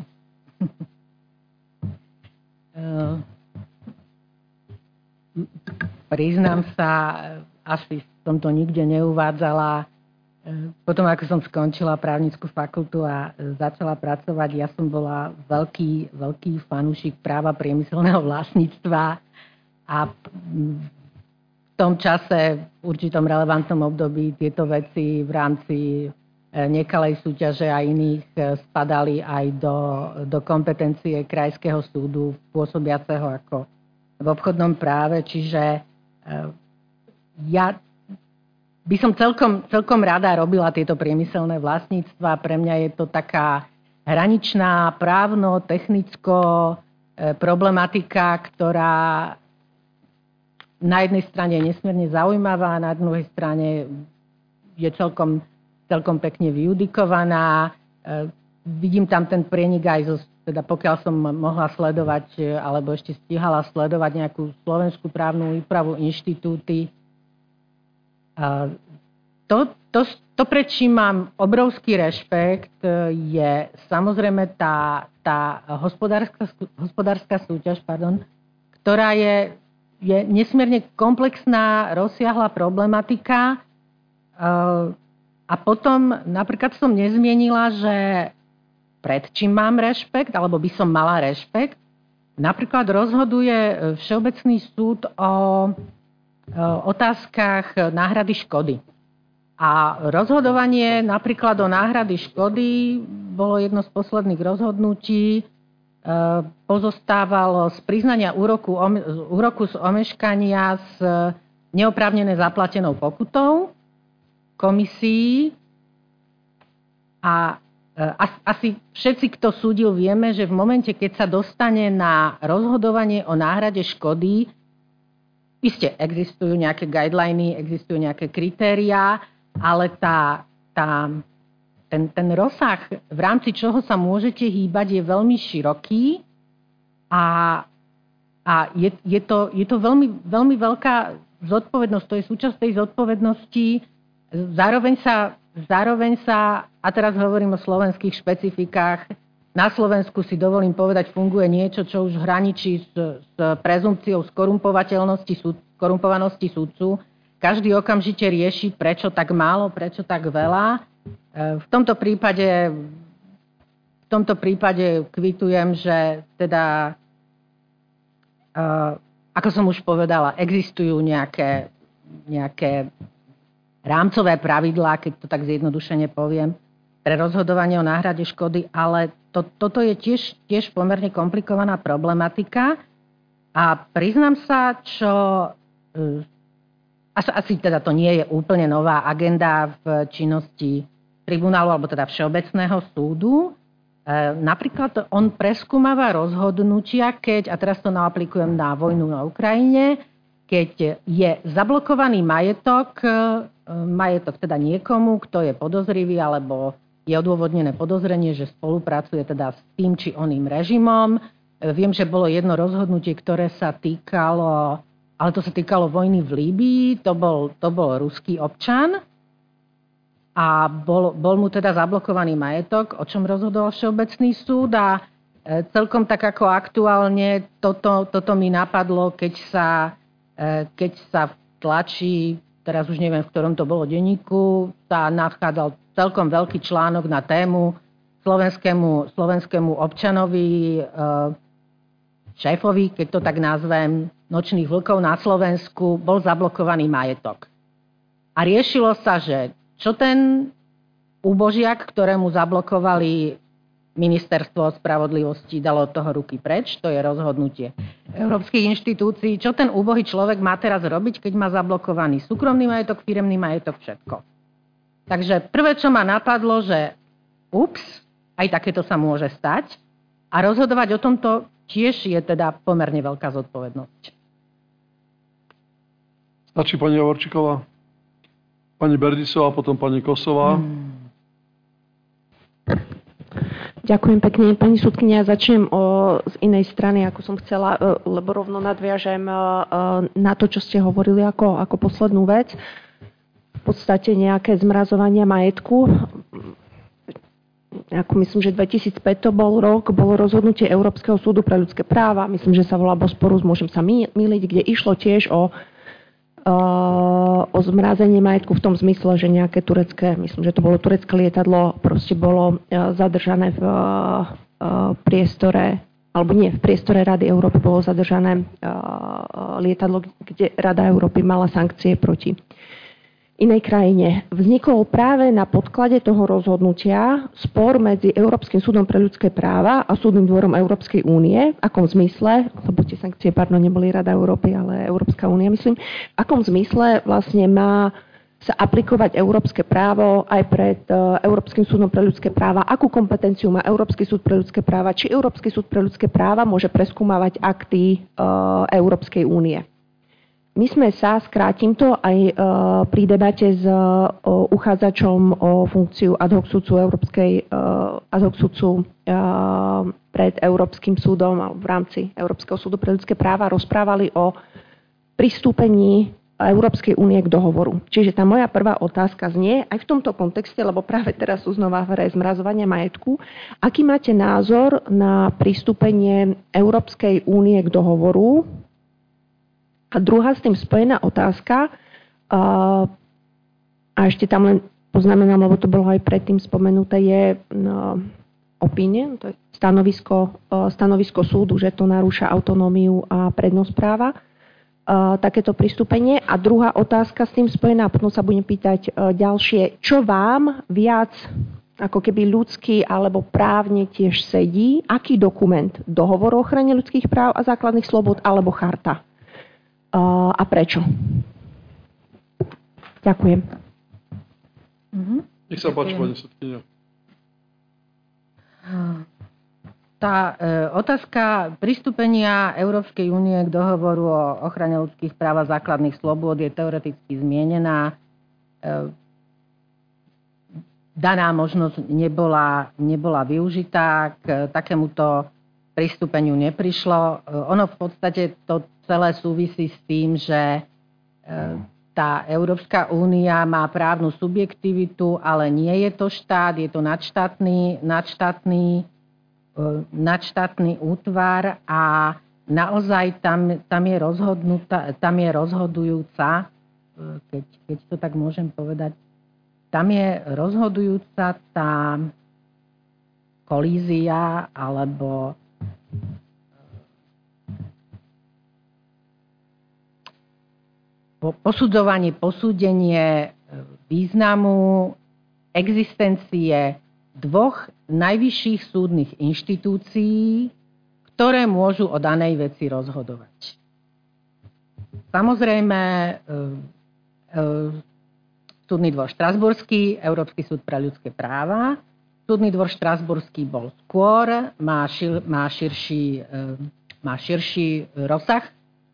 Priznám sa, asi som to nikde neuvádzala. Potom, ako som skončila právnickú fakultu a začala pracovať, ja som bola veľký fanúšik práva priemyselného vlastníctva. a v tom čase, v určitom relevantnom období, tieto veci v rámci nekalej súťaže a iných spadali aj do kompetencie Krajského súdu pôsobiaceho ako v obchodnom práve. Čiže ja by som celkom rada robila tieto priemyselné vlastníctva. Pre mňa je to taká hraničná právno-technicko problematika, ktorá na jednej strane je nesmierne zaujímavá, a na druhej strane je celkom pekne vyjudikovaná. Vidím tam ten prienik aj teda pokiaľ som mohla sledovať, alebo ešte stíhala sledovať nejakú slovenskú právnu úpravu, inštitúty. To, pred čím mám obrovský rešpekt, je samozrejme tá hospodárska súťaž, ktorá je nesmierne komplexná, rozsiahla problematika. A potom napríklad som nezmienila, že pred čím mám rešpekt, alebo by som mala rešpekt. Napríklad rozhoduje Všeobecný súd o otázkach náhrady škody. A rozhodovanie napríklad o náhrady škody bolo jedno z posledných rozhodnutí, pozostávalo z priznania úroku z omeškania s neoprávnene zaplatenou pokutou komisii. A asi všetci, kto súdil, vieme, že v momente, keď sa dostane na rozhodovanie o náhrade škody, iste existujú nejaké guideliny, existujú nejaké kritériá, ale ten rozsah, v rámci čoho sa môžete hýbať, je veľmi široký a je to veľmi, veľmi veľká zodpovednosť. To je súčasť tej zodpovednosti. Zároveň sa, a teraz hovorím o slovenských špecifikách, na Slovensku si dovolím povedať, funguje niečo, čo už hraničí s prezumpciou skorumpovanosti sudcu. Každý okamžite rieši, prečo tak málo, prečo tak veľa. V tomto prípade kvitujem, že teda, ako som už povedala, existujú nejaké rámcové pravidlá, keď to tak zjednodušene poviem, pre rozhodovanie o náhrade škody, ale toto je tiež pomerne komplikovaná problematika a priznám sa, asi teda to nie je úplne nová agenda v činnosti tribunálu alebo teda Všeobecného súdu. Napríklad on preskúmava rozhodnutia, a teraz to naaplikujem na vojnu na Ukrajine, keď je zablokovaný majetok teda niekomu, kto je podozrivý alebo je odôvodnené podozrenie, že spolupracuje teda s tým či oným režimom. Viem, že bolo jedno rozhodnutie, ktoré sa týkalo, ale to sa týkalo vojny v Líbii, to bol ruský občan a bol mu teda zablokovaný majetok, o čom rozhodoval Všeobecný súd a celkom tak ako aktuálne toto mi napadlo, keď sa v tlači, teraz už neviem, v ktorom to bolo denníku, sa nachádzal celkom veľký článok na tému slovenskému občanovi, šéfovi, keď to tak nazvem, nočných vlkov na Slovensku, bol zablokovaný majetok. A riešilo sa, že čo ten úbožiak, ktorému zablokovali Ministerstvo spravodlivosti, dalo od toho ruky preč, to je rozhodnutie európskych inštitúcií, čo ten úbohý človek má teraz robiť, keď má zablokovaný súkromný majetok, firemný majetok, všetko. Takže prvé, čo ma napadlo, že aj takéto sa môže stať a rozhodovať o tomto tiež je teda pomerne veľká zodpovednosť. Stačí pani Javorčíková, pani Berdisová, potom pani Kosová. Ďakujem pekne. Pani sudkynia, začnem z inej strany, ako som chcela, lebo rovno nadviažem na to, čo ste hovorili ako poslednú vec. V podstate nejaké zmrazovania majetku. Myslím, že 2005 to bolo rozhodnutie Európskeho súdu pre ľudské práva. Myslím, že sa volá Bosporus, môžem sa myliť, kde išlo tiež o zmrazenie majetku v tom zmysle, že nejaké turecké, myslím, že to bolo turecké lietadlo, proste bolo zadržané v priestore alebo nie, v priestore Rady Európy bolo zadržané lietadlo, kde Rada Európy mala sankcie proti inej krajine. Vznikol práve na podklade toho rozhodnutia spor medzi Európskym súdom pre ľudské práva a Súdnym dvorom Európskej únie. V akom zmysle, lebo tie sankcie, neboli Rada Európy, ale Európska únia, myslím, v akom zmysle vlastne má sa aplikovať európske právo aj pred Európskym súdom pre ľudské práva. Akú kompetenciu má Európsky súd pre ľudské práva? Či Európsky súd pre ľudské práva môže preskúmavať akty Európskej únie? My sme sa, skrátim to, aj pri debate s uchádzačom o funkciu ad hoc sudcu pred Európskym súdom alebo v rámci Európskeho súdu pre ľudské práva rozprávali o pristúpení Európskej únie k dohovoru. Čiže tá moja prvá otázka znie, aj v tomto kontexte, lebo práve teraz sú znova v hre zmrazovania majetku, aký máte názor na pristúpenie Európskej únie k dohovoru? A druhá s tým spojená otázka, a ešte tam len poznamenám, lebo to bolo aj predtým spomenuté, je opinion, to je stanovisko súdu, že to narúša autonómiu a prednosť práva. Takéto pristúpenie. A druhá otázka s tým spojená, potom sa budem pýtať ďalšie, čo vám viac ako keby ľudský alebo právne tiež sedí, aký dokument? Dohovor o ochrane ľudských práv a základných slobod alebo charta? A prečo? Ďakujem. Nech sa páči, pani sudkyňa. Tá otázka pristúpenia Európskej únie k dohovoru o ochrane ľudských práv a základných slobôd je teoreticky zmienená. Daná možnosť nebola využitá, k takémuto pristúpeniu neprišlo. Ono v podstate to celé súvisí s tým, že tá Európska únia má právnu subjektivitu, ale nie je to štát, je to nadštátny útvar a naozaj tam je rozhodujúca, keď to tak môžem povedať, tam je rozhodujúca tá kolízia alebo posúdenie významu existencie dvoch najvyšších súdnych inštitúcií, ktoré môžu o danej veci rozhodovať. Samozrejme, Súdny dvor štrasburský, Európsky súd pre ľudské práva. Súdny dvor štrasburský bol skôr, má širší rozsah,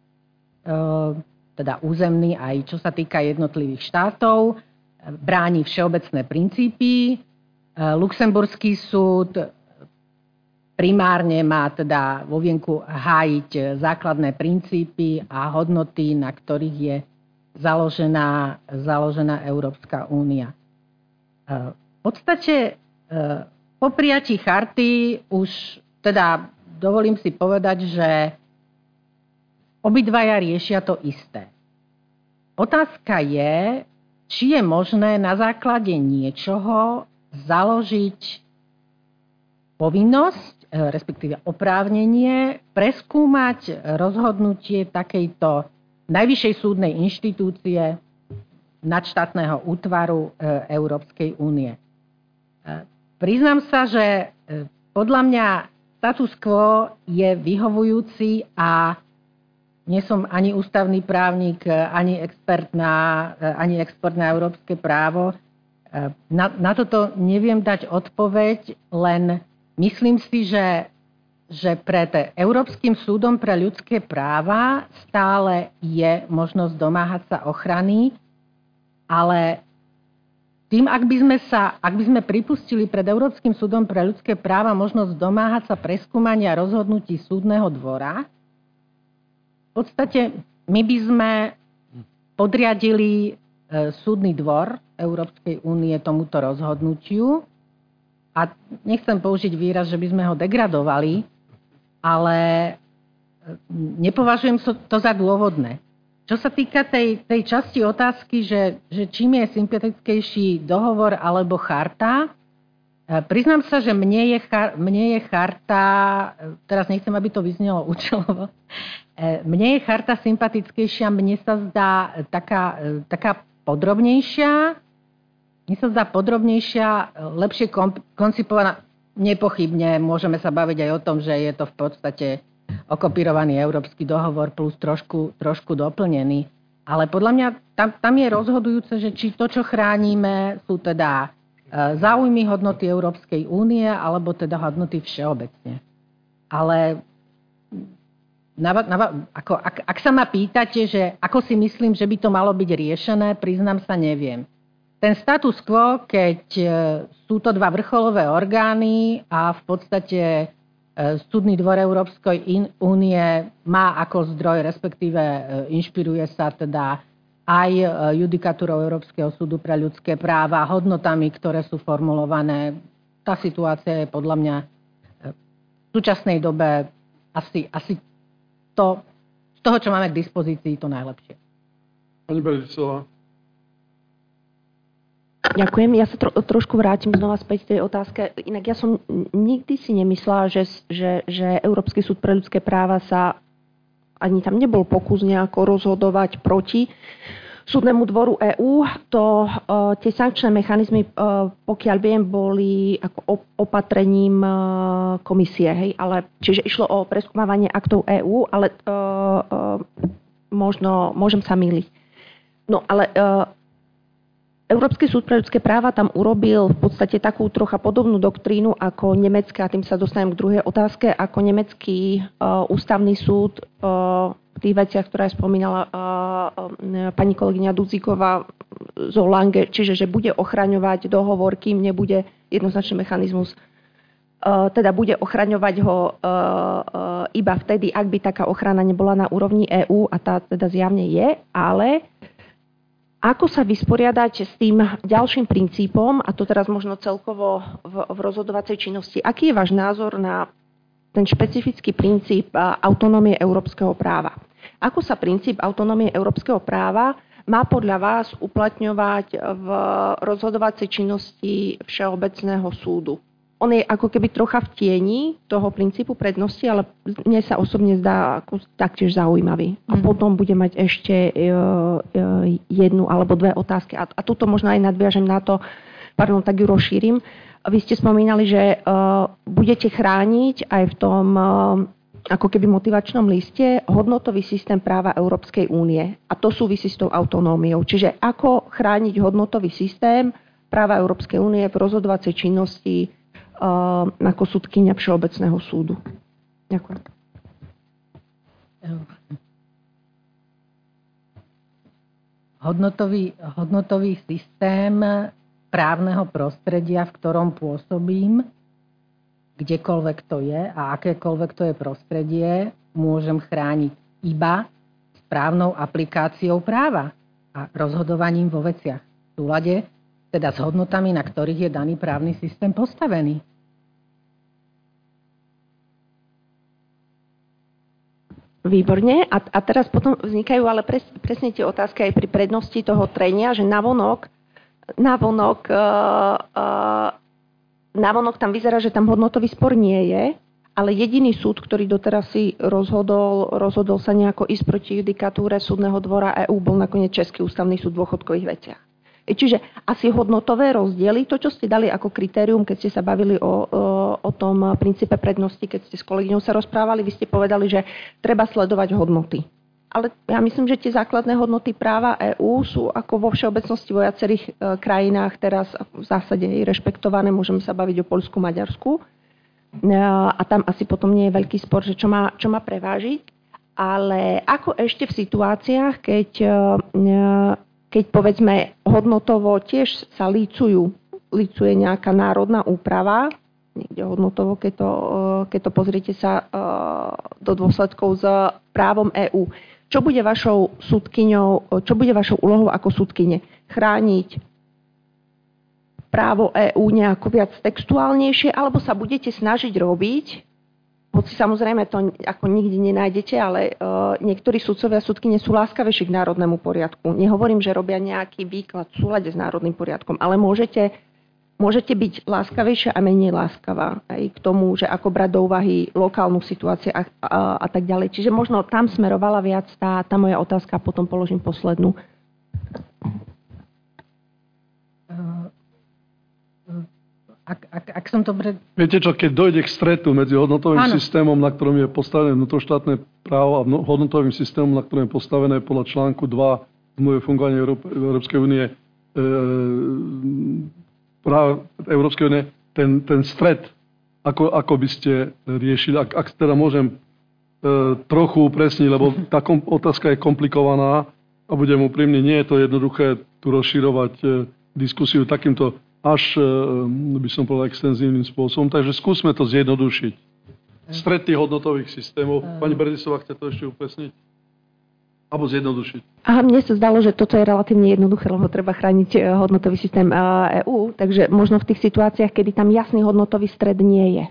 teda územný aj čo sa týka jednotlivých štátov, bráni všeobecné princípy. Luxemburský súd primárne má teda vo vienku hájiť základné princípy a hodnoty, na ktorých je založená Európska únia. V podstate po prijatí charty už teda dovolím si povedať, že obidvaja riešia to isté. Otázka je, či je možné na základe niečoho založiť povinnosť, respektíve oprávnenie, preskúmať rozhodnutie takejto najvyššej súdnej inštitúcie nadštátneho útvaru Európskej únie. Priznám sa, že podľa mňa status quo je vyhovujúci a nie som ani ústavný právnik, ani expert na európske právo. Na toto neviem dať odpoveď, len myslím si, že pred Európskym súdom pre ľudské práva stále je možnosť domáhať sa ochrany, ale tým, ak by sme pripustili pred Európskym súdom pre ľudské práva možnosť domáhať sa preskúmania rozhodnutí súdneho dvora, v podstate my by sme podriadili súdny dvor Európskej únie tomuto rozhodnutiu a nechcem použiť výraz, že by sme ho degradovali, ale nepovažujem to za dôvodné. Čo sa týka tej časti otázky, že čím je sympatickejší dohovor alebo charta, Priznám sa, že mne je charta, teraz nechcem, aby to vyznelo účelovo, mne je charta sympatickejšia, mne sa zdá taká podrobnejšia, lepšie koncipovaná. Nepochybne môžeme sa baviť aj o tom, že je to v podstate okopírovaný Európsky dohovor plus trošku doplnený. Ale podľa mňa tam je rozhodujúce, že či to, čo chránime, sú teda záujmy hodnoty Európskej únie alebo teda hodnoty všeobecne. Ale ak sa ma pýtate, že ako si myslím, že by to malo byť riešené, priznám sa, neviem. Ten status quo, keď sú to dva vrcholové orgány a v podstate Súdny dvor Európskej únie má ako zdroj, respektíve inšpiruje sa teda aj judikatúrou Európskeho súdu pre ľudské práva, hodnotami, ktoré sú formulované. Tá situácia je podľa mňa v súčasnej dobe asi to, z toho, čo máme k dispozícii, to najlepšie. Pani Bericová. Ďakujem. Ja sa trošku vrátim znova späť k tej otázke. Inak ja som nikdy si nemyslela, že Európsky súd pre ľudské práva sa ani tam nebol pokus nejako rozhodovať proti Súdnemu dvoru EÚ. Tie sankčné mechanizmy, pokiaľ viem, boli ako opatrením komisie. Hej? Čiže išlo o preskúmavanie aktov EÚ, ale možno môžem sa myliť. No ale Európsky súd pre ľudské práva tam urobil v podstate takú trocha podobnú doktrínu ako nemecké, a tým sa dostanem k druhej otázke, ako nemecký ústavný súd v tých veciach, ktoré spomínala pani kolegyňa Dudzíková zo Lange, čiže že bude ochraňovať dohovor, kým nebude jednoznačný mechanizmus, teda bude ochraňovať ho iba vtedy, ak by taká ochrana nebola na úrovni EÚ, a tá teda zjavne je, ale ako sa vysporiadať s tým ďalším princípom, a to teraz možno celkovo v rozhodovacej činnosti, aký je váš názor na ten špecifický princíp autonómie európskeho práva? Ako sa princíp autonómie európskeho práva má podľa vás uplatňovať v rozhodovacej činnosti Všeobecného súdu? On je ako keby trocha v tieni toho princípu prednosti, ale mne sa osobne zdá ako taktiež zaujímavý. A potom bude mať ešte jednu alebo dve otázky. A tuto možno aj nadviažem na to, tak ju rozšírim. Vy ste spomínali, že budete chrániť aj v tom ako keby motivačnom liste hodnotový systém práva Európskej únie. A to súvisí s tou autonómiou. Čiže ako chrániť hodnotový systém práva Európskej únie v rozhodovacej činnosti ako súdkyňa Všeobecného súdu. Ďakujem. Hodnotový systém právneho prostredia, v ktorom pôsobím, kdekoľvek to je a akékoľvek to je prostredie, môžem chrániť iba správnou aplikáciou práva a rozhodovaním vo veciach v súlade teda s hodnotami, na ktorých je daný právny systém postavený. Výborne. A teraz potom vznikajú ale presne tie otázky aj pri prednosti toho trenia, že navonok tam vyzerá, že tam hodnotový spor nie je, ale jediný súd, ktorý doteraz si rozhodol sa nejako ísť proti judikatúre Súdneho dvora EÚ, bol nakoniec Český ústavný súd v dôchodkových veciach. Čiže asi hodnotové rozdiely, to, čo ste dali ako kritérium, keď ste sa bavili o tom princípe prednosti, keď ste s kolegyňou sa rozprávali, vy ste povedali, že treba sledovať hodnoty. Ale ja myslím, že tie základné hodnoty práva EÚ sú ako vo všeobecnosti vo viacerých krajinách teraz v zásade rešpektované. Môžeme sa baviť o Poľsku, Maďarsku. A tam asi potom nie je veľký spor, že čo má prevážiť. Ale ako ešte v situáciách, keď povedzme hodnotovo tiež sa lícuje nejaká národná úprava, niekde hodnotovo, keď to pozriete sa do dôsledkov s právom EÚ. Čo bude vašou úlohou ako súdkyne? Chrániť právo EÚ nejako viac textuálnejšie, alebo sa budete snažiť robiť, hoci samozrejme to ako nikdy nenájdete, ale niektorí sudcovia a sudkyne sú láskavejší k národnému poriadku. Nehovorím, že robia nejaký výklad v súlade s národným poriadkom, ale môžete môžete byť láskavejšia a menej láskavá aj k tomu, že ako brať do úvahy lokálnu situáciu a tak ďalej. Čiže možno tam smerovala viac tá moja otázka a potom položím poslednú. Ak som to... Viete čo, keď dojde k stretu medzi hodnotovým systémom, na ktorom je postavené vnútroštátne právo a hodnotovým systémom, na ktorom je postavené podľa článku 2 zmluvy o fungovaní Európskej únie, práva Európskej únie, ten stret, ako by ste riešili, ak teda môžem trochu upresniť, lebo tá otázka je komplikovaná a budem úprimný, nie je to jednoduché tu rozširovať diskusiu takýmto až, by som povedal, extenzívnym spôsobom. Takže skúsme to zjednodušiť. Strety hodnotových systémov. Pani Berdisová, chce to ešte upresniť? Alebo zjednodušiť? Aha, mne sa zdalo, že toto je relatívne jednoduché, lebo treba chrániť hodnotový systém EÚ. Takže možno v tých situáciách, kedy tam jasný hodnotový stred nie je.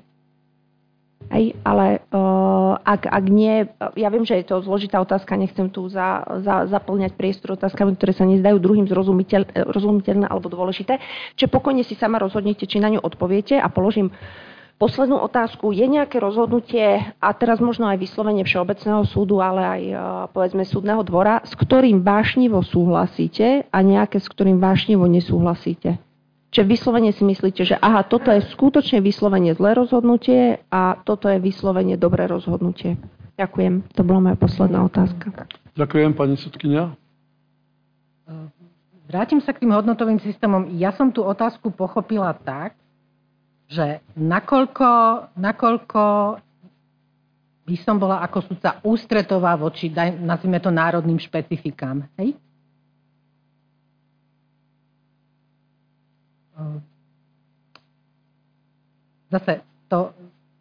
Ale ak nie, ja viem, že je to zložitá otázka, nechcem tu zaplňať priestor otázkami, ktoré sa nezdajú druhým zrozumiteľné alebo dôležité. Čiže pokojne si sama rozhodnete, či na ňu odpoviete a položím poslednú otázku. Je nejaké rozhodnutie, a teraz možno aj vyslovene Všeobecného súdu, ale aj povedzme súdneho dvora, s ktorým vášnivo súhlasíte a nejaké, s ktorým vášnivo nesúhlasíte? Čiže vyslovene si myslíte, že aha, toto je skutočne vyslovene zlé rozhodnutie a toto je vyslovene dobré rozhodnutie. Ďakujem. To bola moja posledná otázka. Ďakujem, pani sudkyňa. Vrátim sa k tým hodnotovým systémom. Ja som tú otázku pochopila tak, že nakoľko by som bola ako sudca ústretová voči, nazvime to, národným špecifikám. Hej? Zase to,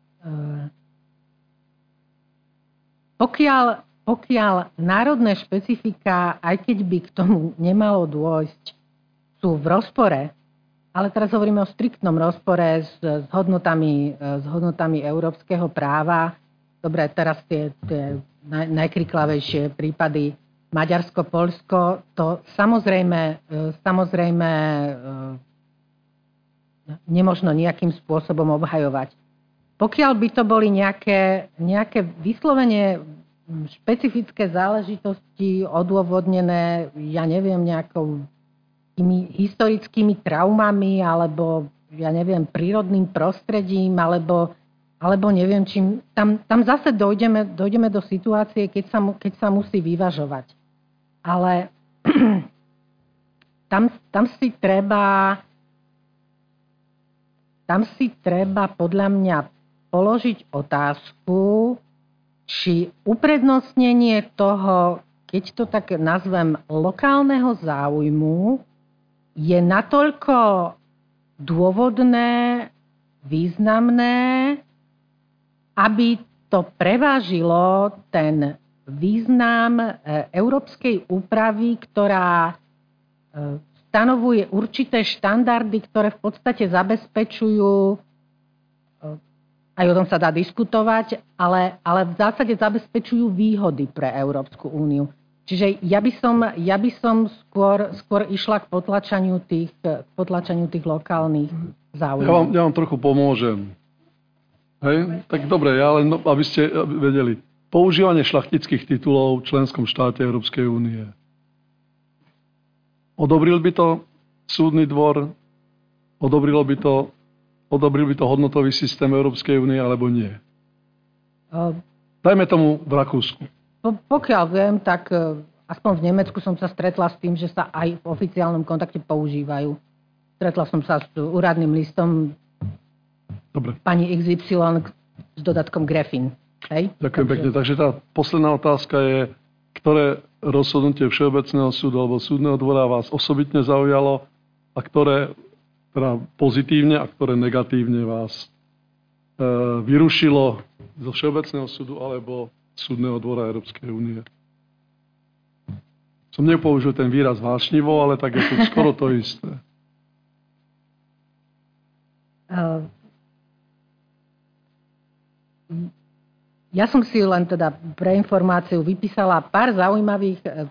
pokiaľ národné špecifika, aj keď by k tomu nemalo dôjsť, sú v rozpore, ale teraz hovoríme o striktnom rozpore s hodnotami európskeho práva. Dobre, teraz tie najkriklavejšie prípady Maďarsko, Poľsko, to samozrejme nemožno nejakým spôsobom obhajovať. Pokiaľ by to boli nejaké vyslovene špecifické záležitosti odôvodnené, ja neviem, nejakou tými historickými traumami, alebo ja neviem, prírodným prostredím, alebo neviem čím, tam zase dojdeme do situácie, keď sa musí vyvažovať. Ale tam si treba podľa mňa položiť otázku, či uprednostnenie toho, keď to tak nazvem, lokálneho záujmu, je natoľko dôvodné, významné, aby to prevážilo ten význam európskej úpravy, ktorá stanovuje určité štandardy, ktoré v podstate zabezpečujú, aj o tom sa dá diskutovať, ale v zásade zabezpečujú výhody pre Európsku úniu. Čiže ja by som skôr išla k potlačaniu tých lokálnych záujmov. Ja vám trochu pomôžem. Hej? Tak dobre, ja len, aby ste vedeli. Používanie šľachtických titulov v členskom štáte Európskej únie. Odobril by to súdny dvor? Odobril by to hodnotový systém Európskej únie, alebo nie? Dajme tomu v Rakúsku. Pokiaľ viem, tak aspoň v Nemecku som sa stretla s tým, že sa aj v oficiálnom kontakte používajú. Stretla som sa s úradným listom pani XY s dodatkom Grefin. Hej? Ďakujem pekne. Takže tá posledná otázka je, ktoré rozhodnutie Všeobecného súdu alebo súdneho dvora vás osobitne zaujalo a ktoré teda pozitívne a ktoré negatívne vás vyrušilo zo Všeobecného súdu alebo súdneho dvora Európskej únie. Som nepoužil ten výraz vášnivo, ale tak je to skoro to isté. Ja som si len teda pre informáciu vypísala pár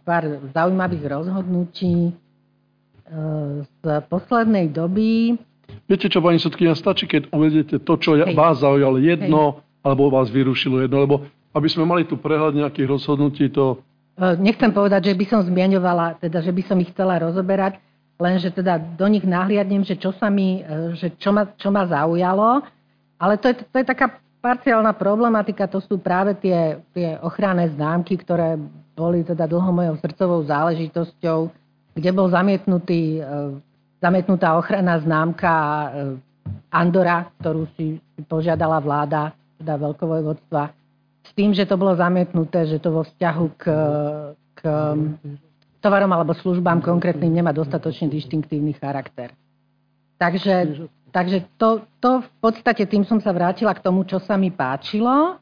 zaujímavých rozhodnutí z poslednej doby. Viete čo, pani sudkyňa, stačí, keď uvedete to, čo vás zaujalo jedno, alebo vás vyrušilo jedno, lebo aby sme mali tu prehľad nejakých rozhodnutí, to... Nechcem povedať, že by som zmieňovala, teda, že by som ich chcela rozoberať, lenže teda do nich nahliadnem, že čo ma zaujalo, ale to je taká parciálna problematika, to sú práve tie ochranné známky, ktoré boli teda dlho mojou srdcovou záležitosťou, kde bol zamietnutá ochranná známka Andora, ktorú si požiadala vláda teda veľkovojvodstva, s tým, že to bolo zamietnuté, že to vo vzťahu k tovarom alebo službám konkrétnym nemá dostatočne distinktívny charakter. Takže to v podstate tým som sa vrátila k tomu, čo sa mi páčilo.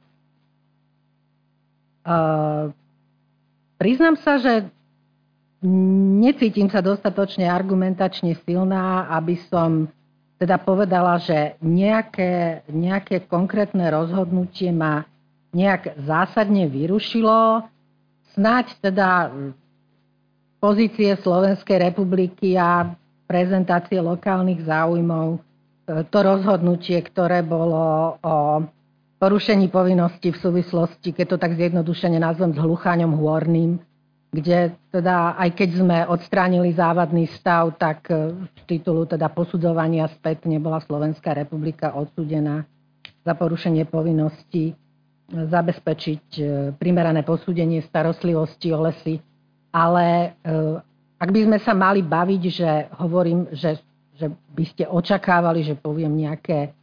Priznám sa, že necítim sa dostatočne argumentačne silná, aby som teda povedala, že nejaké konkrétne rozhodnutie ma nejak zásadne vyrušilo. Snáď teda pozície Slovenskej republiky a prezentácie lokálnych záujmov, to rozhodnutie, ktoré bolo o porušení povinností v súvislosti, keď to tak zjednodušene nazvem, s Hlucháňom Hôrnym, kde teda aj keď sme odstránili závadný stav, tak z titulu teda posudzovania spätne bola Slovenská republika odsúdená za porušenie povinností zabezpečiť primerané posúdenie starostlivosti o lesy. Ale ak by sme sa mali baviť, že hovorím, že by ste očakávali, že poviem nejaké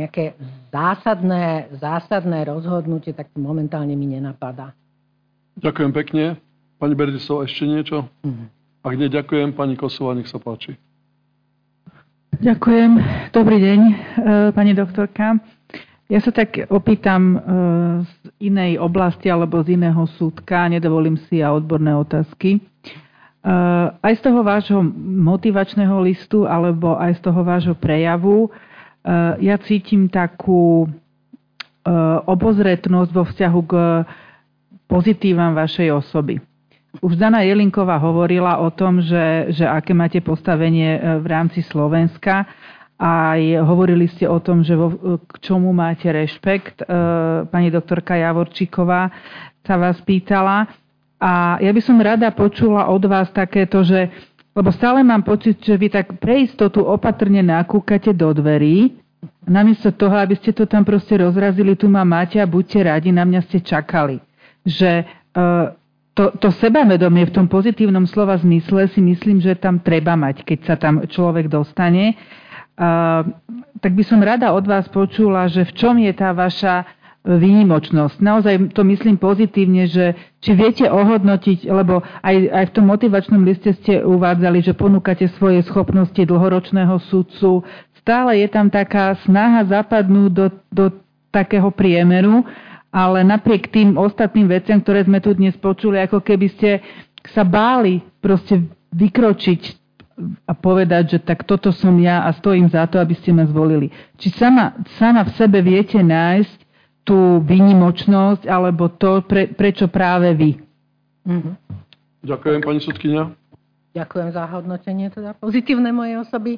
zásadné rozhodnutie, tak to momentálne mi nenapadá. Ďakujem pekne. Pani Berdisová, ešte niečo? Ak nie, ďakujem. Pani Kosová, nech sa páči. Ďakujem. Dobrý deň, pani doktorka. Ja sa tak opýtam z inej oblasti alebo z iného súdka, nedovolím si odborné otázky. Aj z toho vášho motivačného listu alebo aj z toho vášho prejavu ja cítim takú obozretnosť vo vzťahu k pozitívam vašej osoby. Už Dana Jelinková hovorila o tom, že aké máte postavenie v rámci Slovenska. Aj hovorili ste o tom, že k čomu máte rešpekt. Pani doktorka Javorčíková sa vás pýtala. A ja by som rada počula od vás takéto, že, lebo stále mám pocit, že vy tak pre istotu opatrne nakúkate do dverí, namiesto toho, aby ste to tam proste rozrazili, tu ma máte a buďte radi, na mňa ste čakali. Že to sebavedomie v tom pozitívnom slova zmysle si myslím, že tam treba mať, keď sa tam človek dostane. Tak by som rada od vás počula, že v čom je tá vaša výnimočnosť. Naozaj to myslím pozitívne, že či viete ohodnotiť, lebo aj v tom motivačnom liste ste uvádzali, že ponúkate svoje schopnosti dlhoročného sudcu. Stále je tam taká snaha zapadnúť do takého priemeru, ale napriek tým ostatným veciam, ktoré sme tu dnes počuli, ako keby ste sa báli proste vykročiť a povedať, že tak toto som ja a stojím za to, aby ste ma zvolili. Či sama v sebe viete nájsť tú výnimočnosť, alebo to, prečo práve vy? Mm-hmm. Ďakujem, pani sudkyňa. Ďakujem za hodnotenie teda pozitívne mojej osoby.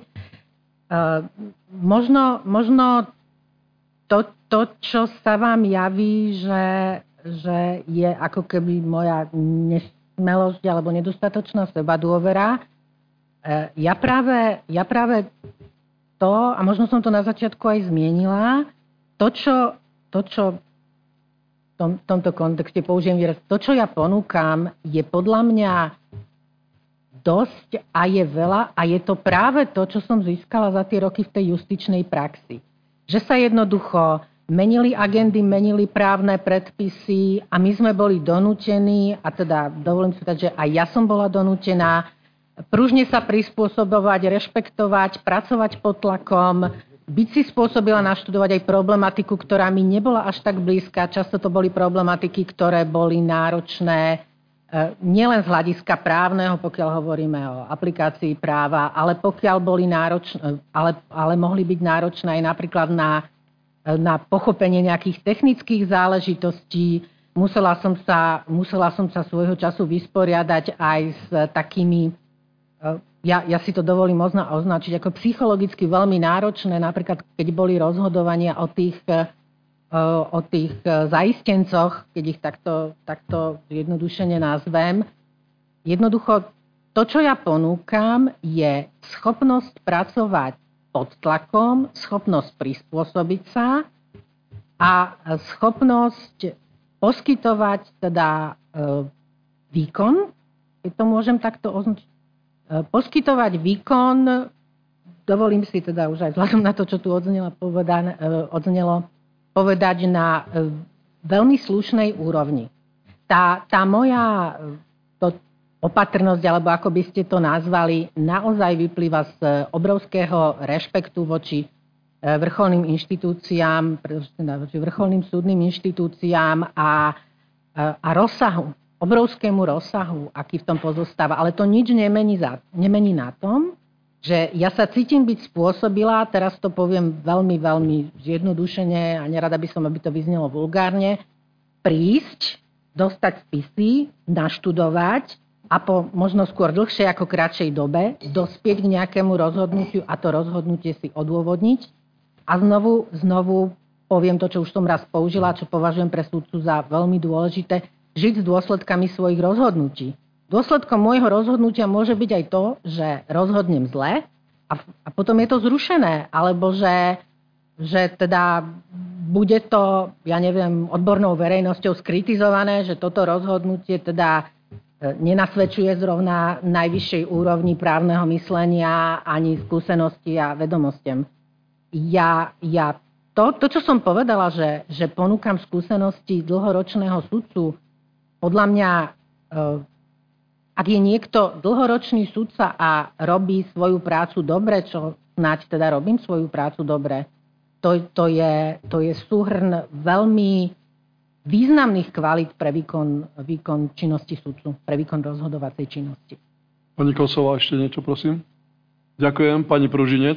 Možno to, čo sa vám javí, že je ako keby moja nesmelosť alebo nedostatočná sebadôvera. Ja práve to, a možno som to na začiatku aj zmienila, to, čo v tomto kontexte použijem výraz, to, čo ja ponúkam, je podľa mňa dosť a je veľa a je to práve to, čo som získala za tie roky v tej justičnej praxi. Že sa jednoducho menili agendy, menili právne predpisy a my sme boli donútení, a teda dovolím si povedať, že aj ja som bola donútená pružne sa prispôsobovať, rešpektovať, pracovať pod tlakom, byť si spôsobila naštudovať aj problematiku, ktorá mi nebola až tak blízka. Často to boli problematiky, ktoré boli náročné nielen z hľadiska právneho, pokiaľ hovoríme o aplikácii práva, ale pokiaľ boli náročné, ale mohli byť náročné aj napríklad na pochopenie nejakých technických záležitostí. Musela som sa svojho času vysporiadať aj s takými ja si to dovolím označiť ako psychologicky veľmi náročné, napríklad keď boli rozhodovania o tých zaistencoch, keď ich takto zjednodušene nazvem. Jednoducho, to, čo ja ponúkam, je schopnosť pracovať pod tlakom, schopnosť prispôsobiť sa a schopnosť poskytovať teda výkon, keď to môžem takto označiť, poskytovať výkon, dovolím si teda už aj vzhľadom na to, čo tu odznelo, povedať na veľmi slušnej úrovni. Tá moja opatrnosť, alebo ako by ste to nazvali, naozaj vyplýva z obrovského rešpektu voči vrcholným inštitúciám, voči vrcholným súdnym inštitúciám a rozsahu, obrovskému rozsahu, aký v tom pozostáva. Ale to nič nemení na tom, že ja sa cítim byť spôsobila, teraz to poviem veľmi, veľmi zjednodušene a nerada by som, aby to vyznelo vulgárne, prísť, dostať spisy, naštudovať a po možno skôr dlhšej ako kratšej dobe dospieť k nejakému rozhodnutiu a to rozhodnutie si odôvodniť. A znovu poviem to, čo už som raz použila, čo považujem pre súdcu za veľmi dôležité, žiť s dôsledkami svojich rozhodnutí. Dôsledkom môjho rozhodnutia môže byť aj to, že rozhodnem zle a potom je to zrušené, alebo že teda bude to, ja neviem, odbornou verejnosťou skritizované, že toto rozhodnutie teda nenasvedčuje zrovna najvyššej úrovni právneho myslenia ani skúsenosti a vedomostiam. To, čo som povedala, že ponúkam skúsenosti dlhoročného sudcu, podľa mňa, ak je niekto dlhoročný sudca a robí svoju prácu dobre, čo snáď teda robím svoju prácu dobre, to je súhrn veľmi významných kvalít pre výkon činnosti sudcu, pre výkon rozhodovacej činnosti. Pani Kosová, ešte niečo, prosím. Ďakujem. Pani Pružinec.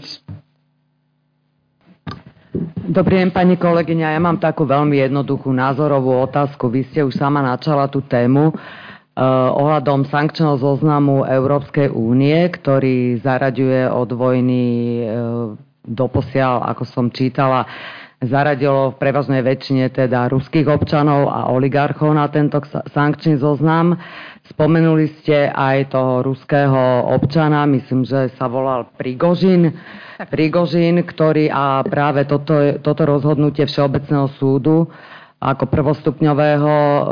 Dobrý deň, pani kolegyňa. Ja mám takú veľmi jednoduchú názorovú otázku. Vy ste už sama načala tú tému ohľadom sankčného zoznamu Európskej únie, ktorý zaraďuje od vojny doposiaľ, ako som čítala, zaradilo v prevažnej väčšine teda ruských občanov a oligarchov na tento sankčný zoznam. Spomenuli ste aj toho ruského občana, myslím, že sa volal Prigožin, ktorý a práve toto rozhodnutie Všeobecného súdu ako prvostupňového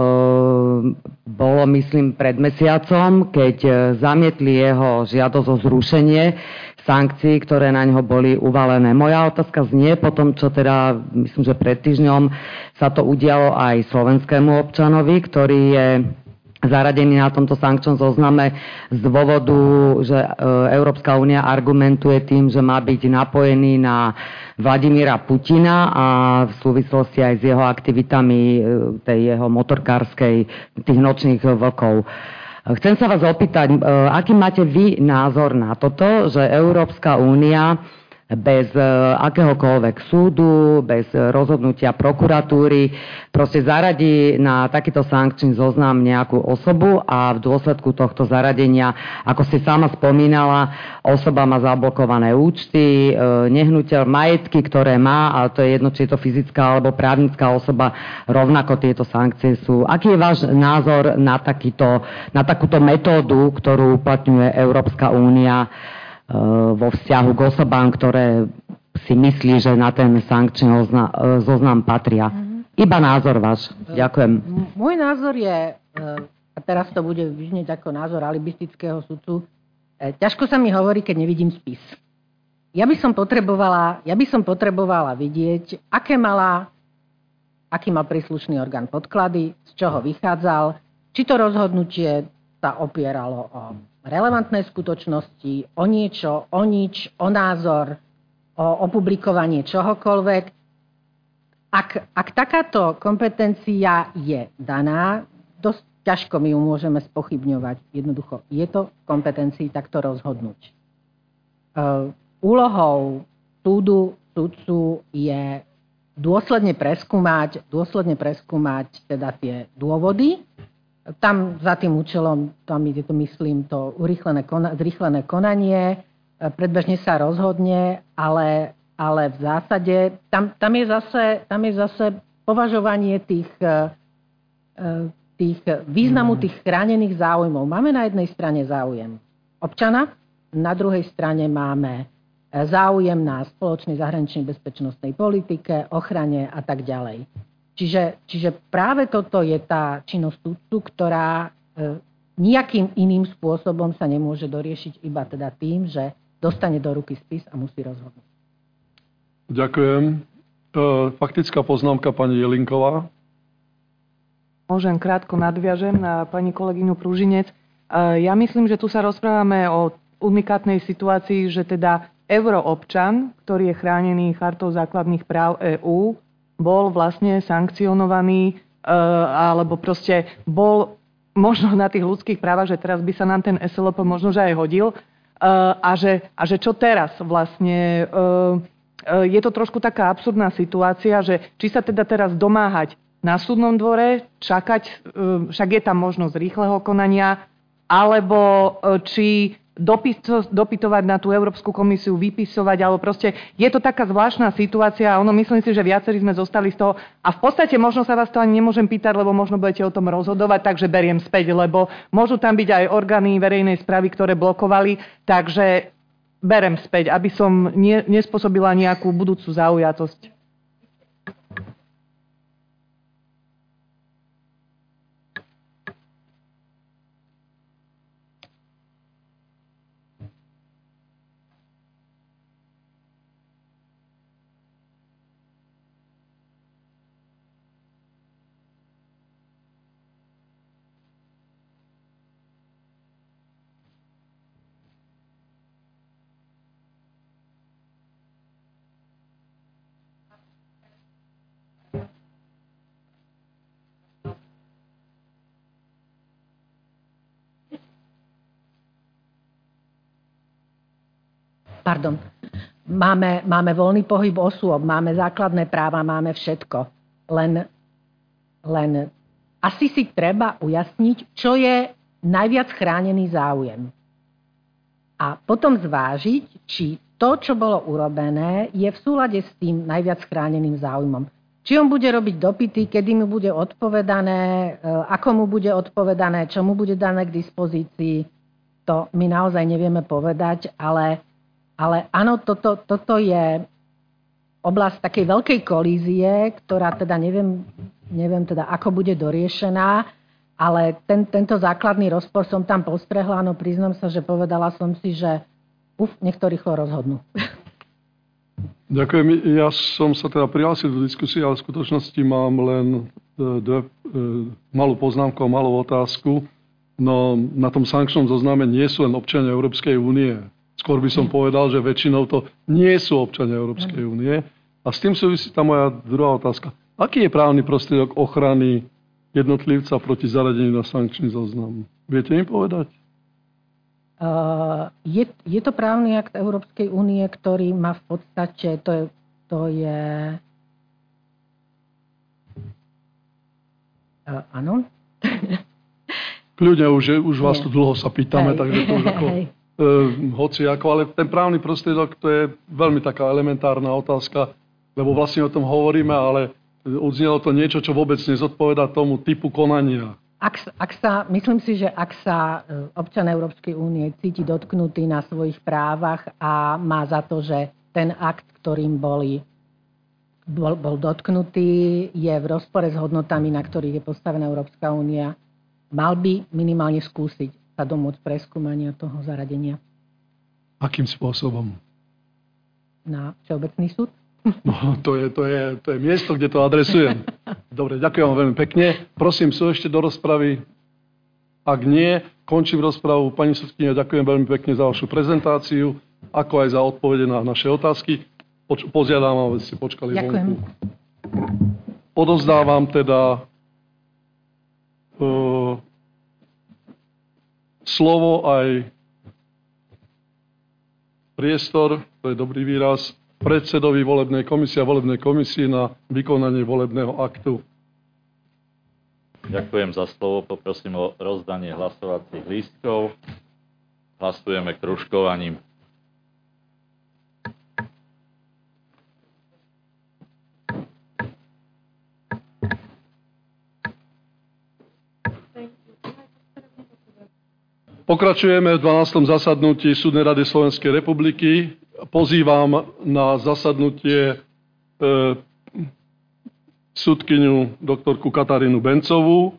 bolo, myslím, pred mesiacom, keď zamietli jeho žiadosť o zrušenie sankcií, ktoré na ňo boli uvalené. Moja otázka znie po tom, čo teda, myslím, že pred týždňom sa to udialo aj slovenskému občanovi, ktorý je zaradený na tomto sankčnom zozname z dôvodu, že Európska únia argumentuje tým, že má byť napojený na Vladimíra Putina a v súvislosti aj s jeho aktivitami tej jeho motorkárskej, tých nočných vlkov. Chcem sa vás opýtať, aký máte vy názor na toto, že Európska únia bez akéhokoľvek súdu, bez rozhodnutia prokuratúry proste zaradí na takýto sankčný zoznam nejakú osobu a v dôsledku tohto zaradenia, ako ste sama spomínala, osoba má zablokované účty, nehnuteľ, majetky, ktoré má, ale to je jedno, či je to fyzická alebo právnická osoba, rovnako tieto sankcie sú. Aký je váš názor na takúto metódu, ktorú uplatňuje Európska únia vo vzťahu k osobám, ktoré si myslí, že na ten sankčný zoznam patria? Iba názor váš. Ďakujem. Môj názor je, a teraz to bude vyznieť ako názor alibistického sudcu, ťažko sa mi hovorí, keď nevidím spis. Ja by som potrebovala vidieť, aký mal príslušný orgán podklady, z čoho vychádzal, či to rozhodnutie sa opieralo o relevantné skutočnosti, o niečo, o nič, o názor, o opublikovanie čohokoľvek. Ak takáto kompetencia je daná, dosť ťažko my ju môžeme spochybňovať. Jednoducho, je to v kompetencii takto rozhodnúť. Úlohou súdcu je dôsledne preskúmať teda tie dôvody Tam za tým účelom, tam ide to, myslím, to zrýchlené konanie, predbežne sa rozhodne, ale v zásade tam je zase považovanie tých významu tých chránených záujmov. Máme na jednej strane záujem občana, na druhej strane máme záujem na spoločnej zahraničnej bezpečnostnej politike, ochrane a tak ďalej. Čiže práve toto je tá činnosť súdcu, ktorá nejakým iným spôsobom sa nemôže doriešiť iba teda tým, že dostane do ruky spis a musí rozhodnúť. Ďakujem. Faktická poznámka pani Jelinková. Môžem krátko nadviažem na pani kolegyňu Pružinec. Ja myslím, že tu sa rozprávame o unikátnej situácii, že teda euroobčan, ktorý je chránený Chartou základných práv EÚ, bol vlastne sankcionovaný alebo proste bol možno na tých ľudských právach, že teraz by sa nám ten SLP možno že aj hodil a že čo teraz vlastne je to trošku taká absurdná situácia, že či sa teda teraz domáhať na súdnom dvore, čakať, však je tam možnosť rýchleho konania, alebo či dopytovať na tú Európsku komisiu, vypisovať, alebo proste je to taká zvláštna situácia a myslím si, že viacerí sme zostali z toho a v podstate možno sa vás to ani nemôžem pýtať, lebo možno budete o tom rozhodovať, takže beriem späť, lebo môžu tam byť aj orgány verejnej správy, ktoré blokovali, takže berem späť, aby som nespôsobila nejakú budúcu zaujatosť. Pardon. Máme voľný pohyb osôb, máme základné práva, máme všetko. Len asi si treba ujasniť, čo je najviac chránený záujem. A potom zvážiť, či to, čo bolo urobené, je v súlade s tým najviac chráneným záujmom. Či on bude robiť dopyty, kedy mu bude odpovedané, ako mu bude odpovedané, čo mu bude dané k dispozícii, to my naozaj nevieme povedať, ale áno, toto je oblasť takej veľkej kolízie, ktorá teda neviem teda, ako bude doriešená, ale tento základný rozpor som tam postrehla, no priznám sa, že povedala som si, že nech to rýchlo rozhodnú. Ďakujem. Ja som sa teda prihlásil do diskusie, ale v skutočnosti mám len malú poznámku a malú otázku. No na tom sankčnom zozname nie sú len občania Európskej únie. Skôr by som povedal, že väčšinou to nie sú občania Európskej únie. A s tým súvisí tá moja druhá otázka. Aký je právny prostriedok ochrany jednotlivca proti zaradeniu na sankčný zoznam? Viete mi povedať? Je to právny akt Európskej únie, ktorý má v podstate, to je áno? Kľudne, už vás tu dlho sa pýtame, takže to už ako hociako, ale ten právny prostriedok, to je veľmi taká elementárna otázka, lebo vlastne o tom hovoríme, ale odznelo to niečo, čo vôbec nezodpovedá tomu typu konania. Myslím si, že ak sa občan Európskej únie cíti dotknutý na svojich právach a má za to, že ten akt, ktorým bol dotknutý, je v rozpore s hodnotami, na ktorých je postavená Európska únia, mal by minimálne skúsiť sa domôcť preskúmania toho zaradenia. Akým spôsobom? Na Všeobecný súd? No, to je miesto, kde to adresujem. Dobre, ďakujem vám veľmi pekne. Prosím, sú ešte do rozpravy? Ak nie, končím rozpravu. Pani sudkyňa, ďakujem veľmi pekne za vašu prezentáciu, ako aj za odpovede na naše otázky. Požiadam, aby ste počkali vonku. Odovzdávam teda slovo aj priestor, to je dobrý výraz, predsedovi volebnej komisie a volebnej komisii na vykonanie volebného aktu. Ďakujem za slovo. Poprosím o rozdanie hlasovacích lístkov. Hlasujeme kružkovaním. Pokračujeme v 12. zasadnutí Súdnej rady Slovenskej republiky. Pozývam na zasadnutie sudkyňu doktorku Katarínu Bencovú.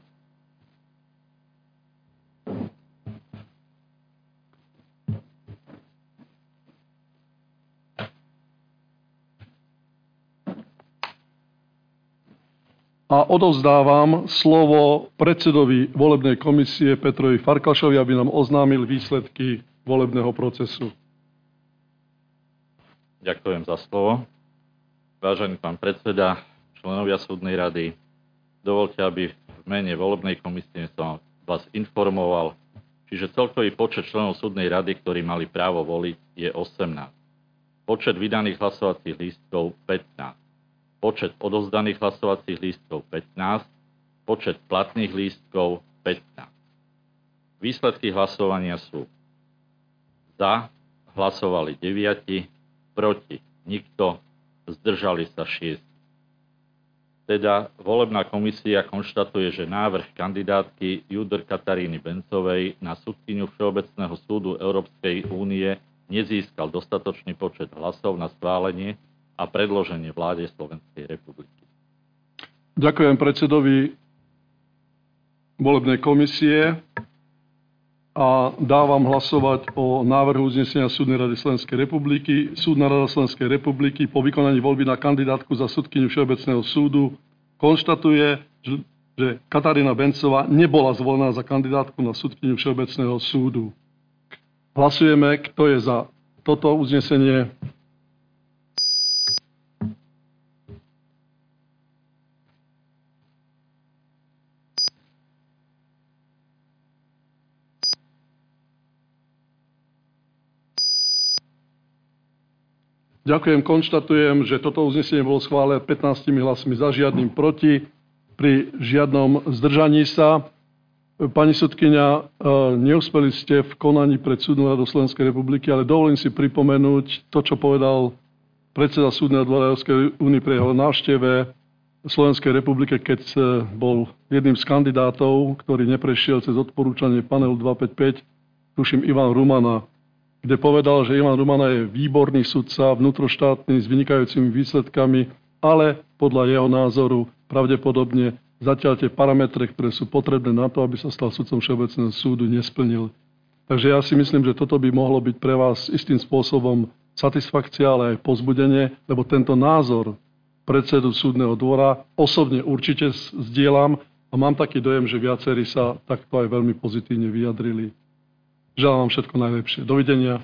A odovzdávam slovo predsedovi volebnej komisie Petrovi Farkašovi, aby nám oznámil výsledky volebného procesu. Ďakujem za slovo. Vážený pán predseda, členovia súdnej rady, dovoľte, aby v mene volebnej komisie som vás informoval, čiže celkový počet členov súdnej rady, ktorí mali právo voliť, je 18. Počet vydaných hlasovacích lístkov 15. Počet odovzdaných hlasovacích lístkov 15, počet platných lístkov 15. Výsledky hlasovania sú: za hlasovali 9, proti nikto, zdržali sa 6. Teda volebná komisia konštatuje, že návrh kandidátky Judr Kataríny Bencovej na sudkyňu Všeobecného súdu Európskej únie nezískal dostatočný počet hlasov na schválenie a predloženie vláde Slovenskej republiky. Ďakujem predsedovi volebnej komisie a dávam hlasovať o návrhu uznesenia Súdnej rady Slovenskej republiky. Súdna rada Slovenskej republiky po vykonaní voľby na kandidátku za sudkyňu Všeobecného súdu konštatuje, že Katarína Bencová nebola zvolená za kandidátku na sudkyňu Všeobecného súdu. Hlasujeme, kto je za toto uznesenie. Ďakujem, konštatujem, že toto uznesenie bolo schválené 15 hlasmi za, žiadnym proti, pri žiadnom zdržaní sa. Pani sudkyňa, neúspeli ste v konaní pred Súdnou radou Slovenskej republiky, ale dovolím si pripomenúť to, čo povedal predseda Súdneho dvora Európskej únie pri jeho návšteve v Slovenskej republike, keď bol jedným z kandidátov, ktorý neprešiel cez odporúčanie panelu 255, tuším Ivan Rumana, kde povedal, že Ivan Rumana je výborný sudca, vnútroštátny, s vynikajúcimi výsledkami, ale podľa jeho názoru pravdepodobne zatiaľ tie parametre, ktoré sú potrebné na to, aby sa stal sudcom Všeobecného súdu, nesplnil. Takže ja si myslím, že toto by mohlo byť pre vás istým spôsobom satisfakcia, ale aj povzbudenie, lebo tento názor predsedu Súdneho dvora osobne určite zdieľam a mám taký dojem, že viacerí sa takto aj veľmi pozitívne vyjadrili. Želám vám všetko najlepšie. Dovidenia.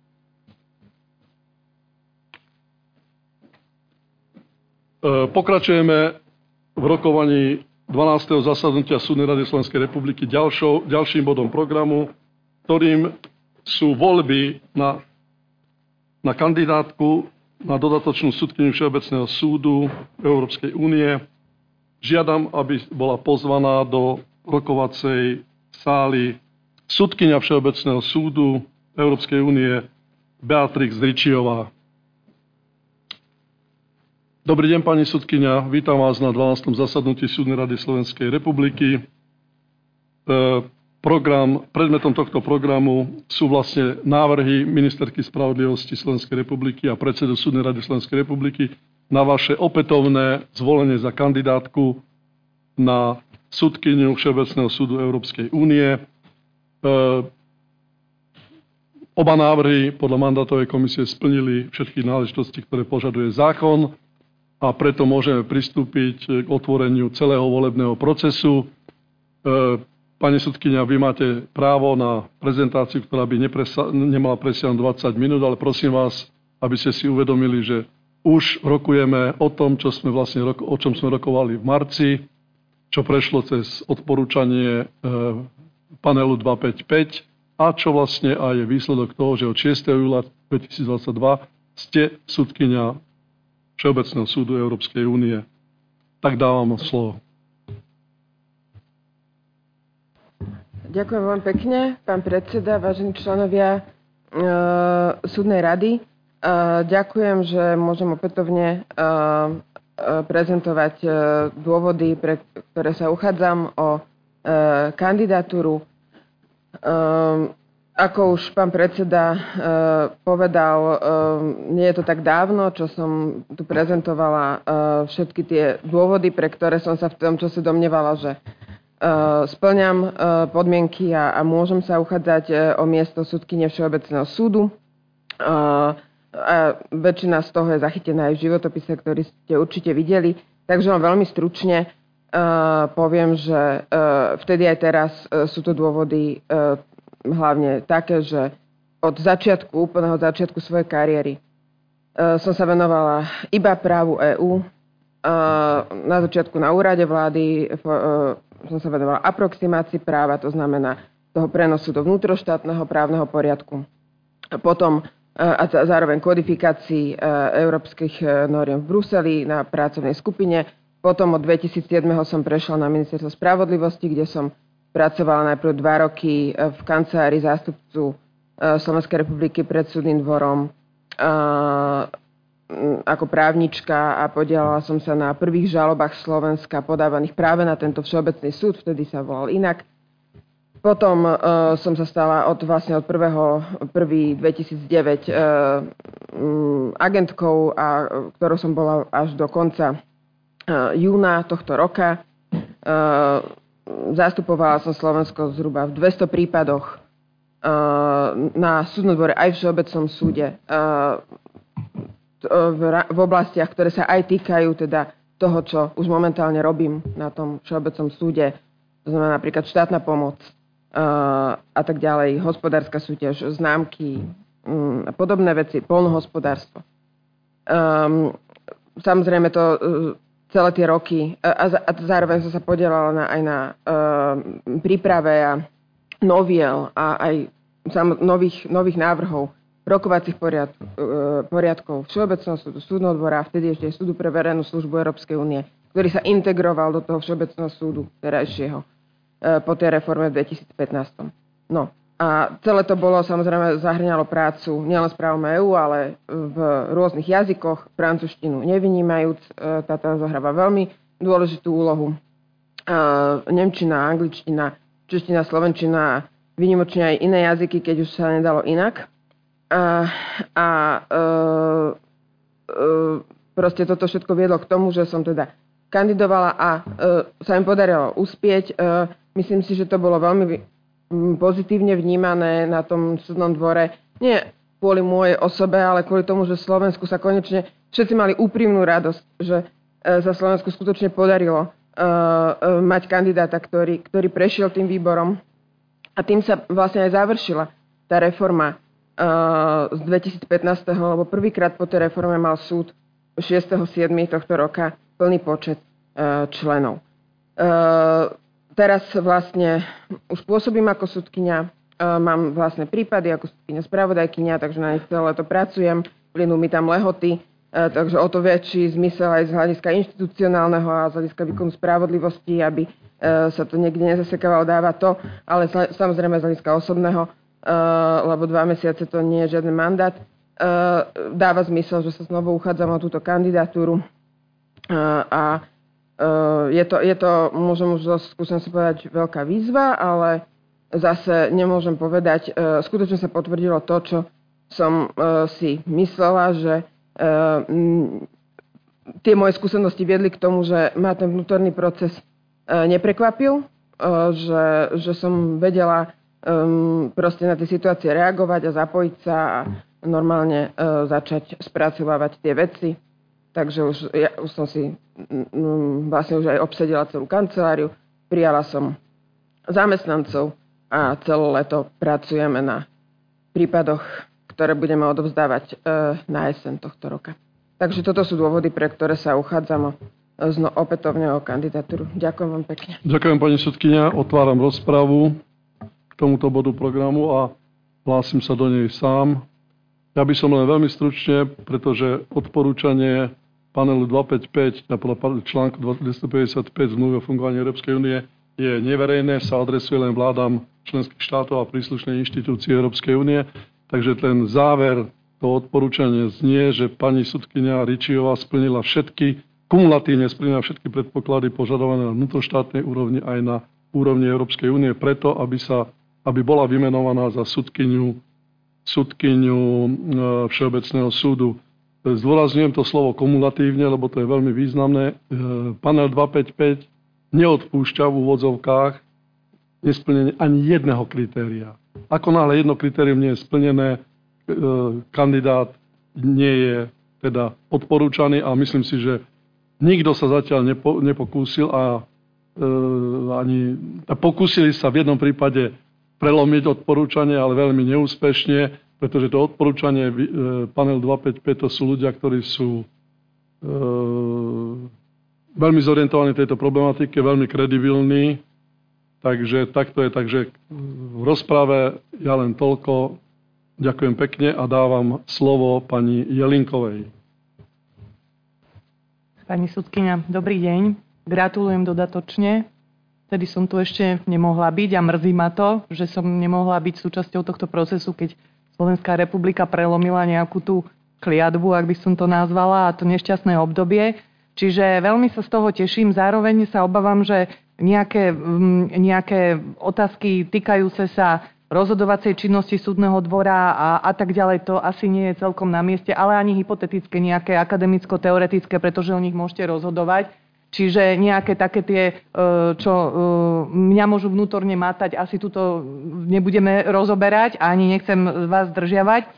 Pokračujeme v rokovaní 12. zasadnutia Súdnej rady Slovenskej republiky ďalším bodom programu, ktorým sú voľby na kandidátku na dodatočnú sudkyňu Všeobecného súdu Európskej únie. Žiadam, aby bola pozvaná do rokovacej sály sudkyňa Všeobecného súdu Európskej únie Beatrix Ričiová. Dobrý deň, pani sudkyňa. Vítam vás na 12. zasadnutí Súdnej rady Slovenskej republiky. Predmetom tohto programu sú vlastne návrhy ministerky spravodlivosti Slovenskej republiky a predsedu Súdnej rady Slovenskej republiky na vaše opätovné zvolenie za kandidátku na sudkyňu Všeobecného súdu Európskej únie. Oba návrhy podľa mandátovej komisie splnili všetky náležitosti, ktoré požaduje zákon a preto môžeme pristúpiť k otvoreniu celého volebného procesu. Pani sudkyňa, vy máte právo na prezentáciu, ktorá by nemala presiahnuť 20 minút, ale prosím vás, aby ste si uvedomili, že už rokujeme o tom, o čom sme rokovali v marci, čo prešlo cez odporúčanie panelu 255 a čo vlastne aj je výsledok toho, že od 6. júla 2022 ste sudkyňa Všeobecného súdu Európskej únie. Tak dávam slovo. Ďakujem veľmi pekne, pán predseda, vážení členovia súdnej rady. Ďakujem, že môžem opätovne prezentovať dôvody, pre ktoré sa uchádzam o kandidatúru. Ako už pán predseda povedal, nie je to tak dávno, čo som tu prezentovala všetky tie dôvody, pre ktoré som sa v tom čase domnievala, že spĺňam podmienky a môžem sa uchádzať o miesto sudkyne Všeobecného súdu. A väčšina z toho je zachytená aj v životopise, ktorý ste určite videli. Takže len veľmi stručne poviem, že vtedy aj teraz sú to dôvody hlavne také, že od úplného začiatku svojej kariéry som sa venovala iba právu EÚ. Na začiatku na úrade vlády som sa venovala aproximácii práva, to znamená toho prenosu do vnútroštátneho právneho poriadku. Potom a zároveň kodifikácii európskych noriem v Bruseli na pracovnej skupine. Potom od 2007 som prešla na Ministerstvo spravodlivosti, kde som pracovala najprv 2 roky v kancelárii zástupcu Slovenskej republiky pred súdnym dvorom ako právnička a podielala som sa na prvých žalobách Slovenska podávaných práve na tento všeobecný súd, vtedy sa volal inak. Potom som sa stala od 1.1.2009 agentkou, ktorou som bola až do konca júna tohto roka. Zastupovala som Slovensko zhruba v 200 prípadoch na súdnom dvore aj v Všeobecnom súde v oblastiach, ktoré sa aj týkajú teda toho, čo už momentálne robím na tom Všeobecnom súde. To znamená napríklad štátna pomoc a tak ďalej, hospodárska súťaž, známky a podobné veci, poľnohospodárstvo. Samozrejme to celé tie roky a zároveň som sa podielala aj na príprave a noviel a aj nových návrhov rokovacích poriadkov Všeobecného súdu, súdneho dvora a vtedy ešte súdu pre verejnú službu Európskej únie, ktorý sa integroval do toho Všeobecného súdu terajšieho po tej reforme v 2015. No a celé to bolo, samozrejme, zahrňalo prácu nielen s právom EÚ, ale v rôznych jazykoch, francúzštinu nevynímajúc, táto zohráva veľmi dôležitú úlohu. Nemčina, angličtina, čeština, slovenčina, výnimočne aj iné jazyky, keď už sa nedalo inak. Proste toto všetko viedlo k tomu, že som teda kandidovala a sa mi podarilo uspieť. Myslím si, že to bolo veľmi pozitívne vnímané na tom súdnom dvore. Nie kvôli mojej osobe, ale kvôli tomu, že Slovensku sa konečne všetci mali úprimnú radosť, že sa Slovensku skutočne podarilo mať kandidáta, ktorý prešiel tým výborom. A tým sa vlastne aj završila tá reforma z 2015, lebo prvýkrát po tej reforme mal súd 6.7. tohto roka plný počet členov. Teraz vlastne už pôsobím ako sudkyňa, mám vlastné prípady ako sudkyňa spravodajkyňa, takže na nich celé to pracujem, plynú mi tam lehoty, takže o to väčší zmysel aj z hľadiska inštitucionálneho a z hľadiska výkonu spravodlivosti, aby sa to niekde nezasekávalo, dáva to, ale samozrejme z hľadiska osobného, lebo 2 mesiace to nie je žiadny mandát, dáva zmysel, že sa znovu uchádzam o túto kandidatúru a je to, môžem už skúsim si povedať, veľká výzva, ale zase nemôžem povedať, skutočne sa potvrdilo to, čo som si myslela, že tie moje skúsenosti viedli k tomu, že ma ten vnútorný proces neprekvapil, že som vedela proste na tie situácie reagovať a zapojiť sa a normálne začať spracovávať tie veci. Takže už som si vlastne už aj obsedila celú kanceláriu, prijala som zamestnancov a celé leto pracujeme na prípadoch, ktoré budeme odovzdávať na jeseň tohto roka. Takže toto sú dôvody, pre ktoré sa uchádzam opätovne o kandidatúru. Ďakujem vám pekne. Ďakujem, pani sudkyňa. Otváram rozpravu k tomuto bodu programu a hlásim sa do nej sám. Ja by som len veľmi stručne, pretože odporúčanie panelu 255 podľa článku 255 zmluvy o fungovaní Európskej únie je neverejné, sa adresuje len vládam členských štátov a príslušnej inštitúcie Európskej únie. Takže ten záver, to odporúčanie znie, že pani sudkyňa Ričiová kumulatívne splnila všetky predpoklady požadované na vnútroštátnej úrovni aj na úrovni Európskej únie preto, aby bola vymenovaná za sudkyňu Všeobecného súdu. Zdôrazňujem to slovo kumulatívne, lebo to je veľmi významné. Panel 255 neodpúšťa v úvodzovkách nesplnenie ani jedného kritéria. Ako náhle jedno kritérium nie je splnené, kandidát nie je teda odporúčaný a myslím si, že nikto sa zatiaľ nepokúsil a pokúsili sa v jednom prípade prelomiť odporúčanie, ale veľmi neúspešne, pretože to odporúčanie panel 255 to sú ľudia, ktorí sú veľmi zorientovaní v tejto problematike, veľmi kredibilní. Takže takto je. Takže v rozprave ja len toľko. Ďakujem pekne a dávam slovo pani Jelinkovej. Pani sudkyňa, dobrý deň. Gratulujem dodatočne. Vtedy som tu ešte nemohla byť a mrzí ma to, že som nemohla byť súčasťou tohto procesu, keď Slovenská republika prelomila nejakú tú kliatbu, ak by som to nazvala, a to nešťastné obdobie. Čiže veľmi sa z toho teším. Zároveň sa obávam, že nejaké otázky týkajúce sa rozhodovacej činnosti súdneho dvora a tak ďalej, to asi nie je celkom na mieste, ale ani hypotetické, nejaké akademicko-teoretické, pretože o nich môžete rozhodovať. Čiže nejaké také tie, čo mňa môžu vnútorne mátať, asi tuto nebudeme rozoberať a ani nechcem vás zdržiavať.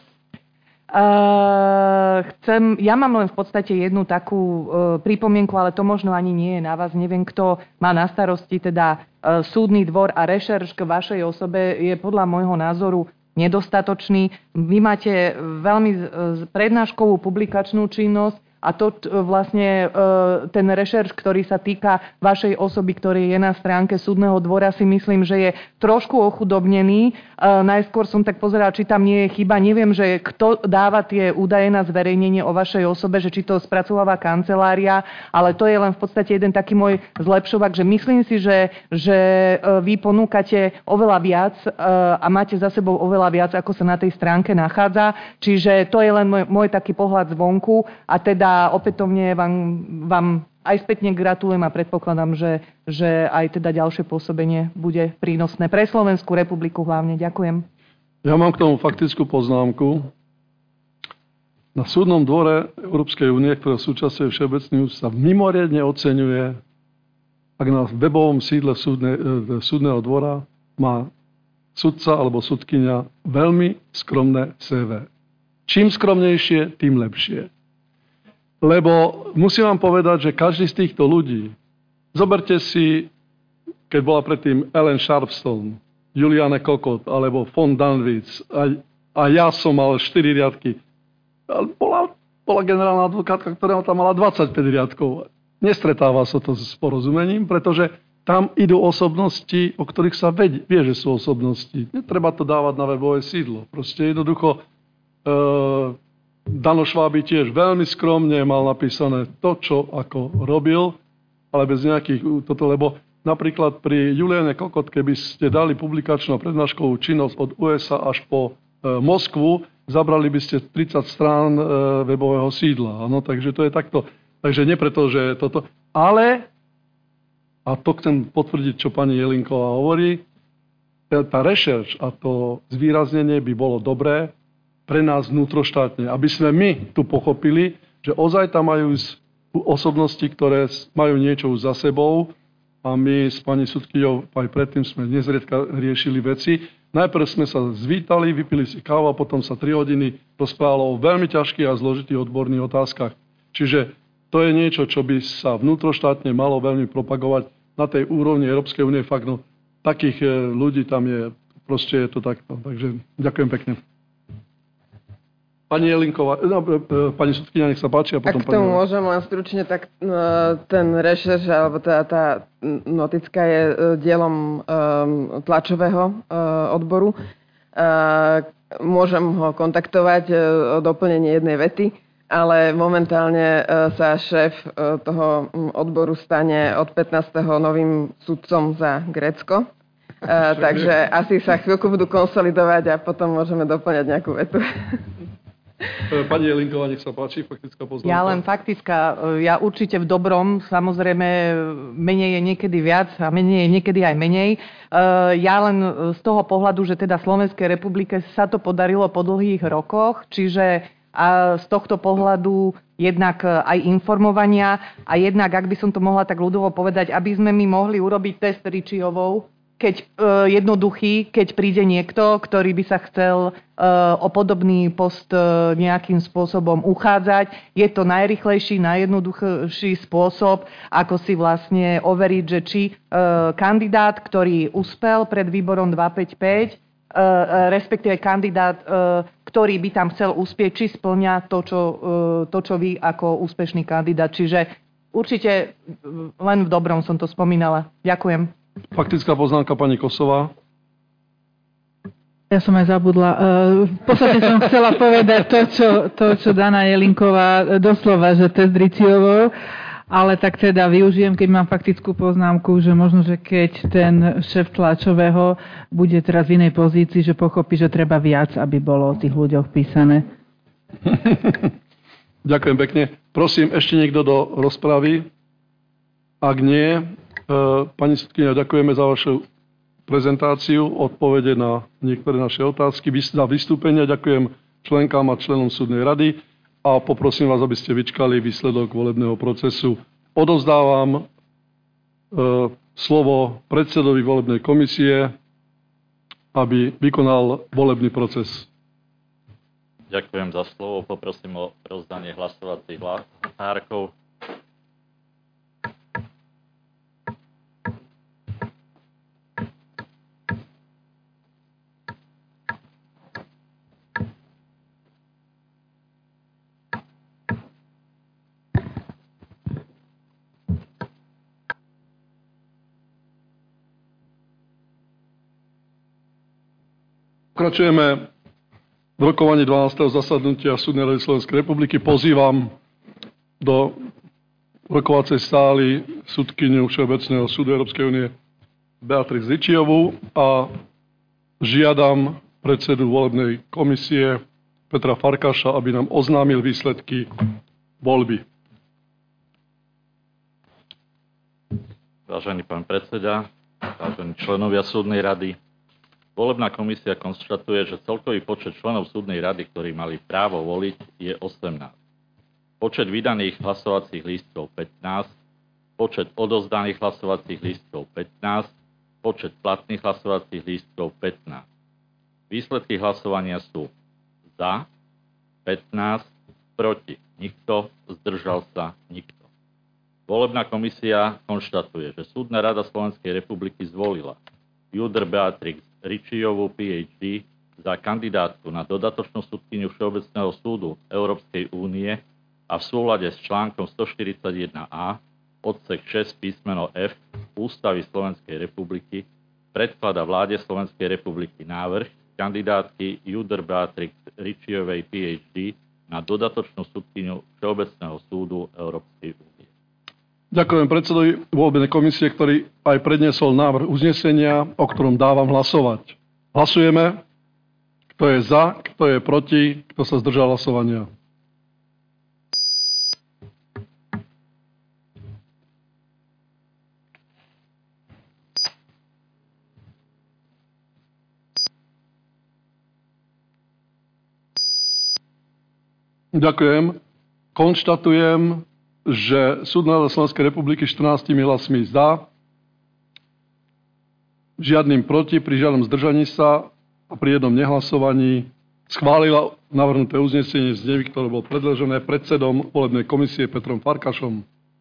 Ja mám len v podstate jednu takú pripomienku, ale to možno ani nie je na vás. Neviem, kto má na starosti teda súdny dvor a rešerš k vašej osobe je podľa môjho názoru nedostatočný. Vy máte veľmi prednáškovú publikačnú činnosť a to vlastne ten rešerš, ktorý sa týka vašej osoby, ktorý je na stránke súdneho dvora, si myslím, že je trošku ochudobnený. Najskôr som tak pozerala, či tam nie je chyba. Neviem, že kto dáva tie údaje na zverejnenie o vašej osobe, že či to spracováva kancelária, ale to je len v podstate jeden taký môj zlepšovak, že myslím si, že vy ponúkate oveľa viac a máte za sebou oveľa viac, ako sa na tej stránke nachádza. Čiže to je len môj taký pohľad zvonku a teda opätovne vám aj spätne gratulujem a predpokladám, že aj teda ďalšie pôsobenie bude prínosné pre Slovenskú republiku hlavne. Ďakujem. Ja mám k tomu faktickú poznámku. Na súdnom dvore Európskej únie, ktorá súčasťuje Všeobecný úd, sa mimoriadne oceňuje, ak na webovom sídle súdneho dvora má sudca alebo sudkyňa veľmi skromné CV. Čím skromnejšie, tým lepšie. Lebo musím vám povedať, že každý z týchto ľudí, zoberte si, keď bola predtým Ellen Sharpstone, Juliane Kokot, alebo von Danwitz, a ja som mal 4 riadky. Bola generálna advokátka, ktorá tam mala 25 riadkov. Nestretáva sa to s porozumením, pretože tam idú osobnosti, o ktorých sa vie, že sú osobnosti. Netreba to dávať na webové sídlo. Proste jednoducho Dano Šváby tiež veľmi skromne mal napísané to, čo ako robil, ale bez nejakých lebo napríklad pri Juliane Kokot, keby ste dali publikačnú a prednáškovú činnosť od USA až po Moskvu, zabrali by ste 30 strán webového sídla. Áno, takže to je takto. Takže nie preto, že toto. Ale, a to chcem potvrdiť, čo pani Jelinková hovorí, tá rešerš a to zvýraznenie by bolo dobré pre nás vnútroštátne, aby sme my tu pochopili, že ozaj tam majú osobnosti, ktoré majú niečo už za sebou a my s pani sudkyňou aj predtým sme nezriedka riešili veci. Najprv sme sa zvítali, vypili si kávu a potom sa 3 hodiny rozprávalo o veľmi ťažkých a zložitých odborných otázkach. Čiže to je niečo, čo by sa vnútroštátne malo veľmi propagovať na tej úrovni Európskej únie. Fakt, no, takých ľudí tam je, proste je to takto. Takže ďakujem pekne. Pani Jelinková, pani sudkyňa, nech sa páči. A potom ak k tomu môžem len stručne, tak ten rešerš, alebo tá notická je dielom tlačového odboru. Môžem ho kontaktovať o doplnenie jednej vety, ale momentálne sa šéf toho odboru stane od 15. novým sudcom za Grécko. Takže asi sa chvíľku budú konsolidovať a potom môžeme doplňať nejakú vetu. Pani Jelinková, nech sa páči, faktická poznámka. Ja len faktická, ja určite v dobrom, samozrejme menej je niekedy viac a menej je niekedy aj menej. Ja len z toho pohľadu, že teda Slovenskej republike sa to podarilo po dlhých rokoch, čiže a z tohto pohľadu jednak aj informovania a jednak, ak by som to mohla tak ľudovo povedať, aby sme my mohli urobiť test Ricciovou, jednoduchý, keď príde niekto, ktorý by sa chcel o podobný post nejakým spôsobom uchádzať. Je to najrýchlejší, najjednoduchší spôsob, ako si vlastne overiť, že či kandidát, ktorý uspel pred výborom 255, respektíve kandidát, ktorý by tam chcel uspieť, či spĺňa to, čo vy ako úspešný kandidát. Čiže určite len v dobrom som to spomínala. Ďakujem. Faktická poznámka pani Kosová. Ja som aj zabudla. V podstate som chcela povedať to, čo Dana Jelinková doslova, že test Ricciovou, ale tak teda využijem, keď mám faktickú poznámku, že možno, že keď ten šéf tlačového bude teraz v inej pozícii, že pochopí, že treba viac, aby bolo o tých ľuďoch písané. Ďakujem pekne. Prosím, ešte niekto do rozpravy? Ak nie, pani sudkyňa, ďakujeme za vašu prezentáciu, odpovede na niektoré naše otázky, za vystúpenia. Ďakujem členkám a členom súdnej rady a poprosím vás, aby ste vyčkali výsledok volebného procesu. Odovzdávam slovo predsedovi volebnej komisie, aby vykonal volebný proces. Ďakujem za slovo. Poprosím o rozdanie hlasovacích hárkov. Pokračujeme v rokovaní 12. zasadnutia Súdnej rady Slovenskej republiky. Pozývam do rokovacej sály sudkyňu Všeobecného súdu Európskej únie Beatrix Ricciovú a žiadam predsedu volebnej komisie Petra Farkaša, aby nám oznámil výsledky voľby. Vážený pán predseda, vážení členovia súdnej rady, volebná komisia konštatuje, že celkový počet členov súdnej rady, ktorí mali právo voliť, je 18. Počet vydaných hlasovacích lístkov 15, počet odovzdaných hlasovacích lístkov 15, počet platných hlasovacích lístkov 15. Výsledky hlasovania sú za 15, proti nikto, zdržal sa nikto. Volebná komisia konštatuje, že Súdna rada Slovenskej republiky zvolila Judr Beatrix Ricciovú, PhD, za kandidátku na dodatočnú sudkyňu Všeobecného súdu Európskej únie a v súlade s článkom 141a odsek 6 písmeno F Ústavy Slovenskej republiky predkladá vláde Slovenskej republiky návrh kandidátky Judr Beatrix Ricciovej, PhD, na dodatočnú sudkyňu Všeobecného súdu Európskej únie. Ďakujem predsedovi voľbnej komisie, ktorý aj predniesol návrh uznesenia, o ktorom dávam hlasovať. Hlasujeme. Kto je za, kto je proti, kto sa zdržal hlasovania. Ďakujem. Konštatujem, že Súdna rada Slovenskej republiky 14 hlasmi za, žiadnym proti, pri žiadnom zdržaní sa a pri jednom nehlasovaní schválila navrhnuté uznesenie z znení, ktoré bolo predložené predsedom volebnej komisie Petrom Farkašom.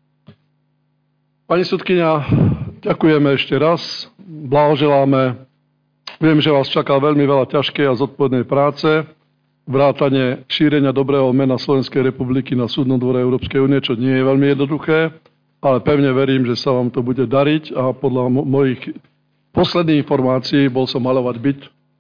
Pani sudkyňa, ďakujeme ešte raz, blahoželáme. Viem, že vás čaká veľmi veľa ťažkej a zodpovednej práce, vrátane šírenia dobrého mena Slovenskej republiky na Súdnom dvore Európskej únie, čo nie je veľmi jednoduché, ale pevne verím, že sa vám to bude dariť a podľa mojich posledných informácií, bol som maľovať byt,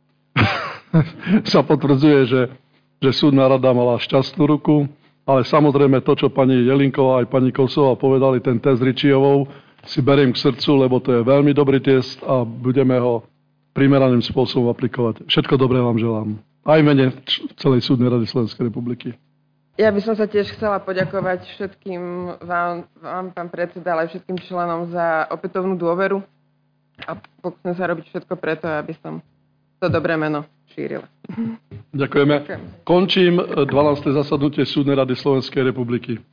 sa potvrdzuje, že Súdna rada mala šťastnú ruku, ale samozrejme to, čo pani Jelinková aj pani Kosová povedali, ten test Ricciovou si beriem k srdcu, lebo to je veľmi dobrý test a budeme ho primeraným spôsobom aplikovať. Všetko dobré vám želám. Aj v mene celej Súdnej rady Slovenskej republiky. Ja by som sa tiež chcela poďakovať všetkým vám, pán predseda, ale aj všetkým členom za opätovnú dôveru a pokúsim sa robiť všetko preto, aby som to dobré meno šírila. Ďakujeme. Končím 12. zasadnutie Súdnej rady Slovenskej republiky.